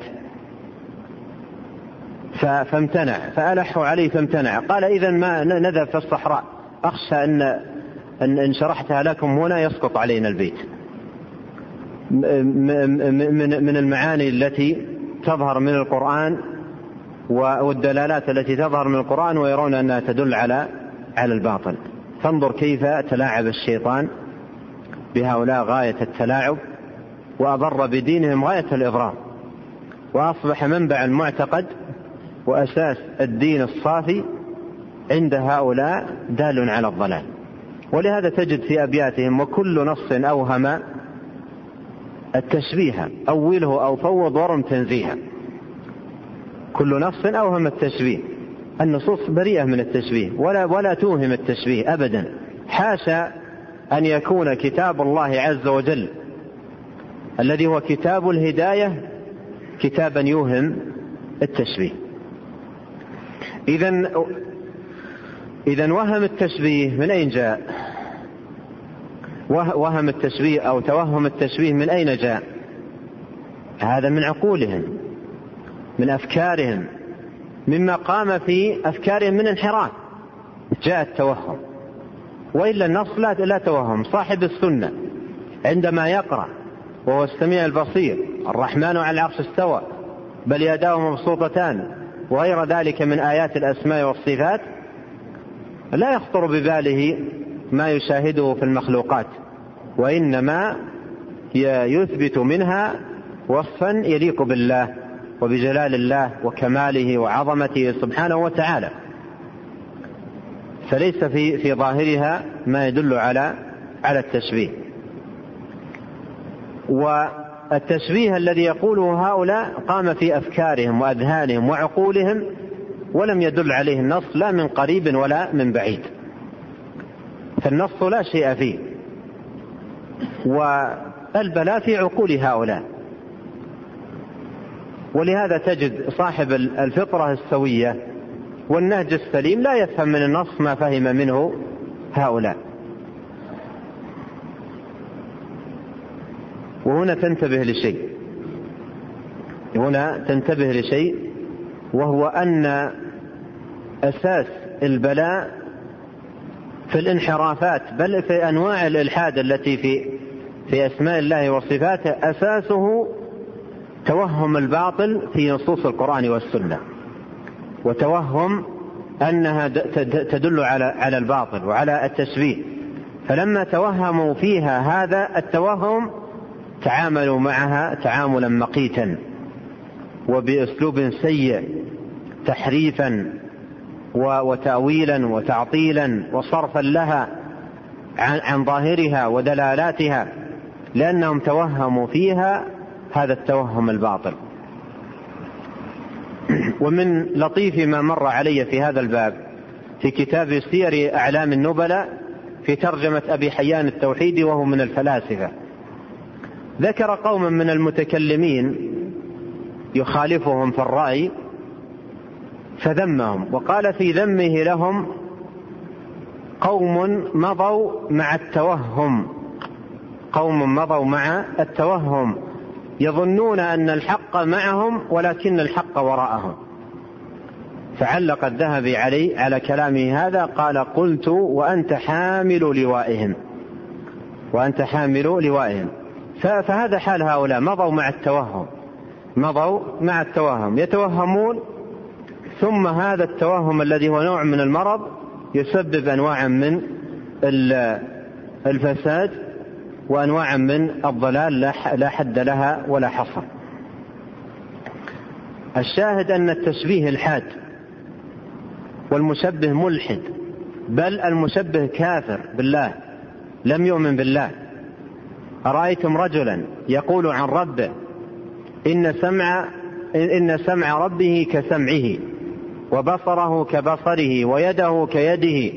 فامتنع، فألحوا عليه فامتنع. قال إذن ما نذهب في الصحراء، أخشى أن شرحتها لكم هنا يسقط علينا البيت من المعاني التي تظهر من القرآن والدلالات التي تظهر من القرآن، ويرون أنها تدل على الباطل. فانظر كيف تلاعب الشيطان بهؤلاء غاية التلاعب، وأضر بدينهم غاية الإضرار، وأصبح منبع المعتقد وأساس الدين الصافي عند هؤلاء دال على الضلال. ولهذا تجد في أبياتهم: وكل نص أوهم التشبيه أوله أو فوض ورم تنزيها. كل نص أوهم التشبيه، النصوص بريئة من التشبيه ولا توهم التشبيه أبدا. حاشا أن يكون كتاب الله عز وجل الذي هو كتاب الهداية كتابا يوهم التشبيه. إذن وهم التشبيه من أين جاء؟ وهم التشبيه أو توهم التشبيه من أين جاء؟ هذا من عقولهم، من أفكارهم، مما قام في أفكارهم من انحراف جاء التوهم. وإلا النص لا توهم. صاحب السنة عندما يقرأ وهو السميع البصير: الرحمن على العرش استوى بل يداه مبسوطتان وغير ذلك من آيات الأسماء والصفات، لا يخطر بباله ما يشاهده في المخلوقات، وإنما يثبت منها وصفا يليق بالله وبجلال الله وكماله وعظمته سبحانه وتعالى، فليس في ظاهرها ما يدل على التشبيه. والتشبيه الذي يقوله هؤلاء قام في أفكارهم وأذهانهم وعقولهم، ولم يدل عليه النص لا من قريب ولا من بعيد، فالنص لا شيء فيه، والبلاء في عقول هؤلاء. ولهذا تجد صاحب الفطرة السوية والنهج السليم لا يفهم من النص ما فهم منه هؤلاء. وهنا تنتبه لشيء، وهو أن أساس البلاء في الانحرافات، بل في أنواع الإلحاد التي في أسماء الله وصفاته، أساسه توهم الباطل في نصوص القرآن والسنة، وتوهم أنها تدل على الباطل وعلى التشبيه. فلما توهموا فيها هذا التوهم تعاملوا معها تعاملا مقيتا وبأسلوب سيء، تحريفا وتأويلا وتعطيلا وصرفا لها عن ظاهرها ودلالاتها، لأنهم توهموا فيها هذا التوهم الباطل. ومن لطيف ما مر علي في هذا الباب في كتاب سير أعلام النبلاء في ترجمة أبي حيان التوحيدي وهو من الفلاسفة، ذكر قوما من المتكلمين يخالفهم في الرأي فذمهم، وقال في ذمه لهم: قوم مضوا مع التوهم يظنون أن الحق معهم ولكن الحق وراءهم. فعلق الذهبي على كلامه هذا قال: قلت وأنت حامل لوائهم. فهذا حال هؤلاء، مضوا مع التوهم يتوهمون، ثم هذا التوهم الذي هو نوع من المرض يسبب أنواعا من الفساد وأنواعا من الضلال لا حد لها ولا حصر. الشاهد أن التشبيه الحاد، والمشبه ملحد، بل المشبه كافر بالله، لم يؤمن بالله. أرأيتم رجلا يقول عن ربه: إن سمع ربه كسمعه، وبصره كبصره، ويده كيده،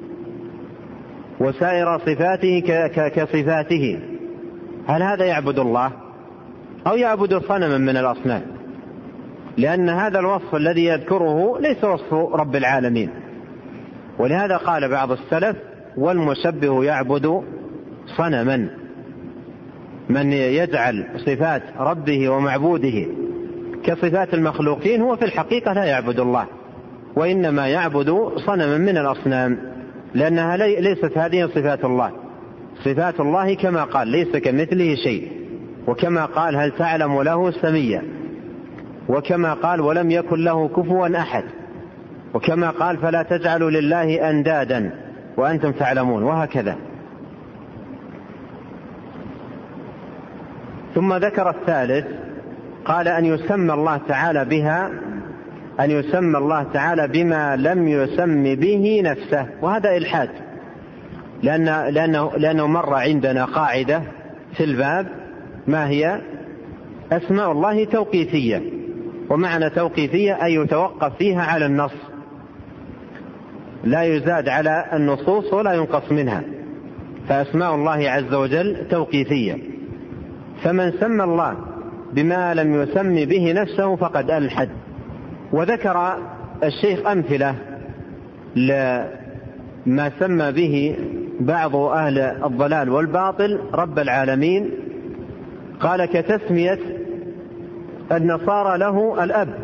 وسائر صفاته كصفاته. هل هذا يعبد الله أو يعبد صنما من الأصنام؟ لأن هذا الوصف الذي يذكره ليس وصف رب العالمين. ولهذا قال بعض السلف: والمشبه يعبد صنما. من يجعل صفات ربه ومعبوده كصفات المخلوقين هو في الحقيقة لا يعبد الله، وإنما يعبد صنما من الأصنام، لأنها ليست هذه صفات الله. صفات الله كما قال: ليس كمثله شيء، وكما قال: هل تعلم له سميا، وكما قال: ولم يكن له كفوا أحد، وكما قال: فلا تجعلوا لله أندادا وأنتم تعلمون، وهكذا. ثم ذكر الثالث، قال: أن يسمى الله تعالى بما لم يسم به نفسه، وهذا إلحاد، لأنه مر عندنا قاعدة في الباب، ما هي؟ أسماء الله توقيفية، ومعنى توقيفية أي يتوقف فيها على النص، لا يزاد على النصوص ولا ينقص منها، فأسماء الله عز وجل توقيفية. فمن سمى الله بما لم يسم به نفسه فقد ألحد. وذكر الشيخ أمثلة لما سمى به بعض أهل الضلال والباطل رب العالمين، قال: كتسمية النصارى له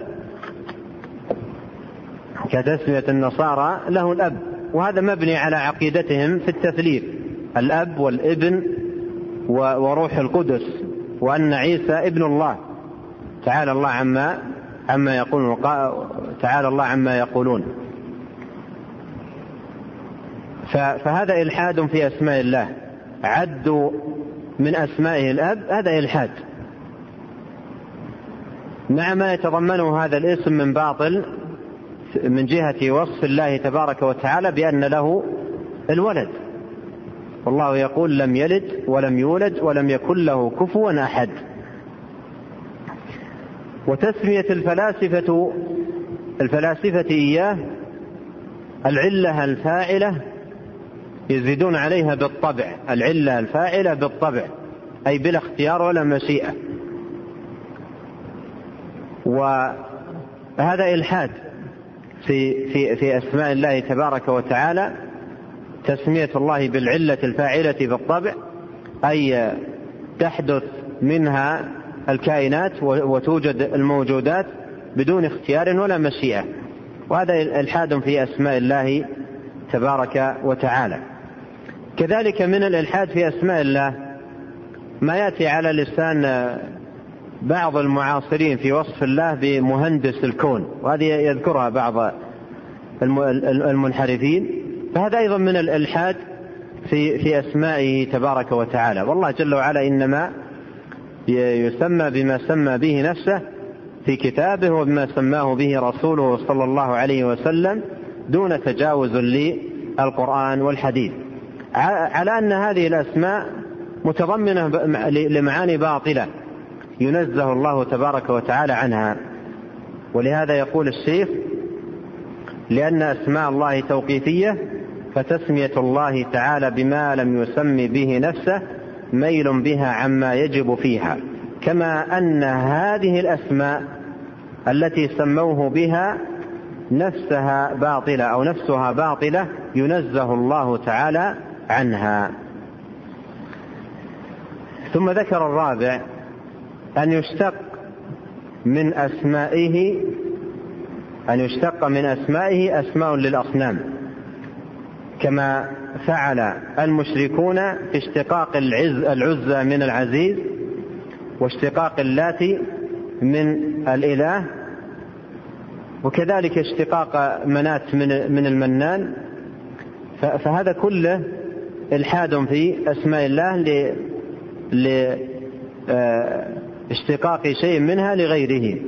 الأب، وهذا مبني على عقيدتهم في التثليث: الأب والابن وروح القدس، وأن عيسى ابن الله، تعالى الله عما يقولون. فهذا إلحاد في أسماء الله، عدوا من أسمائه الأب، هذا إلحاد مع ما يتضمنه هذا الاسم من باطل من جهة وصف الله تبارك وتعالى بأن له الولد، والله يقول: لم يلد ولم يولد ولم يكن له كفوا أحد. وتسمية الفلاسفة إياه العلة الفاعلة، يزيدون عليها بالطبع، العلة الفاعلة بالطبع، أي بلا اختيار ولا مشيئة. وهذا إلحاد في أسماء الله تبارك وتعالى، تسمية الله بالعلة الفاعلة بالطبع، أي تحدث منها الكائنات وتوجد الموجودات بدون اختيار ولا مشيئة، وهذا إلحاد في أسماء الله تبارك وتعالى. كذلك من الإلحاد في أسماء الله ما يأتي على لسان بعض المعاصرين في وصف الله بمهندس الكون، وهذه يذكرها بعض المنحرفين، فهذا أيضا من الإلحاد في أسمائه تبارك وتعالى. والله جل وعلا إنما يسمى بما سمى به نفسه في كتابه وبما سماه به رسوله صلى الله عليه وسلم، دون تجاوز للقرآن والحديث. على أن هذه الأسماء متضمنة لمعاني باطلة ينزه الله تبارك وتعالى عنها. ولهذا يقول الشيخ: لأن أسماء الله توقيفية، فتسمية الله تعالى بما لم يسم به نفسه ميل بها عما يجب فيها، كما أن هذه الأسماء التي سموه بها نفسها باطلة أو نفسها باطلة ينزه الله تعالى عنها. ثم ذكر الرابع أن يشتق من أسمائه أسماء للأصنام، كما فعل المشركون في اشتقاق العزى من العزيز، واشتقاق اللات من الإله، وكذلك اشتقاق منات من المنان. فهذا كله إلحاد في أسماء الله لاشتقاق شيء منها لغيره.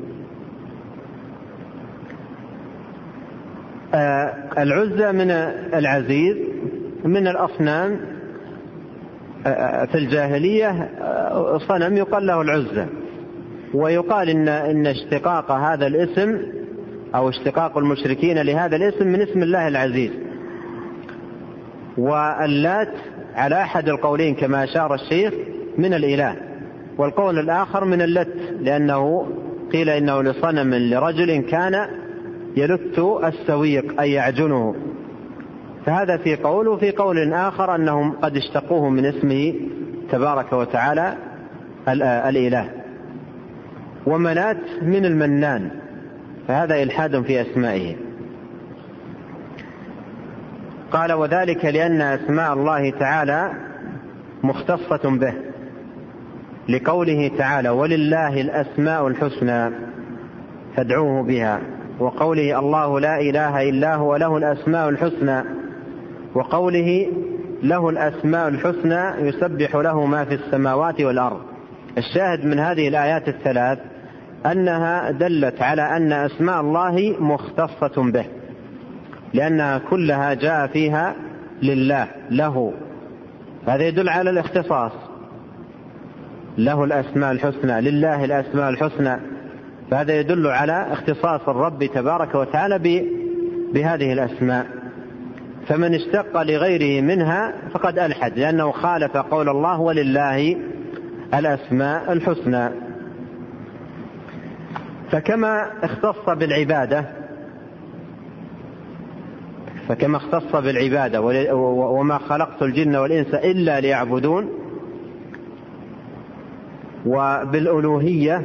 العزى من العزيز من الأصنام في الجاهلية صنم يقال له العزى، ويقال إن اشتقاق هذا الاسم أو اشتقاق المشركين لهذا الاسم من اسم الله العزيز. واللات على أحد القولين كما أشار الشيخ من الإله، والقول الآخر من اللت، لأنه قيل إنه لصنم لرجل كان يلت السويق أي يعجنه، فهذا في قول. وفي قول آخر أنهم قد اشتقوه من اسمه تبارك وتعالى الإله. ومنات من المنان، فهذا إلحاد في أسمائه. قال: وذلك لأن أسماء الله تعالى مختصة به، لقوله تعالى: ولله الأسماء الحسنى فادعوه بها، وقوله: الله لا إله إلا هو له الأسماء الحسنى، وقوله: له الأسماء الحسنى يسبح له ما في السماوات والأرض. الشاهد من هذه الآيات الثلاث أنها دلت على أن أسماء الله مختصة به، لأنها كلها جاء فيها لله له، هذا يدل على الاختصاص. له الأسماء الحسنى، لله الأسماء الحسنى، فهذا يدل على اختصاص الرب تبارك وتعالى بهذه الأسماء. فمن اشتق لغيره منها فقد ألحد، لأنه خالف قول الله: ولله الأسماء الحسنى. فكما اختص بالعبادة وما خلقت الجن والإنس إلا ليعبدون، وبالألوهية،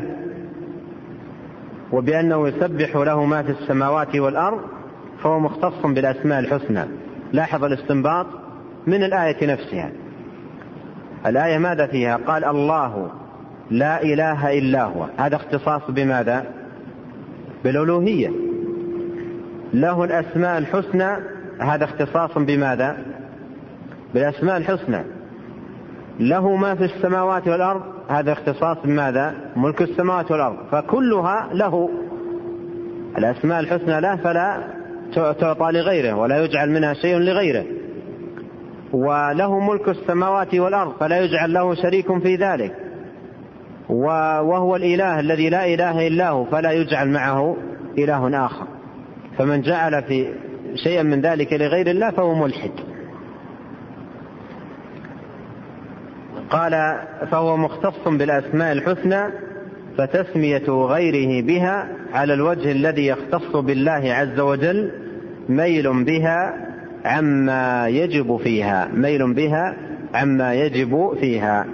وبأنه يسبح له ما في السماوات والأرض، فهو مختص بالأسماء الحسنى. لاحظ الاستنباط من الآية نفسها. الآية ماذا فيها؟ قال: الله لا إله إلا هو، هذا اختصاص بماذا؟ بالألوهية. له الأسماء الحسنى، هذا اختصاص بماذا؟ بالأسماء الحسنى. له ما في السماوات والأرض، هذا اختصاص بماذا؟ ملك السماوات والأرض، فكلها له. الأسماء الحسنى له فلا تعطى لغيره ولا يجعل منها شيء لغيره، وله ملك السماوات والأرض فلا يجعل له شريك في ذلك، وهو الإله الذي لا إله إلا هو فلا يجعل معه إله آخر. فمن جعل في شيئا من ذلك لغير الله فهو ملحد. قال: فهو مختص بالأسماء الحسنى، فتسمية غيره بها على الوجه الذي يختص بالله عز وجل ميل بها عما يجب فيها.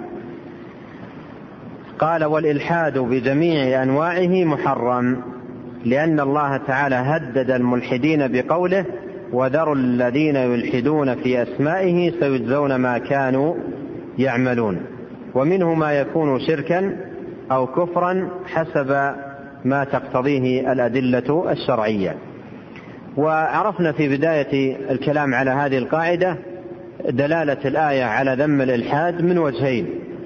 قال: والإلحاد بجميع أنواعه محرم، لأن الله تعالى هدد الملحدين بقوله: وذروا الذين يلحدون في أسمائه سيجزون ما كانوا يعملون. ومنه ما يكون شركا أو كفرا حسب ما تقتضيه الأدلة الشرعية. وعرفنا في بداية الكلام على هذه القاعدة دلالة الآية على ذم الإلحاد من وجهين: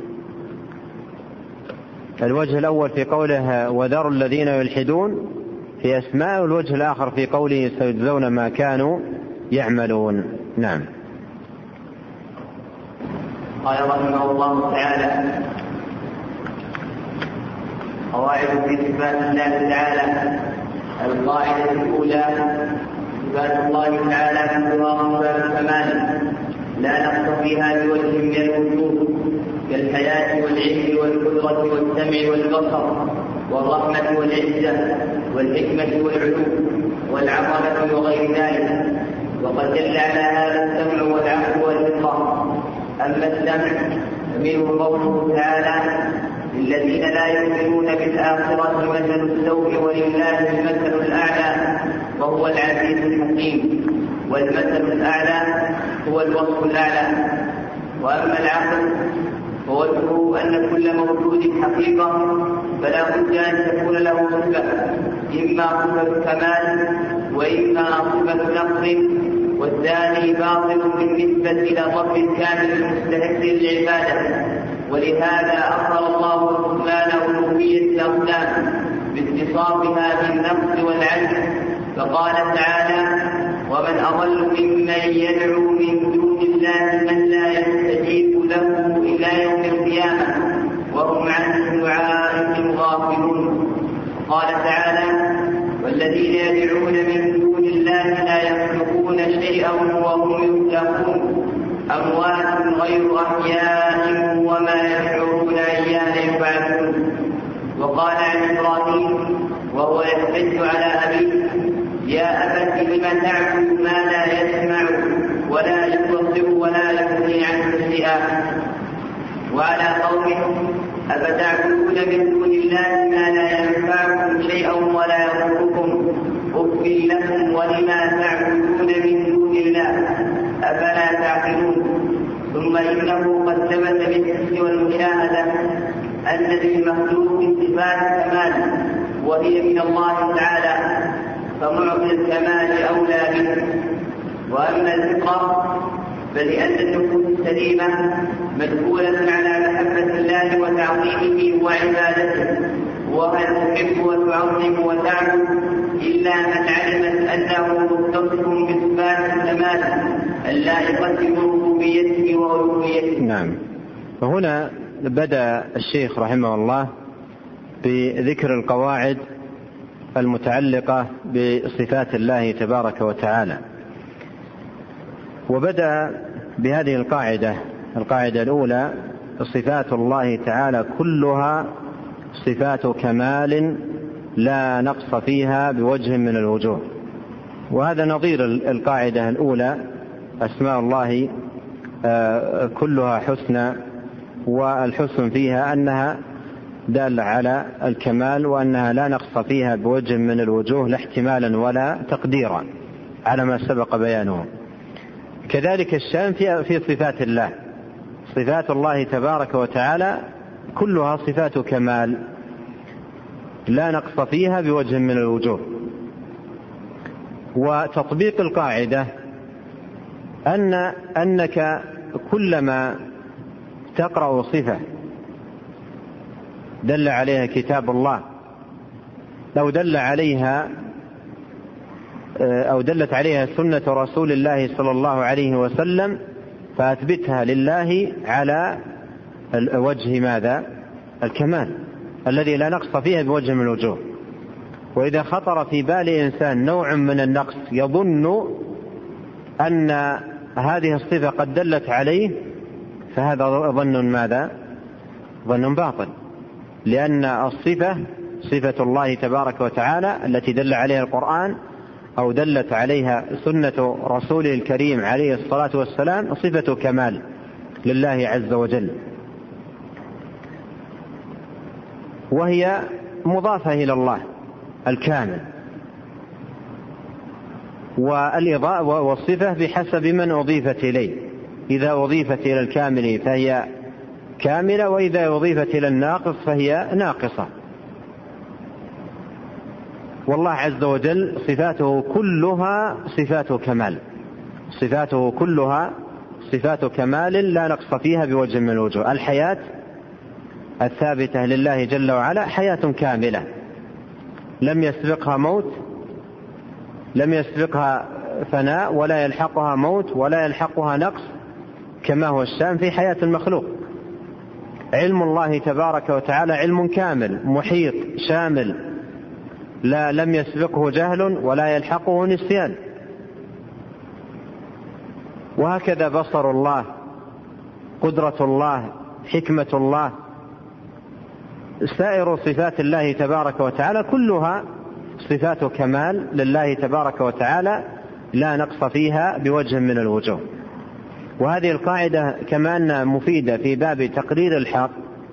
الوجه الأول في قوله: وذروا الذين يلحدون في أسماء، والوجه الآخر في قوله: سيجزون ما كانوا يعملون. نعم. قال رحمه الله تعالى: قواعد في صفات الله تعالى. القاعدة الأولى: صفات الله تعالى كلها صفات كمال لا نقص فيها بوجه من الوجوه، كالحياة والعلم والقدرة والسمع والبصر والرحمة والعزة والحكمة والعلوم والعظمة وغير ذلك. وقد دل على هذا السمع والعقل والفطرة. أما السمع فمنه قوله تعالى: للذين لا يؤمنون بالآخرة مثل السوء ولله المثل الأعلى وهو العزيز الحكيم. والمثل الأعلى هو الوصف الأعلى. وأما العقل فوجهه أن كل موجود حقيقة فلا بد أن تكون له صفة، إما صفة كمال وإما صفة نقص، والثاني باطل بالنسبة إلى الرب الكامل المستحق للعبادة. ولهذا أخبر الله سبحانه ألوهية الأصنام باتصافها بالنقص والعجز، فقال تعالى: ومن أضل ممن يدعو من دون الله من لا يستجيب له إلى يوم القيامة وهم عن دعائهم غافلون. قال تعالى: والذين يدعون من دون الله لا يخلقون شيئا وهم يخلقون، أموات غير أحياء وما يشعرون أيان يبعثون. وقال عن إبراهيم وهو يحتج على أبيه: يا أبت لم تعبد ما لا يسمع ولا يبصر ولا يغني عنك شيئا. وعلى قوله: أفتعبدون من دون الله ما لا ينفعكم شيئا ولا يضركم، أف لكم ولما تعبدون من دون الله أفلا تعقلون. ثم إنه قد ثبت بالحس والمشاهدة أن للمخلوق صفات كمال وهي من الله تعالى، فمعطي الكمال أولى به. وأما الفطرة فلأن النفوس السليمة مدخولة على محبة الله وتعظيمه وعبادته، وهل تحب وتعظم وتعبد إلا من علمت أنه متصف بصفات الكمال اللائقة بربوبيته وألوهيته. نعم. وهنا بدأ الشيخ رحمه الله بذكر القواعد المتعلقة بصفات الله تبارك وتعالى، وبدأ بهذه القاعدة الأولى: صفات الله تعالى كلها صفات كمال لا نقص فيها بوجه من الوجوه. وهذا نظير القاعدة الأولى: أسماء الله كلها حسنى، والحسن فيها أنها دالة على الكمال، وأنها لا نقص فيها بوجه من الوجوه لا احتمالا ولا تقديرا على ما سبق بيانه. كذلك الشأن في صفات الله. صفات الله تبارك وتعالى كلها صفات كمال لا نقص فيها بوجه من الوجوه. وتطبيق القاعدة أنك كلما تقرأ صفة دل عليها كتاب الله أو دلت عليها سنة رسول الله صلى الله عليه وسلم، فأثبتها لله على وجه ماذا؟ الكمال الذي لا نقص فيها بوجه من الوجوه. وإذا خطر في بال إنسان نوع من النقص يظن أن هذه الصفة قد دلت عليه، فهذا ظن ماذا؟ ظن باطل، لأن الصفة صفة الله تبارك وتعالى التي دل عليها القرآن أو دلت عليها سنة رسوله الكريم عليه الصلاة والسلام صفة كمال لله عز وجل، وهي مضافة إلى الله الكامل. والصفة بحسب من أضيفت إليه، إذا أضيفت إلى الكامل فهي كاملة، وإذا أضيفت إلى الناقص فهي ناقصة. والله عز وجل صفاته كلها صفات كمال، صفاته كلها صفات كمال لا نقص فيها بوجه من الوجوه. الحياة الثابتة لله جل وعلا حياة كاملة لم يسبقها موت، لم يسبقها فناء، ولا يلحقها موت ولا يلحقها نقص، كما هو الشأن في حياة المخلوق. علم الله تبارك وتعالى علم كامل محيط شامل، لم يسبقه جهل ولا يلحقه نسيان. وهكذا بصر الله، قدرة الله، حكمة الله، سائر صفات الله تبارك وتعالى كلها صفات كمال لله تبارك وتعالى لا نقص فيها بوجه من الوجوه. وهذه القاعدة كما أنها مفيدة في باب تقرير الحق،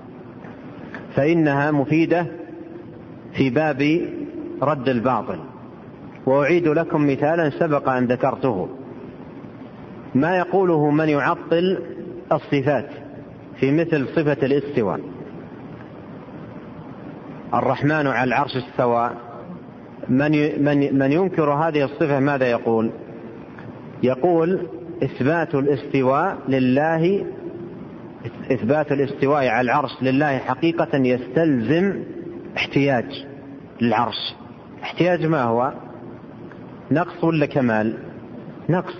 فإنها مفيدة في باب رد الباطل. وأعيد لكم مثالا سبق أن ذكرته، ما يقوله من يعطل الصفات في مثل صفة الاستواء. الرحمن على العرش استوى، من ينكر هذه الصفة ماذا يقول؟ يقول إثبات الاستواء لله، إثبات الاستواء على العرش لله حقيقة يستلزم احتياج للعرش. احتياج ما هو؟ نقص ولا كمال؟ نقص.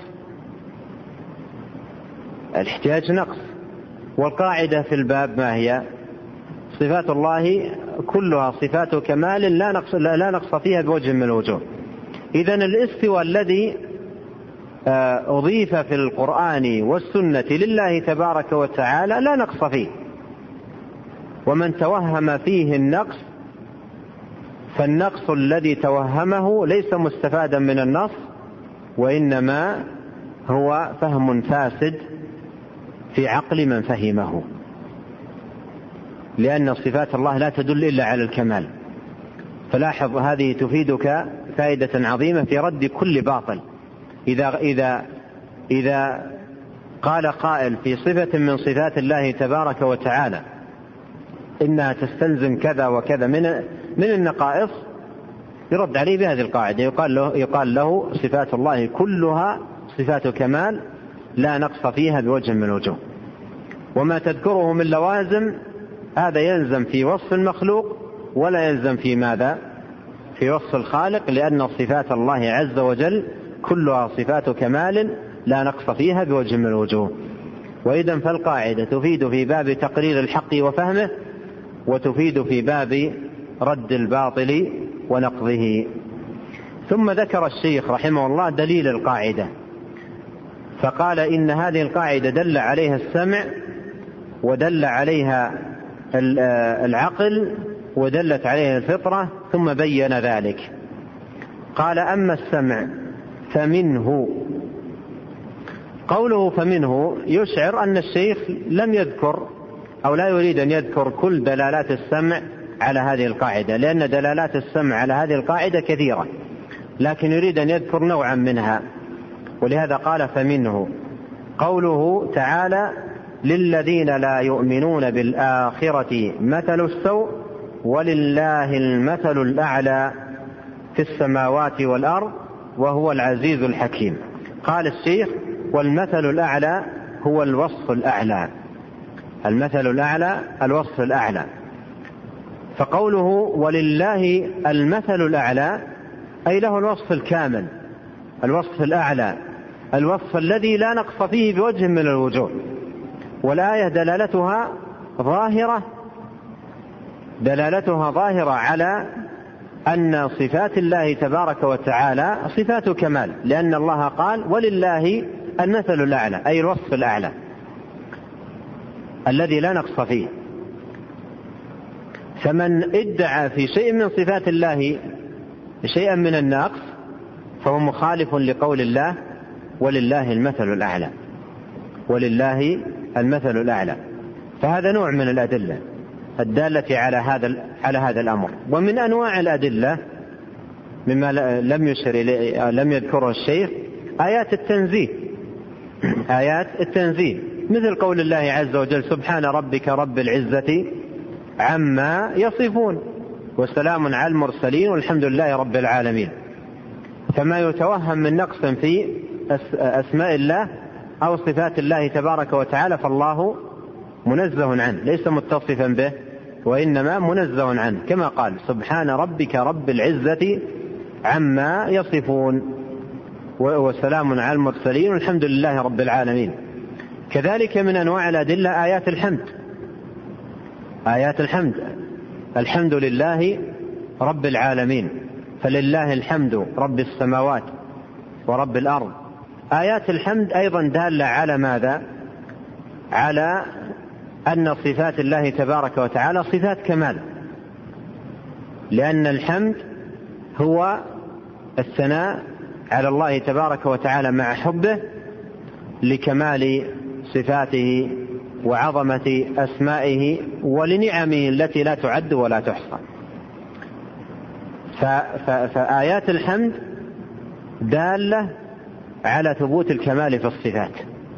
الاحتياج نقص. والقاعدة في الباب ما هي؟ صفات الله كلها صفات كمال لا نقص فيها بوجه من الوجوه. إذن الاستواء الذي أضيف في القرآن والسنة لله تبارك وتعالى لا نقص فيه، ومن توهم فيه النقص فالنقص الذي توهمه ليس مستفادا من النص، وإنما هو فهم فاسد في عقل من فهمه، لأن صفات الله لا تدل إلا على الكمال. فلاحظ هذه تفيدك فائدة عظيمة في رد كل باطل. إذا قال قائل في صفة من صفات الله تبارك وتعالى إنها تستلزم كذا وكذا من النقائص، يرد عليه بهذه القاعدة، يقال له صفات الله كلها صفات كمال لا نقص فيها بوجه من الوجوه. وما تذكره من لوازم هذا يلزم في وصف المخلوق ولا يلزم في ماذا؟ في وصف الخالق، لأن صفات الله عز وجل كلها صفات كمال لا نقص فيها بوجه من الوجوه. وإذن فالقاعدة تفيد في باب تقرير الحق وفهمه، وتفيد في باب رد الباطل ونقضه. ثم ذكر الشيخ رحمه الله دليل القاعدة، فقال إن هذه القاعدة دل عليها السمع ودل عليها العقل ودلت عليها الفطرة، ثم بين ذلك. قال أما السمع فمنه، قوله فمنه يشعر أن الشيخ لم يذكر أو لا يريد أن يذكر كل دلالات السمع على هذه القاعدة، لأن دلالات السمع على هذه القاعدة كثيرة، لكن يريد أن يذكر نوعا منها، ولهذا قال فمنه. قوله تعالى للذين لا يؤمنون بالآخرة مثل السوء ولله المثل الأعلى في السماوات والأرض وهو العزيز الحكيم. قال الشيخ والمثل الأعلى هو الوصف الأعلى، المثل الأعلى الوصف الأعلى. فقوله ولله المثل الأعلى أي له الوصف الكامل، الوصف الأعلى، الوصف الذي لا نقص فيه بوجه من الوجوه. والآية دلالتها ظاهرة على أن صفات الله تبارك وتعالى صفات كمال، لأن الله قال ولله المثل الأعلى أي الوصف الأعلى الذي لا نقص فيه. فمن ادعى في شيء من صفات الله شيئا من النقص فهو مخالف لقول الله ولله المثل الأعلى، ولله المثل الأعلى. فهذا نوع من الأدلة الدالة على هذا الأمر. ومن أنواع الأدلة مما لم يذكره الشيخ آيات التنزيه، آيات التنزيه مثل قول الله عز وجل سبحان ربك رب العزة عما يصفون وسلام على المرسلين والحمد لله رب العالمين. فما يتوهم من نقص في أسماء الله أو صفات الله تبارك وتعالى فالله منزه عنه، ليس متصفا به وإنما منزه عنه، كما قال سبحان ربك رب العزة عما يصفون وسلام على المرسلين والحمد لله رب العالمين. كذلك من أنواع الأدلة آيات الحمد. آيات الحمد، الحمد لله رب العالمين، فلله الحمد رب السماوات ورب الأرض. آيات الحمد أيضا دالة على ماذا؟ على أن صفات الله تبارك وتعالى صفات كمال، لأن الحمد هو الثناء على الله تبارك وتعالى مع حبه لكمال صفاته وعظمة أسمائه ولنعمه التي لا تعد ولا تحصى. فآيات الحمد دالة على ثبوت الكمال في الصفات،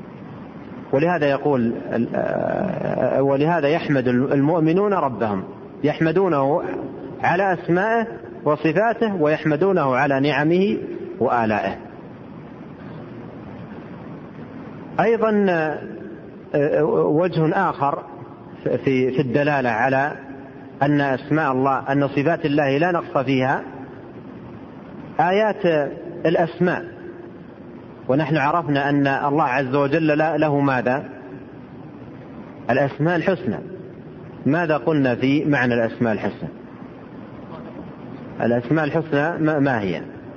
ولهذا يحمد المؤمنون ربهم، يحمدونه على أسمائه وصفاته ويحمدونه على نعمه وآلائه. أيضا وجه آخر في الدلالة على أن أسماء الله، أن صفات الله لا نقص فيها، آيات الأسماء. ونحن عرفنا أن الله عز وجل له ماذا؟ الأسماء الحسنى. ماذا قلنا في معنى الأسماء الحسنى؟ الأسماء الحسنى ما هي؟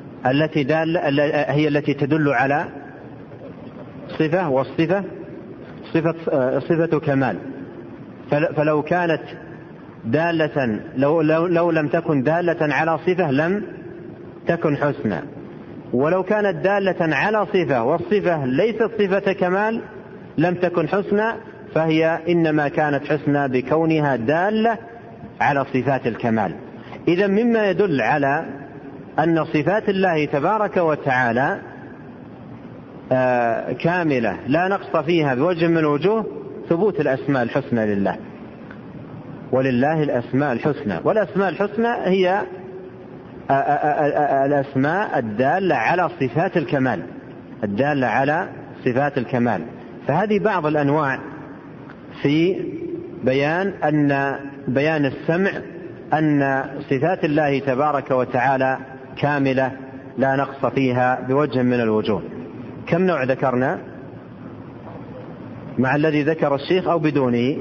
هي التي تدل على صفة، والصفة صفة كمال. فلو كانت دالة، لو لم تكن دالة على صفة لم تكن حسنى، ولو كانت دالة على صفة والصفة ليست صفة كمال لم تكن حسنى، فهي إنما كانت حسنى بكونها دالة على صفات الكمال. إذن مما يدل على أن صفات الله تبارك وتعالى كاملة لا نقص فيها بوجه من الوجوه ثبوت الأسماء الحسنى لله، ولله الأسماء الحسنى. والأسماء الحسنى هي الأسماء الدالة على صفات الكمال، الدالة على صفات الكمال. فهذه بعض الأنواع في بيان السمع، أن صفات الله تبارك وتعالى كاملة لا نقص فيها بوجه من الوجوه. كم نوع ذكرنا مع الذي ذكر الشيخ أو بدونه؟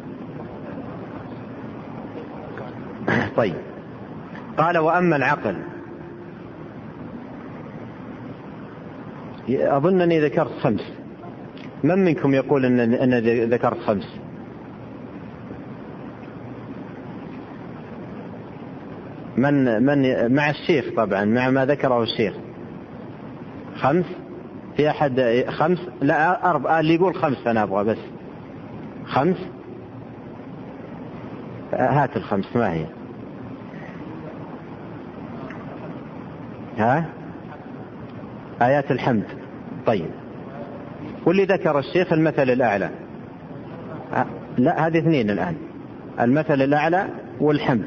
طيب، قال وأما العقل، أظنني ذكرت 5. من منكم يقول أن ذكرت 5؟ من مع الشيخ طبعا، مع ما ذكره الشيخ 5؟ في أحد 5؟ لا 4. اللي يقول 5 أنا أبغى بس 5. هات 5 ما هي؟ آيات الحمد. طيب، واللي ذكر الشيخ المثل الأعلى. لا، هذه 2 الآن، المثل الأعلى والحمد.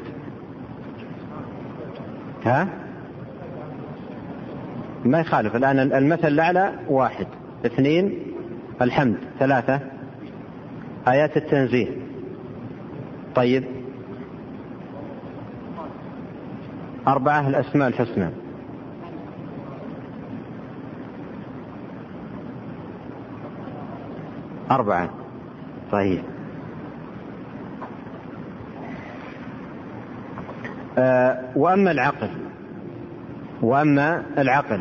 ما يخالف الآن، المثل الأعلى 1، 2 الحمد، 3 آيات التنزيه. طيب، 4 الأسماء الحسنى. 4. طيب، وأما العقل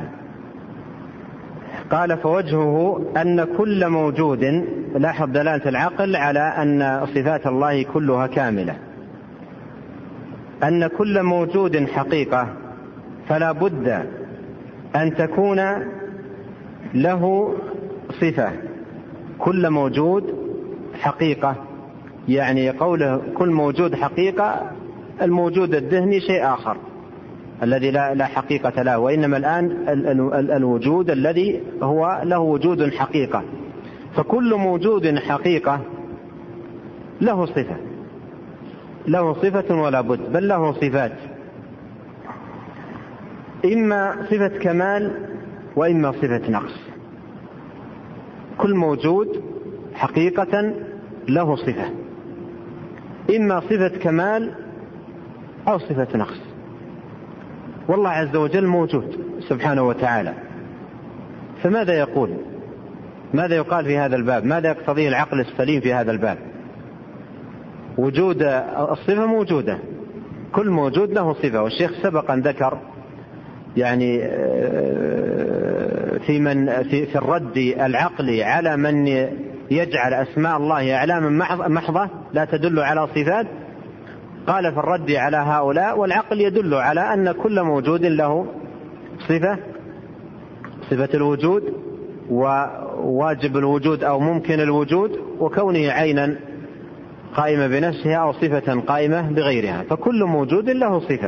قال فوجهه أن كل موجود، لاحظ دلالة العقل على أن صفات الله كلها كاملة، أن كل موجود حقيقة فلا بد أن تكون له صفة. كل موجود حقيقة، يعني قوله كل موجود حقيقة، الموجود الذهني شيء آخر الذي لا حقيقة له، وإنما الآن الوجود الذي هو له وجود حقيقة. فكل موجود حقيقة له صفة، له صفة ولا بد، بل له صفات، إما صفة كمال وإما صفة نقص. كل موجود حقيقة له صفة، إما صفة كمال أو صفة نقص. والله عز وجل موجود سبحانه وتعالى، فماذا يقول؟ ماذا يقال في هذا الباب؟ ماذا يقتضيه العقل السليم في هذا الباب؟ وجود الصفة موجودة، كل موجود له صفة. والشيخ سبق أن ذكر يعني في الرد العقلي على من يجعل أسماء الله أعلاما محضة لا تدل على صفات، قال في الرد على هؤلاء والعقل يدل على أن كل موجود له صفة الوجود وواجب الوجود أو ممكن الوجود، وكونه عينا قائمة بنفسها أو صفة قائمة بغيرها، فكل موجود له صفة.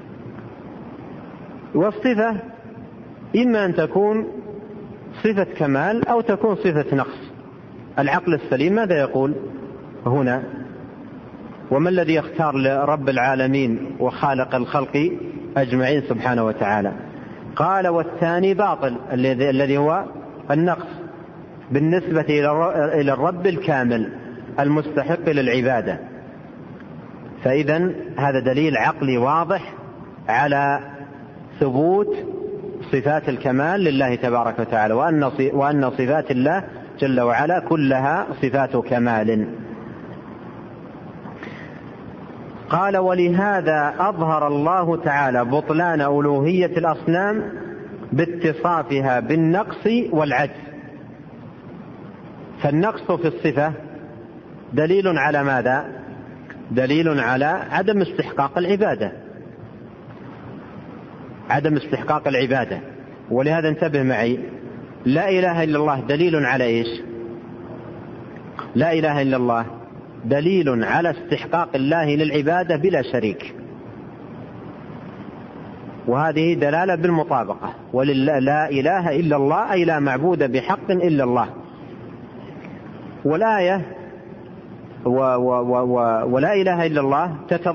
والصفة إما أن تكون صفة كمال أو تكون صفة نقص. العقل السليم ماذا يقول هنا؟ وما الذي يختار لرب العالمين وخالق الخلق أجمعين سبحانه وتعالى؟ قال والثاني باطل الذي هو النقص بالنسبة إلى الرب الكامل المستحق للعبادة. فإذن هذا دليل عقلي واضح على ثبوت صفات الكمال لله تبارك وتعالى، وأن صفات الله جل وعلا كلها صفات كمال. قال ولهذا أظهر الله تعالى بطلان ألوهية الأصنام باتصافها بالنقص والعجز. فالنقص في الصفة دليل على ماذا؟ دليل على عدم استحقاق العبادة، عدم استحقاق العبادة. ولهذا انتبه معي، لا إله إلا الله دليل على إيش؟ لا إله إلا الله دليل على استحقاق الله للعبادة بلا شريك، وهذه دلالة بالمطابقة. لا إله إلا الله أي لا معبود بحق إلا الله. والآية ولا إله إلا الله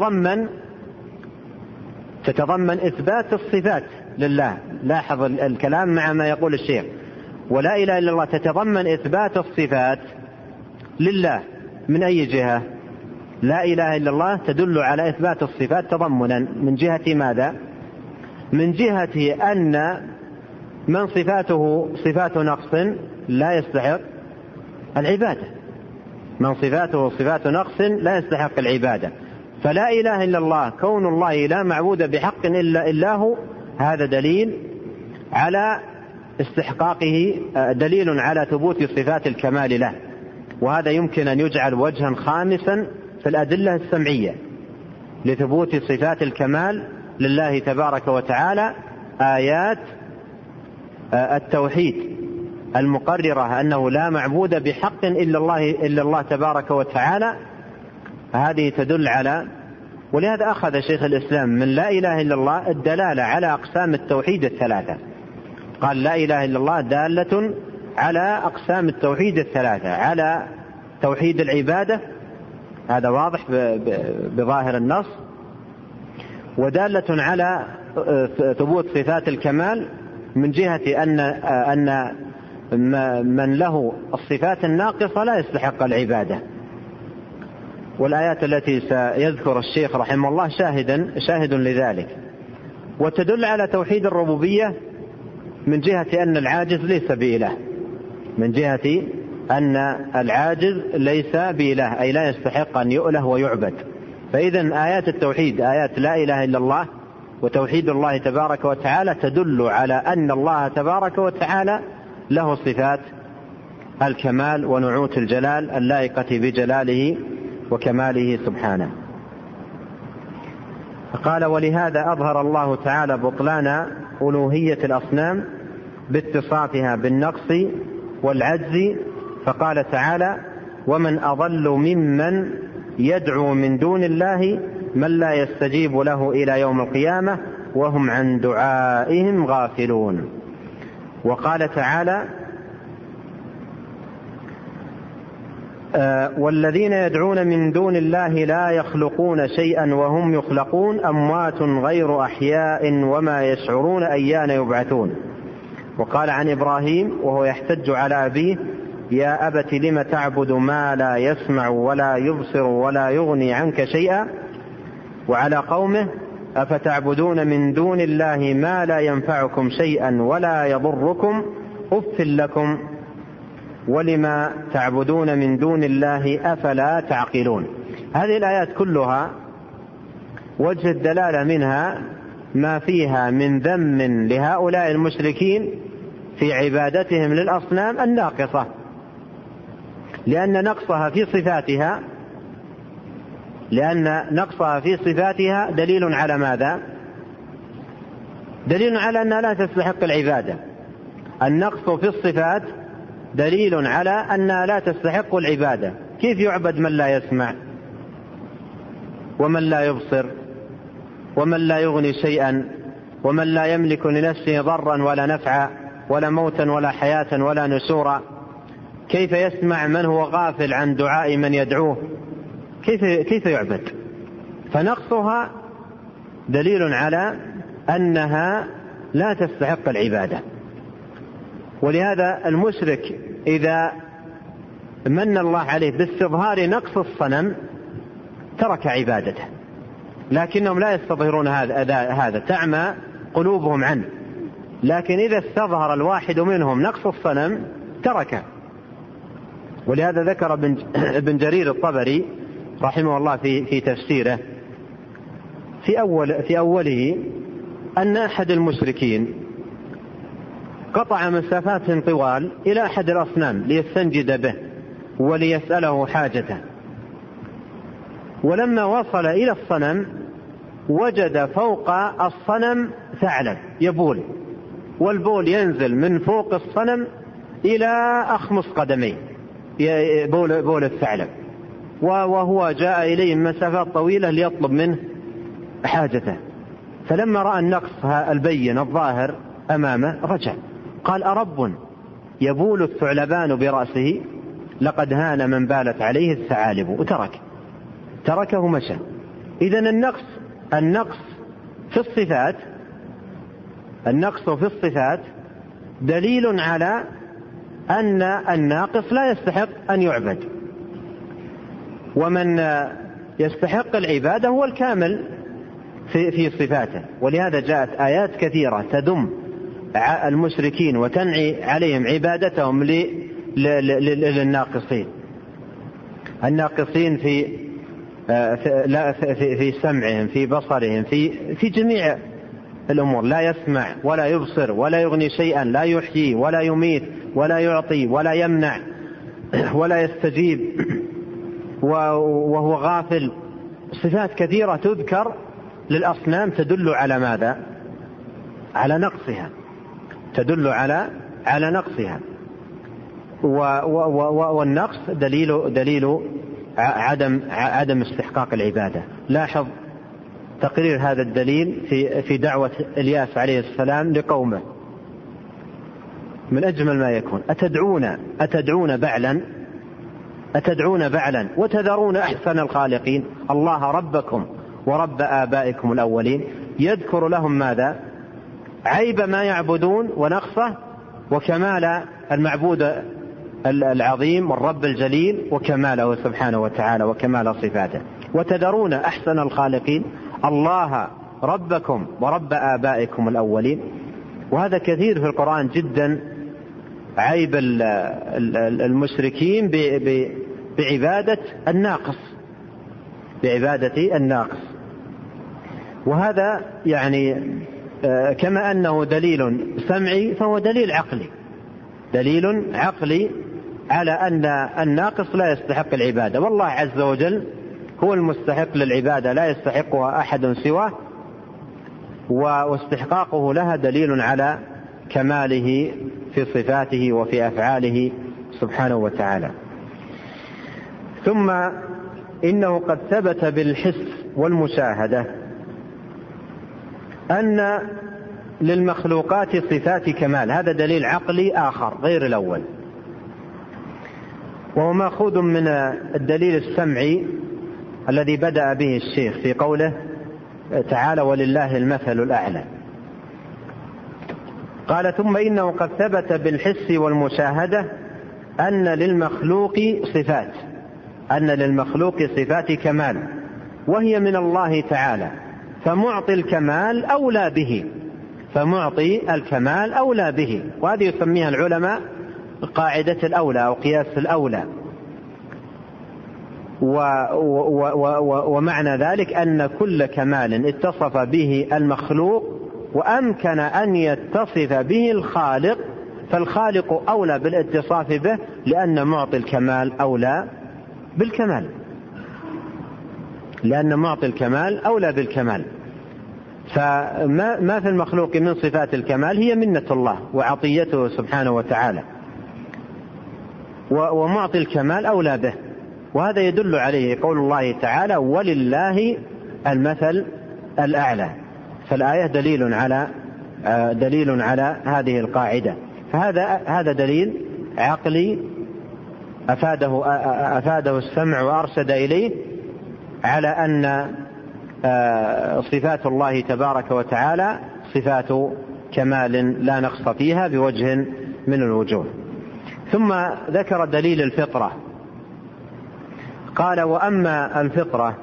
تتضمن إثبات الصفات لله. لاحظ الكلام مع ما يقول الشيخ، ولا إله إلا الله تتضمن إثبات الصفات لله. من أي جهة؟ لا إله إلا الله تدل على إثبات الصفات تضمنا. من جهة ماذا؟ من جهة أن من صفاته صفات نقص لا يستحق العبادة، من صفاته صفات نقص لا يستحق العبادة. فلا إله إلا الله كون الله لا معبود بحق إلا هو، هذا دليل على استحقاقه، دليل على ثبوت صفات الكمال له. وهذا يمكن أن يجعل وجها خامسا في الأدلة السمعية لثبوت صفات الكمال لله تبارك وتعالى، آيات التوحيد المقررة أنه لا معبود بحق إلا الله تبارك وتعالى. هذه تدل على، ولهذا أخذ شيخ الإسلام من لا إله إلا الله الدلالة على أقسام التوحيد الثلاثة. قال لا إله إلا الله دالة على أقسام التوحيد الثلاثة، على توحيد العبادة، هذا واضح بظاهر النص، ودالة على ثبوت صفات الكمال من جهة أن من له الصفات الناقصة لا يستحق العبادة. والآيات التي سيذكر الشيخ رحمه الله شاهد لذلك. وتدل على توحيد الربوبية من جهة أن العاجز ليس بإله، من جهة أن العاجز ليس بإله أي لا يستحق أن يؤله ويعبد. فإذن آيات التوحيد، آيات لا إله إلا الله وتوحيد الله تبارك وتعالى، تدل على أن الله تبارك وتعالى له صفات الكمال ونعوت الجلال اللائقة بجلاله وكماله سبحانه. فقال ولهذا أظهر الله تعالى بطلان ألوهية الأصنام باتصافها بالنقص والعجز، فقال تعالى ومن أضل ممن يدعو من دون الله من لا يستجيب له إلى يوم القيامة وهم عن دعائهم غافلون. وقال تعالى والذين يدعون من دون الله لا يخلقون شيئا وهم يخلقون أموات غير أحياء وما يشعرون أيان يبعثون. وقال عن إبراهيم وهو يحتج على أبيه يا أبت لم تعبد ما لا يسمع ولا يبصر ولا يغني عنك شيئا. وعلى قومه أفتعبدون من دون الله ما لا ينفعكم شيئا ولا يضركم أف لكم ولما تعبدون من دون الله أفلا تعقلون. هذه الآيات كلها وجه الدلالة منها ما فيها من ذم لهؤلاء المشركين في عبادتهم للأصنام الناقصة، لأن نقصها في صفاتها دليل على ماذا؟ دليل على أنها لا تستحق العبادة. النقص في الصفات دليل على أنها لا تستحق العبادة. كيف يعبد من لا يسمع ومن لا يبصر ومن لا يغني شيئا ومن لا يملك لنفسه ضرا ولا نفعا ولا موتا ولا حياة ولا نشورا؟ كيف يسمع من هو غافل عن دعاء من يدعوه؟ كيف يعبد؟ فنقصها دليل على أنها لا تستحق العبادة. ولهذا المشرك إذا من الله عليه باستظهار نقص الصنم ترك عبادته، لكنهم لا يستظهرون هذا، تعمى قلوبهم عنه. لكن إذا استظهر الواحد منهم نقص الصنم تركه. ولهذا ذكر ابن جرير الطبري رحمه الله في تفسيره في أوله أن أحد المشركين قطع مسافات طوال إلى أحد الأصنام ليستنجد به وليسأله حاجته، ولما وصل إلى الصنم وجد فوق الصنم ثعلب يبول، والبول ينزل من فوق الصنم إلى أخمص قدميه، بول الثعلب، وهو جاء إليه مسافات طويلة ليطلب منه حاجته. فلما رأى النقص البين الظاهر أمامه رجع قال: أرب يبول الثعلبان برأسه؟ لقد هان من بالت عليه الثعالب. وتركه ومشى. إذن النقص في الصفات دليل على أن الناقص لا يستحق أن يعبد، ومن يستحق العبادة هو الكامل في صفاته. ولهذا جاءت آيات كثيرة تذم المشركين وتنعي عليهم عبادتهم للناقصين، الناقصين في سمعهم، في بصرهم، في جميع الأمور. لا يسمع ولا يبصر ولا يغني شيئا، لا يحيي ولا يميت ولا يعطي ولا يمنع ولا يستجيب، وهو غافل. صفات كثيرة تذكر للأصنام تدل على ماذا؟ على نقصها، تدل على نقصها. والنقص دليل عدم استحقاق العبادة. لاحظ تقرير هذا الدليل في دعوة إلياس عليه السلام لقومه من أجمل ما يكون: أتدعون بعلا وتذرون أحسن الخالقين الله ربكم ورب آبائكم الأولين. يذكر لهم ماذا؟ عيب ما يعبدون ونقصه، وكمال المعبود العظيم والرب الجليل وكماله سبحانه وتعالى وكمال صفاته. وتذرون أحسن الخالقين الله ربكم ورب آبائكم الأولين. وهذا كثير في القرآن جدا، عيب المشركين بعبادة الناقص. وهذا يعني كما أنه دليل سمعي فهو دليل عقلي على أن الناقص لا يستحق العبادة، والله عز وجل هو المستحق للعبادة لا يستحقها أحد سواه، واستحقاقه لها دليل على كماله في صفاته وفي أفعاله سبحانه وتعالى. ثم إنه قد ثبت بالحس والمشاهدة أن للمخلوقات صفات كمال. هذا دليل عقلي آخر غير الأول، وهو مأخوذ من الدليل السمعي الذي بدأ به الشيخ في قوله تعالى: ولله المثل الأعلى. قال: ثم إنه قد ثبت بالحس والمشاهدة أن للمخلوق صفات كمال، وهي من الله تعالى، فمعطي الكمال أولى به. وهذه يسميها العلماء قاعدة الأولى أو قياس الأولى. ومعنى ذلك أن كل كمال اتصف به المخلوق وأمكن أن يتصف به الخالق فالخالق أولى بالاتصاف به، لأن معطي الكمال أولى بالكمال، لأن معطي الكمال أولى بالكمال. فما في المخلوق من صفات الكمال هي منة الله وعطيته سبحانه وتعالى، ومعطي الكمال أولى به. وهذا يدل عليه قول الله تعالى ولله المثل الأعلى. فالآية دليل على هذه القاعدة. فهذا دليل عقلي أفاده السمع وأرشد إليه على أن صفات الله تبارك وتعالى صفات كمال لا نقص فيها بوجه من الوجوه. ثم ذكر دليل الفطرة، قال وأما الفطرة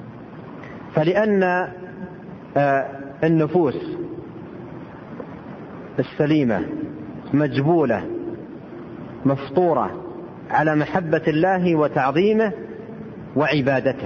فلأن النفوس السليمة مجبولة مفطورة على محبة الله وتعظيمه وعبادته.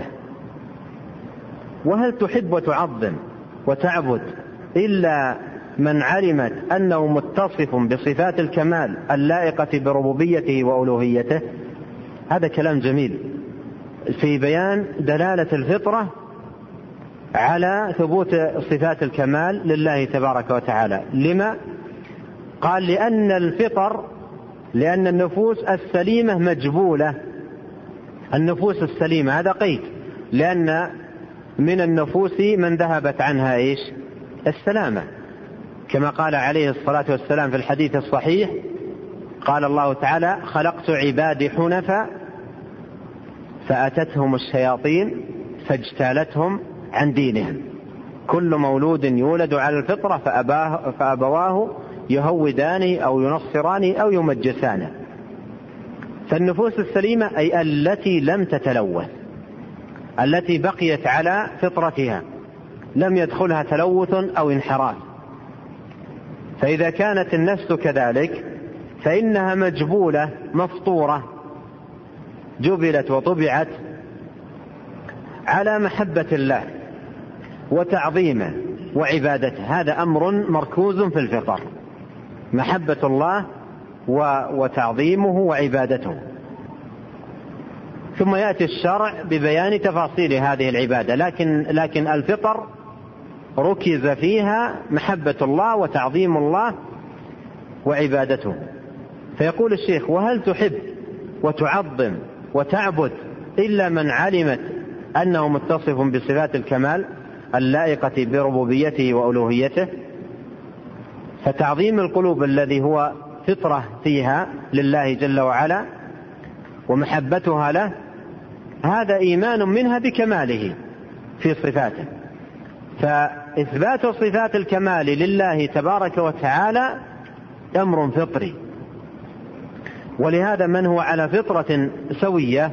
وهل تحب وتعظم وتعبد إلا من علمت أنه متصف بصفات الكمال اللائقة بربوبيته وألوهيته؟ هذا كلام جميل في بيان دلالة الفطرة على ثبوت صفات الكمال لله تبارك وتعالى. لما؟ قال لأن النفوس السليمة مجبولة. النفوس السليمة هذا قيد، لأن من النفوس من ذهبت عنها السلامة، كما قال عليه الصلاة والسلام في الحديث الصحيح، قال الله تعالى خلقت عبادي حنفاء فأتتهم الشياطين فاجتالتهم عن دينهم، كل مولود يولد على الفطرة فأبواه يهودان أو ينصران أو يمجسان. فالنفوس السليمة أي التي لم تتلوث، التي بقيت على فطرتها لم يدخلها تلوث أو انحراف. فإذا كانت النفس كذلك فإنها مجبولة مفطورة، جبلت وطبعت على محبة الله وتعظيمه وعبادته. هذا أمر مركوز في الفطر، محبة الله وتعظيمه وعبادته. ثم يأتي الشرع ببيان تفاصيل هذه العبادة، لكن الفطر ركز فيها محبة الله وتعظيم الله وعبادته. فيقول الشيخ وهل تحب وتعظم وتعبد إلا من علمت أنه متصف بصفات الكمال اللائقة بربوبيته وألوهيته؟ فتعظيم القلوب الذي هو فطرة فيها لله جل وعلا ومحبتها له، هذا إيمان منها بكماله في صفاته. فإثبات صفات الكمال لله تبارك وتعالى أمر فطري. ولهذا من هو على فطرة سوية،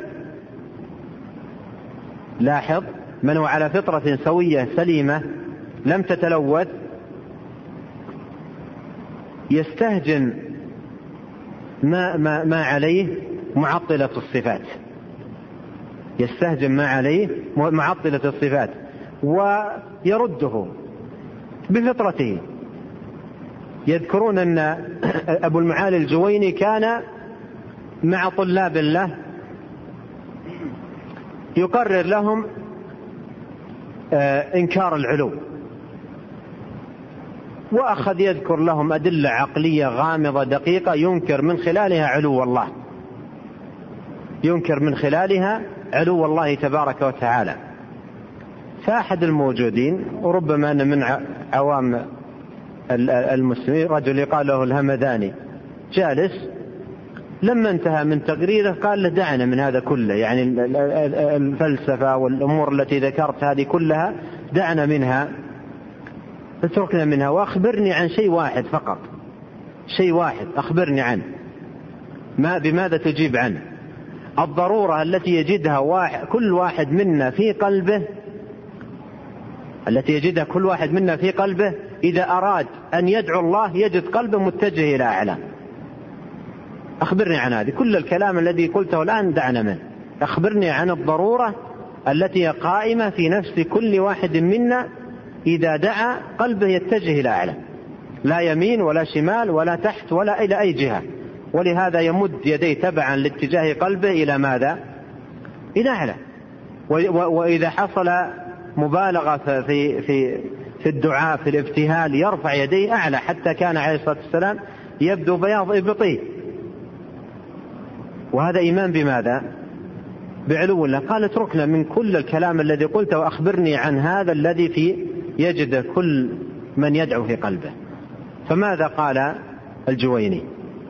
لاحظ، من هو على فطرة سوية سليمة لم تتلوث يستهجن ما عليه معطلة الصفات، يستهجن ما عليه معطلة الصفات ويرده بفطرته. يذكرون أن أبو المعالي الجويني كان مع طلاب له يقرر لهم إنكار العلو، وأخذ يذكر لهم أدلة عقلية غامضة دقيقة ينكر من خلالها علو الله، ينكر من خلالها علو الله تبارك وتعالى. فأحد الموجودين، وربما أن من عوام المسلمين، رجل يقال له الهمداني، جالس لما انتهى من تقريره قال له دعنا من هذا كله، يعني الفلسفة والأمور التي ذكرت هذه كلها دعنا منها، اتركنا منها وأخبرني عن شيء واحد فقط، شيء واحد أخبرني عنه. بماذا تجيب عنه؟ الضرورة التي يجدها كل واحد منا في قلبه، التي يجدها كل واحد منا في قلبه إذا أراد أن يدعو الله يجد قلبه متجه إلى أعلى. أخبرني عن هذه. كل الكلام الذي قلته الآن دعنا منه، أخبرني عن الضرورة التي قائمة في نفس كل واحد منا إذا دعا قلبه يتجه إلى أعلى، لا يمين ولا شمال ولا تحت ولا إلى أي جهة، ولهذا يمد يديه تبعا لاتجاه قلبه إلى ماذا؟ إلى أعلى. وإذا حصل مبالغة في الدعاء في الابتهال يرفع يديه أعلى، حتى كان عليه الصلاة والسلام يبدو بياض إبطيه، وهذا إيمان بماذا؟ بعلو الله. قال اتركنا من كل الكلام الذي قلته وأخبرني عن هذا الذي في يجد كل من يدعو في قلبه. فماذا قال الجويني؟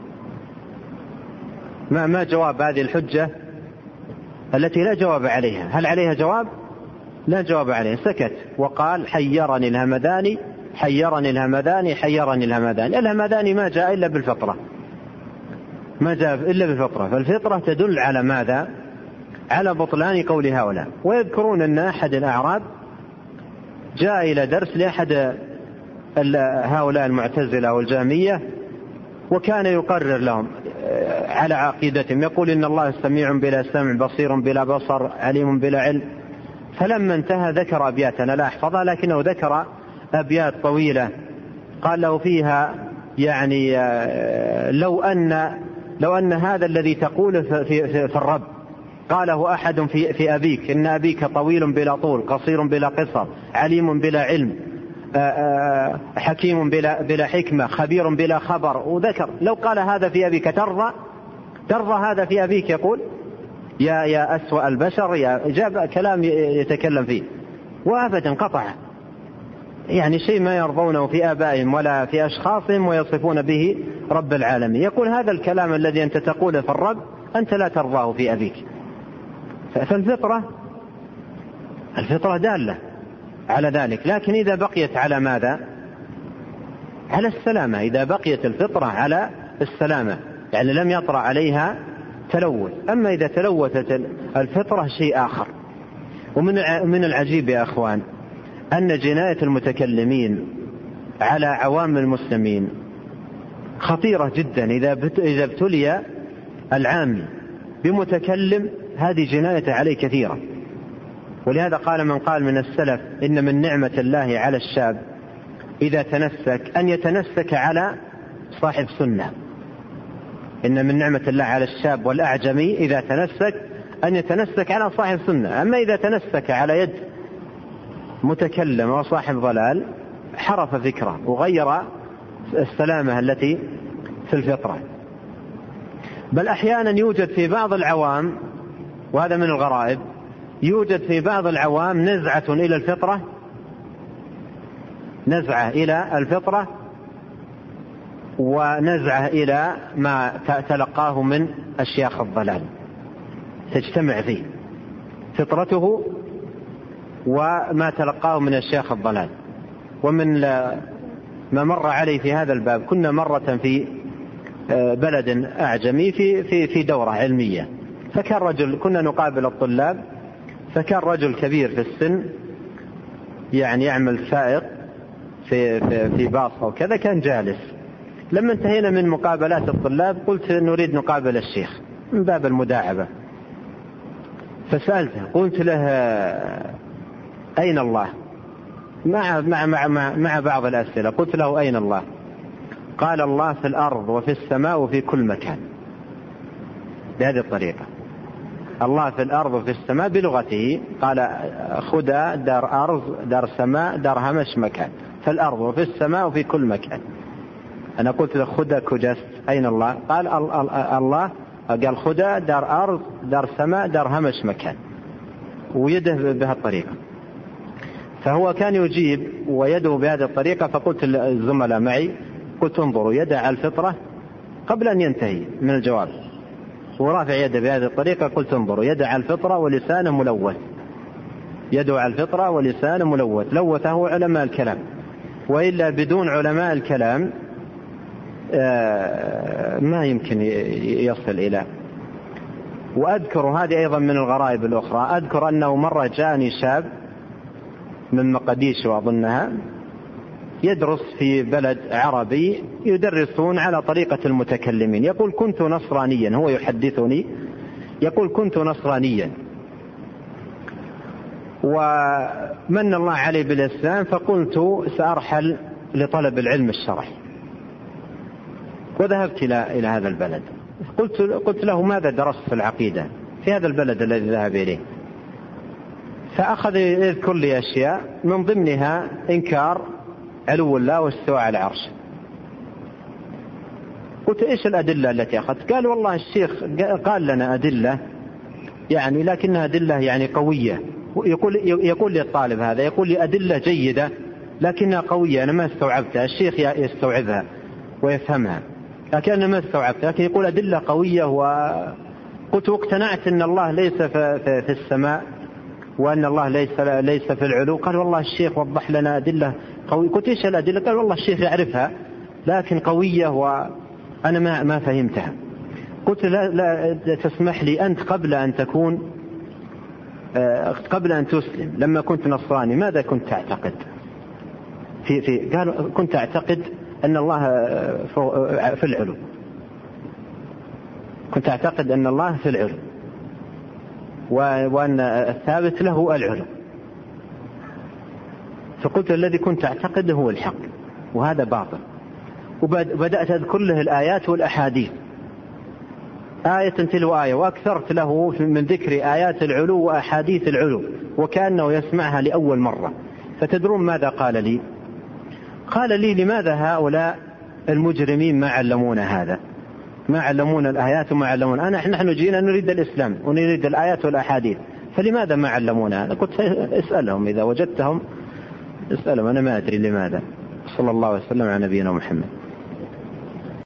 ما جواب هذه الحجة التي لا جواب عليها؟ هل عليها جواب؟ لا جواب عليها، سكت وقال حيرني الهمداني حيرني الهمداني حيرني الهمداني. الهمداني ما جاء إلا بالفطرة، ما جاء إلا بالفطرة، فالفطرة تدل على ماذا؟ على بطلان قول هؤلاء. ويذكرون أن أحد الأعراب جاء إلى درس لأحد هؤلاء المعتزلة والجهمية، وكان يقرر لهم على عقيدتهم، يقول إن الله سميع بلا سمع بصير بلا بصر عليم بلا علم. فلما انتهى ذكر أبيات أنا لا أحفظها، لكنه ذكر أبيات طويلة قال له فيها يعني لو أن هذا الذي تقول في الرب قاله أحد في أبيك، إن أبيك طويل بلا طول قصير بلا قصر عليم بلا علم حكيم بلا حكمة خبير بلا خبر، وذكر لو قال هذا في أبيك ترضى هذا في أبيك؟ يقول يا أسوأ البشر، جاب كلام يتكلم فيه وأبدا قطع، يعني شيء ما يرضونه في آبائهم ولا في أشخاصهم ويصفون به رب العالمين. يقول هذا الكلام الذي أنت تقوله في الرب أنت لا ترضاه في أبيك. فالفطرة دالة على ذلك، لكن إذا بقيت على ماذا؟ على السلامة. إذا بقيت الفطرة على السلامة يعني لم يطرأ عليها تلوث. أما إذا تلوثت الفطرة شيء آخر. ومن العجيب يا أخوان أن جناية المتكلمين على عوام المسلمين خطيرة جدا. إذا ابتلي العام بمتكلم هذه جناية عليه كثيرة. ولهذا قال من قال من السلف إن من نعمة الله على الشاب إذا تنسك أن يتنسك على صاحب سنة. إن من نعمة الله على الشاب والأعجمي إذا تنسك أن يتنسك على صاحب سنة. أما إذا تنسك على يد متكلم وصاحب ضلال حرف فكرة وغير السلامة التي في الفطرة. بل أحيانا يوجد في بعض العوام، وهذا من الغرائب، يوجد في بعض العوام نزعة إلى الفطرة، نزعة إلى الفطرة ونزعة إلى ما تلقاه من أشياخ الضلال، تجتمع فيه فطرته وما تلقاه من أشياخ الضلال. ومن ما مر علي في هذا الباب، كنا مرة في بلد أعجمي في دورة علمية، فكان رجل كنا نقابل الطلاب، فكان رجل كبير في السن يعني يعمل سائق في باص وكذا، كان جالس. لما انتهينا من مقابلات الطلاب قلت نريد نقابل الشيخ من باب المداعبة، فسألته قلت له أين الله؟ مع بعض الأسئلة قلت له أين الله؟ قال الله في الأرض وفي السماء وفي كل مكان، بهذه الطريقة. الله في الأرض وفي السماء بلغته، قال خدا دار أرض دار سماء دار همش مكان، في الأرض وفي السماء وفي كل مكان. أنا قلت له خدا كجست أين الله؟ قال الله قال خدا دار أرض دار سماء دار همش مكان، ويده بهذه الطريقة. فهو كان يجيب ويده بهذه الطريقة. فقلت للزملاء معي قلت انظروا يده على الفطرة قبل أن ينتهي من الجواب، ورافع يده بهذه الطريقة. قلت انظروا يده على الفطرة ولسانه ملوث، يده على الفطرة ولسانه ملوث، لوثه علماء الكلام، وإلا بدون علماء الكلام ما يمكن يصل إلى. وأذكر هذه أيضا من الغرائب الأخرى، أذكر أنه مرة جاءني شاب من مقديش وأظنها، يدرس في بلد عربي يدرسون على طريقة المتكلمين، يقول كنت نصرانيا، هو يحدثني يقول كنت نصرانيا ومن الله علي بالإسلام، فقلت سأرحل لطلب العلم الشرعي، وذهبت إلى هذا البلد. قلت له ماذا درست في العقيدة في هذا البلد الذي ذهب إليه؟ فأخذ يذكر لي أشياء من ضمنها إنكار علو الله واستواء على العرش. قلت إيش الأدلة التي أخذت؟ قال والله الشيخ قال لنا أدلة يعني لكنها أدلة يعني قوية. يقول لي الطالب هذا، يقول لي أدلة جيدة لكنها قوية، أنا ما استوعبتها، الشيخ يستوعبها ويفهمها لكن أنا ما استوعبتها، لكن يقول أدلة قوية. وقلت واقتنعت أن الله ليس في السماء وأن الله ليس في العلو. قال والله الشيخ وضح لنا أدلة قوية. قلت إيش الأدلة؟ قال والله الشيخ يعرفها لكن قوية وأنا ما فهمتها. قلت لا تسمح لي أنت قبل أن تسلم لما كنت نصراني ماذا كنت تعتقد؟ قال كنت أعتقد أن الله في العلو، كنت أعتقد أن الله في العلو وأن الثابت له العلو. فقلت الذي كنت أعتقده هو الحق وهذا باطل. وبدأت أذكر له الآيات والأحاديث آية تلو آية، وأكثرت له من ذكر آيات العلو وأحاديث العلو وكأنه يسمعها لأول مرة. فتدرون ماذا قال لي؟ قال لي لماذا هؤلاء المجرمين ما علمونا هذا، ما علمونا الآيات وما علمونا نحن جينا نريد الإسلام ونريد الآيات والأحاديث، فلماذا ما علمونا هذا؟ قلت اسألهم إذا وجدتهم اسألهم، أنا ما أدري لماذا. صلى الله وسلم على نبينا محمد.